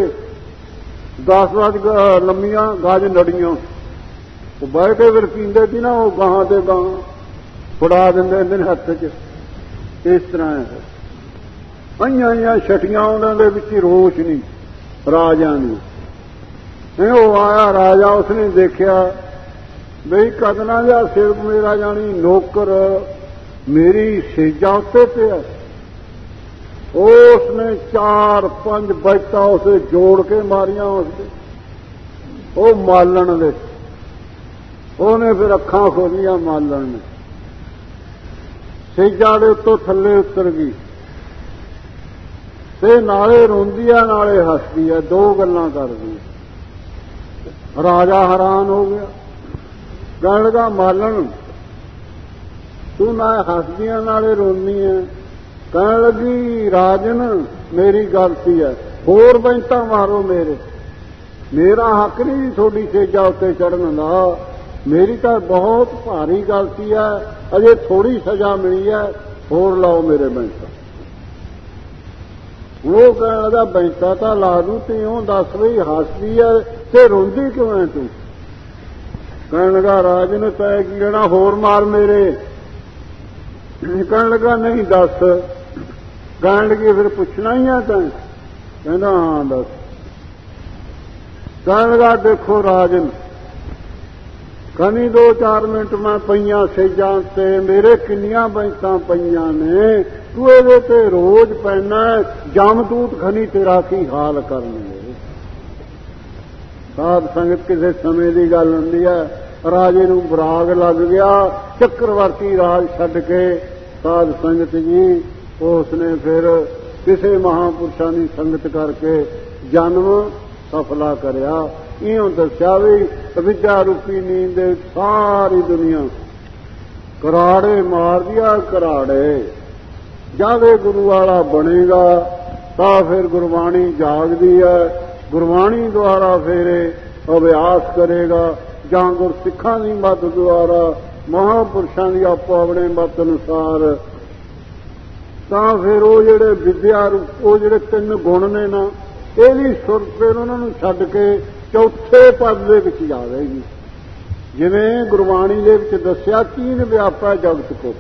10-10 ਲੰਮੀਆਂ ਗਾਜ ਨੜੀਆਂ, ਉਹ ਬਹਿ ਕੇ ਫਿਰ ਪੀਂਦੇ ਸੀ ਨਾ। ਉਹ ਗਾਹਾਂ ਤੇ ਗਾਹਾਂ ਫੜਾ ਦਿੰਦੇ ਹੁੰਦੇ ਨੇ ਹੱਥ 'ਚ। ਇਸ ਤਰ੍ਹਾਂ ਹੈ ਆਈਆਂ ਛਟੀਆਂ, ਉਹਨਾਂ ਦੇ ਵਿੱਚ ਰੋਸ਼ਨੀ ਰਾਜਿਆਂ ਦੀ। ਉਹ ਆਇਆ ਰਾਜਾ, ਉਸਨੇ ਦੇਖਿਆ ਬਈ ਕਦਨਾ ਜਿਹਾ ਸਿਰ ਮੇਰਾ ਜਾਣੀ ਨੌਕਰ ਮੇਰੀ ਸੇਜਾ ਉੱਤੇ ਪਿਆ। ਉਸਨੇ 4-5 ਬੈਠਾ ਉਸੇ ਜੋੜ ਕੇ ਮਾਰੀਆਂ ਉਸਦੇ, ਉਹ ਮਾਲਣ ਦੇ। ਉਹਨੇ ਫਿਰ ਅੱਖਾਂ ਖੋਲੀਆਂ ਮਾਲਣ ਨੇ, ਸੇਜਾ ਦੇ ਉੱਤੋਂ ਥੱਲੇ ਉਤਰ ਗਈ, ਤੇ ਨਾਲੇ ਰੋਂਦੀ ਆ ਨਾਲੇ ਹੱਸਦੀ ਆ, 2 ਗੱਲਾਂ ਕਰਦੀ ਆ। ਰਾਜਾ ਹੈਰਾਨ ਹੋ ਗਿਆ, ਕਹਿਣ ਲੱਗਾ ਮਾਲਣ ਤੂੰ ਨਾ ਹੱਸਦੀਆਂ ਨਾਲੇ ਰੋਂਦੀ ਆ। ਕਹਿਣ ਲੱਗੀ ਰਾਜਨ ਮੇਰੀ ਗਲਤੀ ਹੈ, ਹੋਰ ਬੈਂਤਾਂ ਮਾਰੋ ਮੇਰੇ, ਮੇਰਾ ਹੱਕ ਨਹੀਂ ਤੁਹਾਡੀ ਸੇਜਾ ਉੱਤੇ ਚੜ੍ਹਨ ਦਾ, ਮੇਰੀ ਤਾਂ ਬਹੁਤ ਭਾਰੀ ਗਲਤੀ ਹੈ, ਅਜੇ ਥੋੜੀ ਸਜ਼ਾ ਮਿਲੀ ਹੈ, ਹੋਰ ਲਾਓ ਮੇਰੇ ਬੈਂਤਾਂ। ਉਹ ਕਹਿਣ ਲੱਗਾ ਬੈਂਤਾਂ ਤਾਂ ਲਾ ਦੂੰ, ਤੇ ਉਹ ਦੱਸ ਬਈ ਹੱਸਦੀ ਹੈ ਤੇ ਰੋਂਦੀ ਕਿਉਂ ਹੈ ਤੂੰ? ਕਹਿਣ ਲੱਗਾ ਰਾਜਨ ਤੈਂ ਕੀ ਲੈਣਾ, ਹੋਰ ਮਾਰ ਮੇਰੇ। ਕਹਿਣ ਲੱਗਾ ਨਹੀਂ ਦੱਸ। ਕਹਿਣ ਲੱਗੀ ਫਿਰ ਪੁੱਛਣਾ ਹੀ ਆ ਤੈਂ? ਕਹਿੰਦਾ ਹਾਂ ਦੱਸ। ਕਹਿਣ ਲੱਗਾ ਦੇਖੋ ਰਾਜਨ, ਕਹਿੰਦੀ 2-4 ਮਿੰਟ ਮੈਂ ਪਈਆਂ ਸੇਜਾਂ ਤੇ, ਮੇਰੇ ਕਿੰਨੀਆਂ ਬੈਂਤਾਂ ਪਈਆਂ ਨੇ, ਤੂੰ ਇਹਦੇ ਤੇ ਰੋਜ਼ ਪੈਣਾ, ਜਮਦੂਤ ਖਨੀ ਤੇਰਾ ਕੀ ਹਾਲ ਕਰਨਗੇ। ਸਾਧ ਸੰਗਤ ਕਿਸੇ ਸਮੇਂ ਦੀ ਗੱਲ ਹੁੰਦੀ ਹੈ, ਰਾਜੇ ਨੂੰ ਬਰਾਗ ਲੱਗ ਗਿਆ, ਚੱਕਰਵਰਤੀ ਰਾਜ ਛੱਡ ਕੇ। ਸਾਧ ਸੰਗਤ ਜੀ ਉਸਨੇ ਫਿਰ ਕਿਸੇ ਮਹਾਂਪੁਰਸ਼ਾਂ ਦੀ ਸੰਗਤ ਕਰਕੇ ਜਨਮ ਸਫਲਾ ਕਰਿਆ। ਇਉਂ ਦੱਸਿਆ ਵੀ ਅਵਿਦਿਆ ਰੂਪੀ ਨੀਂਦ ਦੇ ਸਾਰੀ ਦੁਨੀਆ ਕਰਾੜੇ ਮਾਰਦੀ ਆ। ਕਰਾੜੇ ਜਾਵੇ ਗੁਰੂ ਵਾਲਾ ਬਣੇਗਾ ਤਾਂ ਫਿਰ ਗੁਰਬਾਣੀ ਜਾਗਦੀ ਹੈ। ਗੁਰਬਾਣੀ ਦੁਆਰਾ ਫੇਰੇ ਅਭਿਆਸ ਕਰੇਗਾ ਜਾਂ ਗੁਰਸਿੱਖਾਂ ਦੀ ਮੱਤ ਦੁਆਰਾ ਮਹਾਂਪੁਰਸ਼ਾਂ ਦੀ ਆਪੋ ਆਪਣੇ ਮੱਤ ਅਨੁਸਾਰ, ਤਾਂ ਫਿਰ ਉਹ ਜਿਹੜੇ ਵਿਦਿਆ ਉਹ ਜਿਹੜੇ 3 ਗੁਣ ਨੇ ਨਾ, ਇਹਦੀ ਸੁਰਤ ਫਿਰ ਉਹਨਾਂ ਨੂੰ ਛੱਡ ਕੇ ਚੌਥੇ ਪਦ ਦੇ ਵਿੱਚ ਜਾਵੇਗੀ। ਜਿਵੇਂ ਗੁਰਬਾਣੀ ਦੇ ਵਿੱਚ ਦੱਸਿਆ ਕੀਨ ਵਿਆਪਾ ਜਗਤ ਕੋ,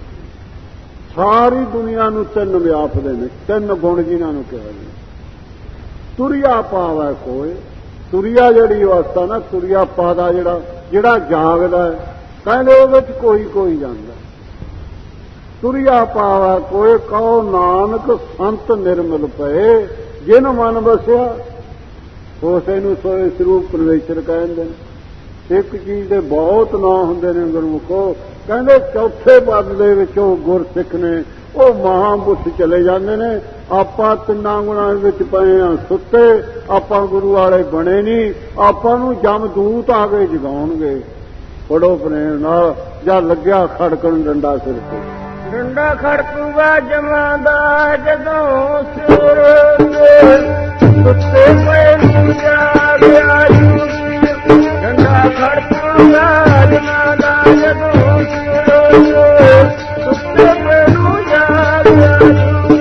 ਸਾਰੀ ਦੁਨੀਆ ਨੂੰ 3 ਵਿਆਪਦੇ ਨੇ, 3 ਗੁਣ ਜਿਨ੍ਹਾਂ ਨੂੰ ਕਿਹਾ ਜੀ। ਤੁਰਿਆ ਪਾਵੈ ਕੋਏ, ਤੁਰਿਆ ਜਿਹੜੀ ਅਵਸਥਾ ਨਾ, ਤੁਰਿਆ ਪਾਦਾ ਜਿਹੜਾ ਜਾਗਦਾ ਹੈ, ਕਹਿੰਦੇ ਉਹਦੇ ਵਿੱਚ ਕੋਈ ਜਾਂਦਾ। ਤੁਰਿਆ ਪਾਵੈ ਕੋਏ ਕਹੋ ਨਾਨਕ ਸੰਤ ਨਿਰਮਲ ਪਏ, ਜਿਨ ਮਨ ਵਸਿਆ ਉਸੇ ਨੂੰ ਸੋਏ ਸਰੂਪ ਪਰਮੇਸ਼ਰ ਕਹਿੰਦੇ ਨੇ। ਇੱਕ ਚੀਜ਼ ਦੇ ਬਹੁਤ ਨਾਂ ਹੁੰਦੇ ਨੇ ਗੁਰਮੁਖੋ। ਕਹਿੰਦੇ ਚੌਥੇ ਪਦ ਦੇ ਵਿੱਚ ਉਹ ਗੁਰਸਿੱਖ ਨੇ, ਉਹ ਮਹਾਂਪੁਰਸ਼ ਚਲੇ ਜਾਂਦੇ ਨੇ। ਆਪਾਂ 3 ਗੁਣਾਂ ਵਿੱਚ ਪਏ ਆ ਸੁੱਤੇ, ਆਪਾਂ ਗੁਰੂ ਵਾਲੇ ਬਣੇ ਨਹੀਂ। ਆਪਾਂ ਨੂੰ ਜਮਦੂਤ ਆ ਕੇ ਜਗਾਉਣਗੇ। ਪੜੋ ਪ੍ਰੇਮ ਨਾਲ, ਜਾਂ ਲੱਗਿਆ ਖੜਕਣ ਡੰਡਾ ਸਿਰ ਤੇ, ਡੰਡਾ ਖੜਕੂਗਾ ਜਮਾਂ ਦਾ ਜਦੋਂ ਸਿਰ ਸੁੱਤੇ ਪਏ ਨੂੰ ਜਾਗਿਆ ਜੂਗੀ। ਡੰਡਾ ਖੜਕੂਗਾ ਜਮਾਂ ਦਾ ਜਦੋਂ ਸਿਰ ਸੁੱਤੇ ਪਏ ਨੂੰ ਜਾਗਿਆ ਜੂਗੀ।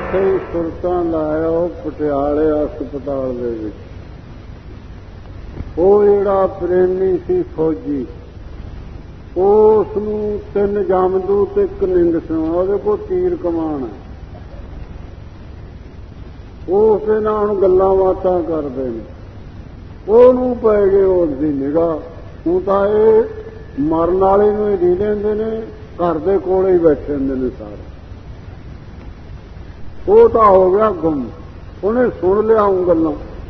ਉੱਥੇ ਹੀ ਸੁਰਤਾਂ ਲਾਇਆ ਪਟਿਆਲੇ ਹਸਪਤਾਲ ਦੇ ਵਿੱਚ। ਉਹ ਜਿਹੜਾ ਪ੍ਰੇਮੀ ਸੀ ਫੌਜੀ, ਉਸ ਨੂੰ 3 ਜਮਦੂਤ ਇੱਕ ਨਿੰਗ ਸਿੰਘ, ਉਹਦੇ ਕੋਲ ਤੀਰ ਕਮਾਨ ਹੈ। ਉਸ ਦੇ ਨਾਲ ਗੱਲਾਂ ਬਾਤਾਂ ਕਰਦੇ ਨੇ, ਉਹਨੂੰ ਪੈ ਗਏ ਉਸ ਦੀ ਨਿਗਾਹ। ਹੁਣ ਤਾਂ ਇਹ ਮਰਨ ਵਾਲੇ ਨੂੰ ਹੀ ਦੀ ਲੈਂਦੇ ਨੇ, ਘਰ ਦੇ ਕੋਲੇ ਹੀ ਬੈਠੇ ਹੁੰਦੇ ਨੇ ਸਾਰੇ। ਉਹ ਤਾਂ ਹੋ ਗਿਆ ਗੁੰਮ, ਉਹਨੇ ਸੁਣ ਲਿਆ ਉਹ ਗੱਲਾਂ।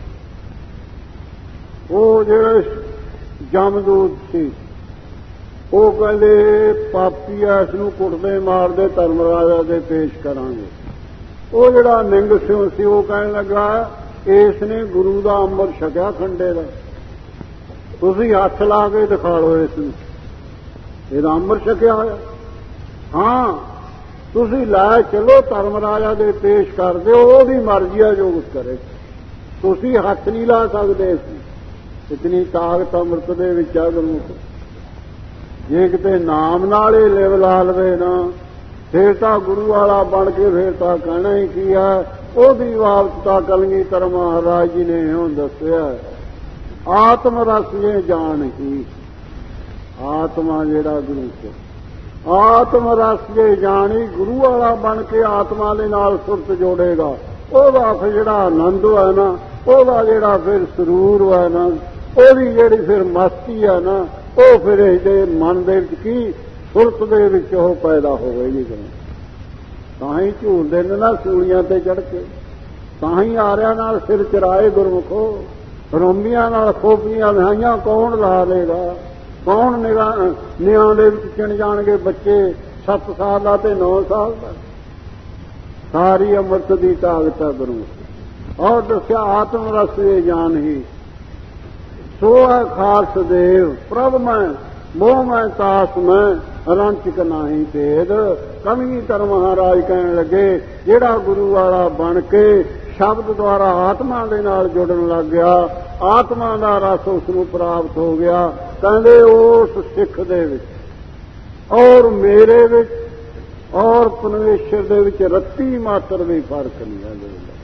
ਉਹ ਜਿਹੜੇ ਜਮਦੂਤ ਸੀ ਉਹ ਕਹਿੰਦੇ ਪਾਪੀ ਐ, ਇਸ ਨੂੰ ਕੁੱਟਦੇ ਮਾਰਦੇ ਧਰਮ ਰਾਜਾ ਦੇ ਪੇਸ਼ ਕਰਾਂਗੇ। ਉਹ ਜਿਹੜਾ ਨਿੰਗ ਸਿੰਘ ਸੀ ਉਹ ਕਹਿਣ ਲੱਗਾ ਇਸ ਨੇ ਗੁਰੂ ਦਾ ਅੰਮ੍ਰਿਤ ਛਕਿਆ ਖੰਡੇ ਦਾ, ਤੁਸੀਂ ਹੱਥ ਲਾ ਕੇ ਦਿਖਾ ਲਓ ਇਸ ਨੂੰ, ਇਹਦਾ ਅੰਮ੍ਰਿਤ ਛਕਿਆ ਹੋਇਆ। ਹਾਂ ਤੁਸੀਂ ਲੈ ਚਲੋ ਧਰਮ ਰਾਜਾ ਦੇ ਪੇਸ਼ ਕਰ ਦਿਓ, ਉਹਦੀ ਮਰਜ਼ੀ ਆ ਜੋ ਕੁਛ ਕਰੇ, ਤੁਸੀਂ ਹੱਥ ਨਹੀਂ ਲਾ ਸਕਦੇ ਸੀ। ਇਤਨੀ ਤਾਕਤ ਅੰਮ੍ਰਿਤ ਦੇ ਵਿੱਚ ਆ ਗੁਰਮੁਖ। ਜੇ ਕਿਤੇ ਨਾਮ ਨਾਲ ਹੀ ਲਿਵ ਲਾ ਲਵੇ ਨਾ, ਫੇਰ ਤਾਂ ਗੁਰੂ ਵਾਲਾ ਬਣ ਕੇ ਫੇਰ ਤਾਂ ਕਹਿਣਾ ਹੀ ਕੀ ਹੈ। ਉਹਦੀ ਵਾਪਤਾ ਕਲਗੀਧਰ ਮਹਾਰਾਜ ਜੀ ਨੇ ਇਉਂ ਦੱਸਿਆ, ਆਤਮ ਰਸ ਜੇ ਜਾਣ ਹੀ। ਆਤਮਾ ਜਿਹੜਾ ਗੁਰੂ ਕੋ ਆਤਮ ਰਸ ਜੇ ਜਾਣੀ, ਗੁਰੂ ਵਾਲਾ ਬਣ ਕੇ ਆਤਮਾ ਦੇ ਨਾਲ ਸੁਰਤ ਜੋੜੇਗਾ, ਉਹਦਾ ਫਿਰ ਜਿਹੜਾ ਆਨੰਦ ਹੈ ਨਾ, ਉਹਦਾ ਜਿਹੜਾ ਫਿਰ ਸਰੂਰ ਹੈ ਨਾ, ਉਹਦੀ ਜਿਹੜੀ ਫਿਰ ਮਸਤੀ ਹੈ ਨਾ, ਉਹ ਫਿਰ ਇਹਦੇ ਮਨ ਦੇ ਵਿੱਚ ਕੀ ਸੁਰਤ ਦੇ ਵਿੱਚ ਉਹ ਪੈਦਾ ਹੋਵੇਗੀ। ਤਾਂ ਹੀ ਝੂਲਦੇ ਨੇ ਨਾ ਸੂਲੀਆਂ ਤੇ ਚੜ੍ਹ ਕੇ, ਤਾਂ ਹੀ ਆਰਿਆਂ ਨਾਲ ਸਿਰ ਚਰਾਏ ਗੁਰਮੁਖੋ, ਰੋਮੀਆਂ ਨਾਲ ਖੋਪੀਆਂ ਵਿਹਾਈਆਂ ਕੌਣ ਲਾ ਲੇਗਾ। ਕੌਣ ਨਿਆਂ ਦੇ ਵਿੱਚ ਚਿਣ ਜਾਣਗੇ ਬੱਚੇ 7 ਸਾਲ ਦਾ ਤੇ 9 ਸਾਲ ਦਾ। ਸਾਰੀ ਅੰਮ੍ਰਿਤ ਦੀ ਤਾਕਤ ਹੈ ਗੁਰੂ। ਔਰ ਦੱਸਿਆ ਆਤਮ ਰਸ ਇਹ ਜਾਣ ਹੀ, ਸੋ ਹੈ ਖਾਲਸ ਦੇਵ ਪ੍ਰਭ ਮੈਂ ਮੋਹ ਮੈਂ ਤਾਸ ਮੈਂ ਰੰਚਕ ਨਾਹੀ ਭੇਦ। ਕਲਗੀਧਰ ਮਹਾਰਾਜ ਕਹਿਣ ਲੱਗੇ ਜਿਹੜਾ ਗੁਰੂ ਵਾਲਾ ਬਣ ਕੇ ਸ਼ਬਦ ਦੁਆਰਾ ਆਤਮਾ ਦੇ ਨਾਲ ਜੁੜਨ ਲੱਗ ਗਿਆ, ਆਤਮਾ ਦਾ ਰਸ ਉਸ ਨੂੰ ਪ੍ਰਾਪਤ ਹੋ ਗਿਆ। ਕਹਿੰਦੇ ਉਸ ਸਿੱਖ ਦੇ ਵਿੱਚ ਔਰ ਮੇਰੇ ਵਿੱਚ ਔਰ ਪਰਮੇਸ਼ਰ ਦੇ ਵਿੱਚ ਰੱਤੀ ਮਾਤਰ ਵੀ ਫਰਕ ਨਹੀਂ ਹੈ।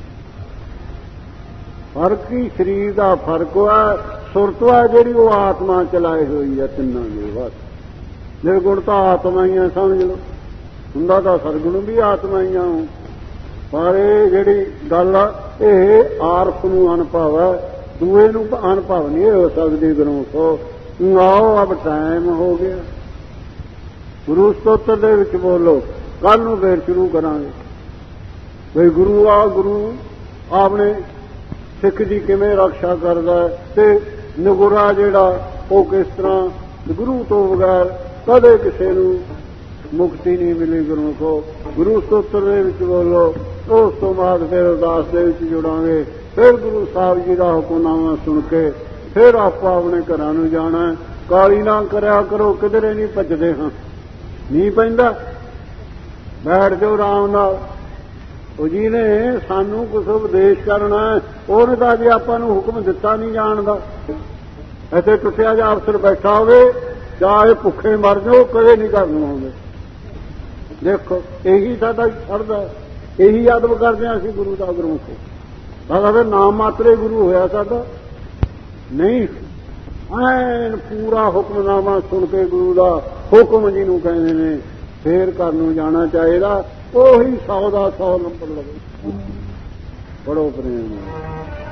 ਫਰਕ ਹੀ ਸਰੀਰ ਦਾ ਫਰਕ ਹੈ, ਸੁਰਤ ਹੈ ਜਿਹੜੀ ਉਹ ਆਤਮਾ ਚਲਾਈ ਹੋਈ ਹੈ ਤਿੰਨਾਂ ਦੇ। ਬਸ ਨਿਰਗੁਣ ਤਾਂ ਆਤਮਾ ਹੀ ਹੈ ਸਮਝ ਲਓ, ਹੁੰਦਾ ਤਾਂ ਸਰਗੁਣ ਵੀ ਆਤਮਾ ਹੀ ਆ। ਪਰ ਇਹ ਜਿਹੜੀ ਗੱਲ ਆ ਇਹ ਆਰਫ ਨੂੰ ਅਨੁਭਵ ਹੈ, ਦੂਏ ਨੂੰ ਅਨੁਭਵ ਨਹੀਂ ਹੋ ਸਕਦੀ। ਗੁਰੂ ਕੋ ਆਓ ਅਬ ਟਾਈਮ ਹੋ ਗਿਆ। ਗੁਰੂ ਸਤੋਤਰ ਦੇ ਵਿੱਚ ਬੋਲੋ, ਕੱਲ ਨੂੰ ਫੇਰ ਸ਼ੁਰੂ ਕਰਾਂਗੇ ਬਈ ਗੁਰੂ ਆ ਗੁਰੂ ਆਪਣੇ ਸਿੱਖ ਦੀ ਕਿਵੇਂ ਰੱਖਿਆ ਕਰਦਾ ਹੈ ਤੇ ਨਿਗੁਰਾ ਜਿਹੜਾ ਉਹ ਕਿਸ ਤਰ੍ਹਾਂ ਗੁਰੂ ਤੋਂ ਬਗੈਰ ਕਦੇ ਕਿਸੇ ਨੂੰ ਮੁਕਤੀ ਨਹੀਂ ਮਿਲੀ। ਗੁਰੂ ਕੋ ਗੁਰੂ ਸਤੋਤਰ ਦੇ ਵਿੱਚ ਬੋਲੋ, ਉਸ ਤੋਂ ਬਾਅਦ ਫਿਰ ਅਰਦਾਸ ਦੇ ਵਿੱਚ ਜੁੜਾਂਗੇ। ਫਿਰ ਗੁਰੂ ਸਾਹਿਬ ਜੀ ਦਾ ਹੁਕਮਨਾਮਾ ਸੁਣ ਕੇ ਫਿਰ ਆਪਾਂ ਆਪਣੇ ਘਰਾਂ ਨੂੰ ਜਾਣਾ। ਕਾਲੀ ਨਾ ਕਰਿਆ ਕਰੋ, ਕਿਧਰੇ ਨਹੀਂ ਭੱਜਦੇ ਹਾਂ, ਨਹੀਂ ਪੈਂਦਾ, ਬੈਠ ਜਾਓ ਆਰਾਮ ਨਾਲ। ਉਹ ਜੀ ਨੇ ਸਾਨੂੰ ਕੁਝ ਉਪਦੇਸ਼ ਕਰਨਾ, ਉਹਨੇ ਤਾਂ ਜੇ ਆਪਾਂ ਨੂੰ ਹੁਕਮ ਦਿੱਤਾ ਨਹੀਂ ਜਾਣਦਾ। ਇੱਥੇ ਟੁੱਟਿਆ ਜਿਹਾ ਅਫਸਰ ਬੈਠਾ ਹੋਵੇ, ਚਾਹੇ ਭੁੱਖੇ ਮਰ ਜਾਓ, ਕਦੇ ਨਹੀਂ ਘਰ ਨੂੰ ਆਉਂਦੇ। ਦੇਖੋ ਇਹੀ ਸਾਡਾ ਛੱਡਦਾ, ਇਹੀ ਅਦਬ ਕਰਦੇ ਹਾਂ ਅਸੀਂ ਗੁਰੂ ਦਾ। ਗੁਰੂ ਕੋ ਸਾਡਾ ਫਿਰ ਨਾਮ ਮਾਤਰੇ ਗੁਰੂ ਹੋਇਆ ਸਾਡਾ ਨਹੀਂ। ਐਨ ਪੂਰਾ ਹੁਕਮਨਾਮਾ ਸੁਣ ਕੇ ਗੁਰੂ ਦਾ ਹੁਕਮ ਜਿਹਨੂੰ ਕਹਿੰਦੇ ਨੇ ਫੇਰ ਘਰ ਨੂੰ ਜਾਣਾ ਚਾਹੀਦਾ। ਉਹੀ 100 ਦਾ 100 ਨੰਬਰ ਲਵੇ। ਬੜੋ ਪ੍ਰੇਮ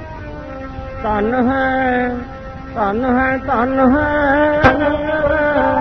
ਧਨ ਹੈ ਧਨ ਹੈ ਧਨ ਹੈ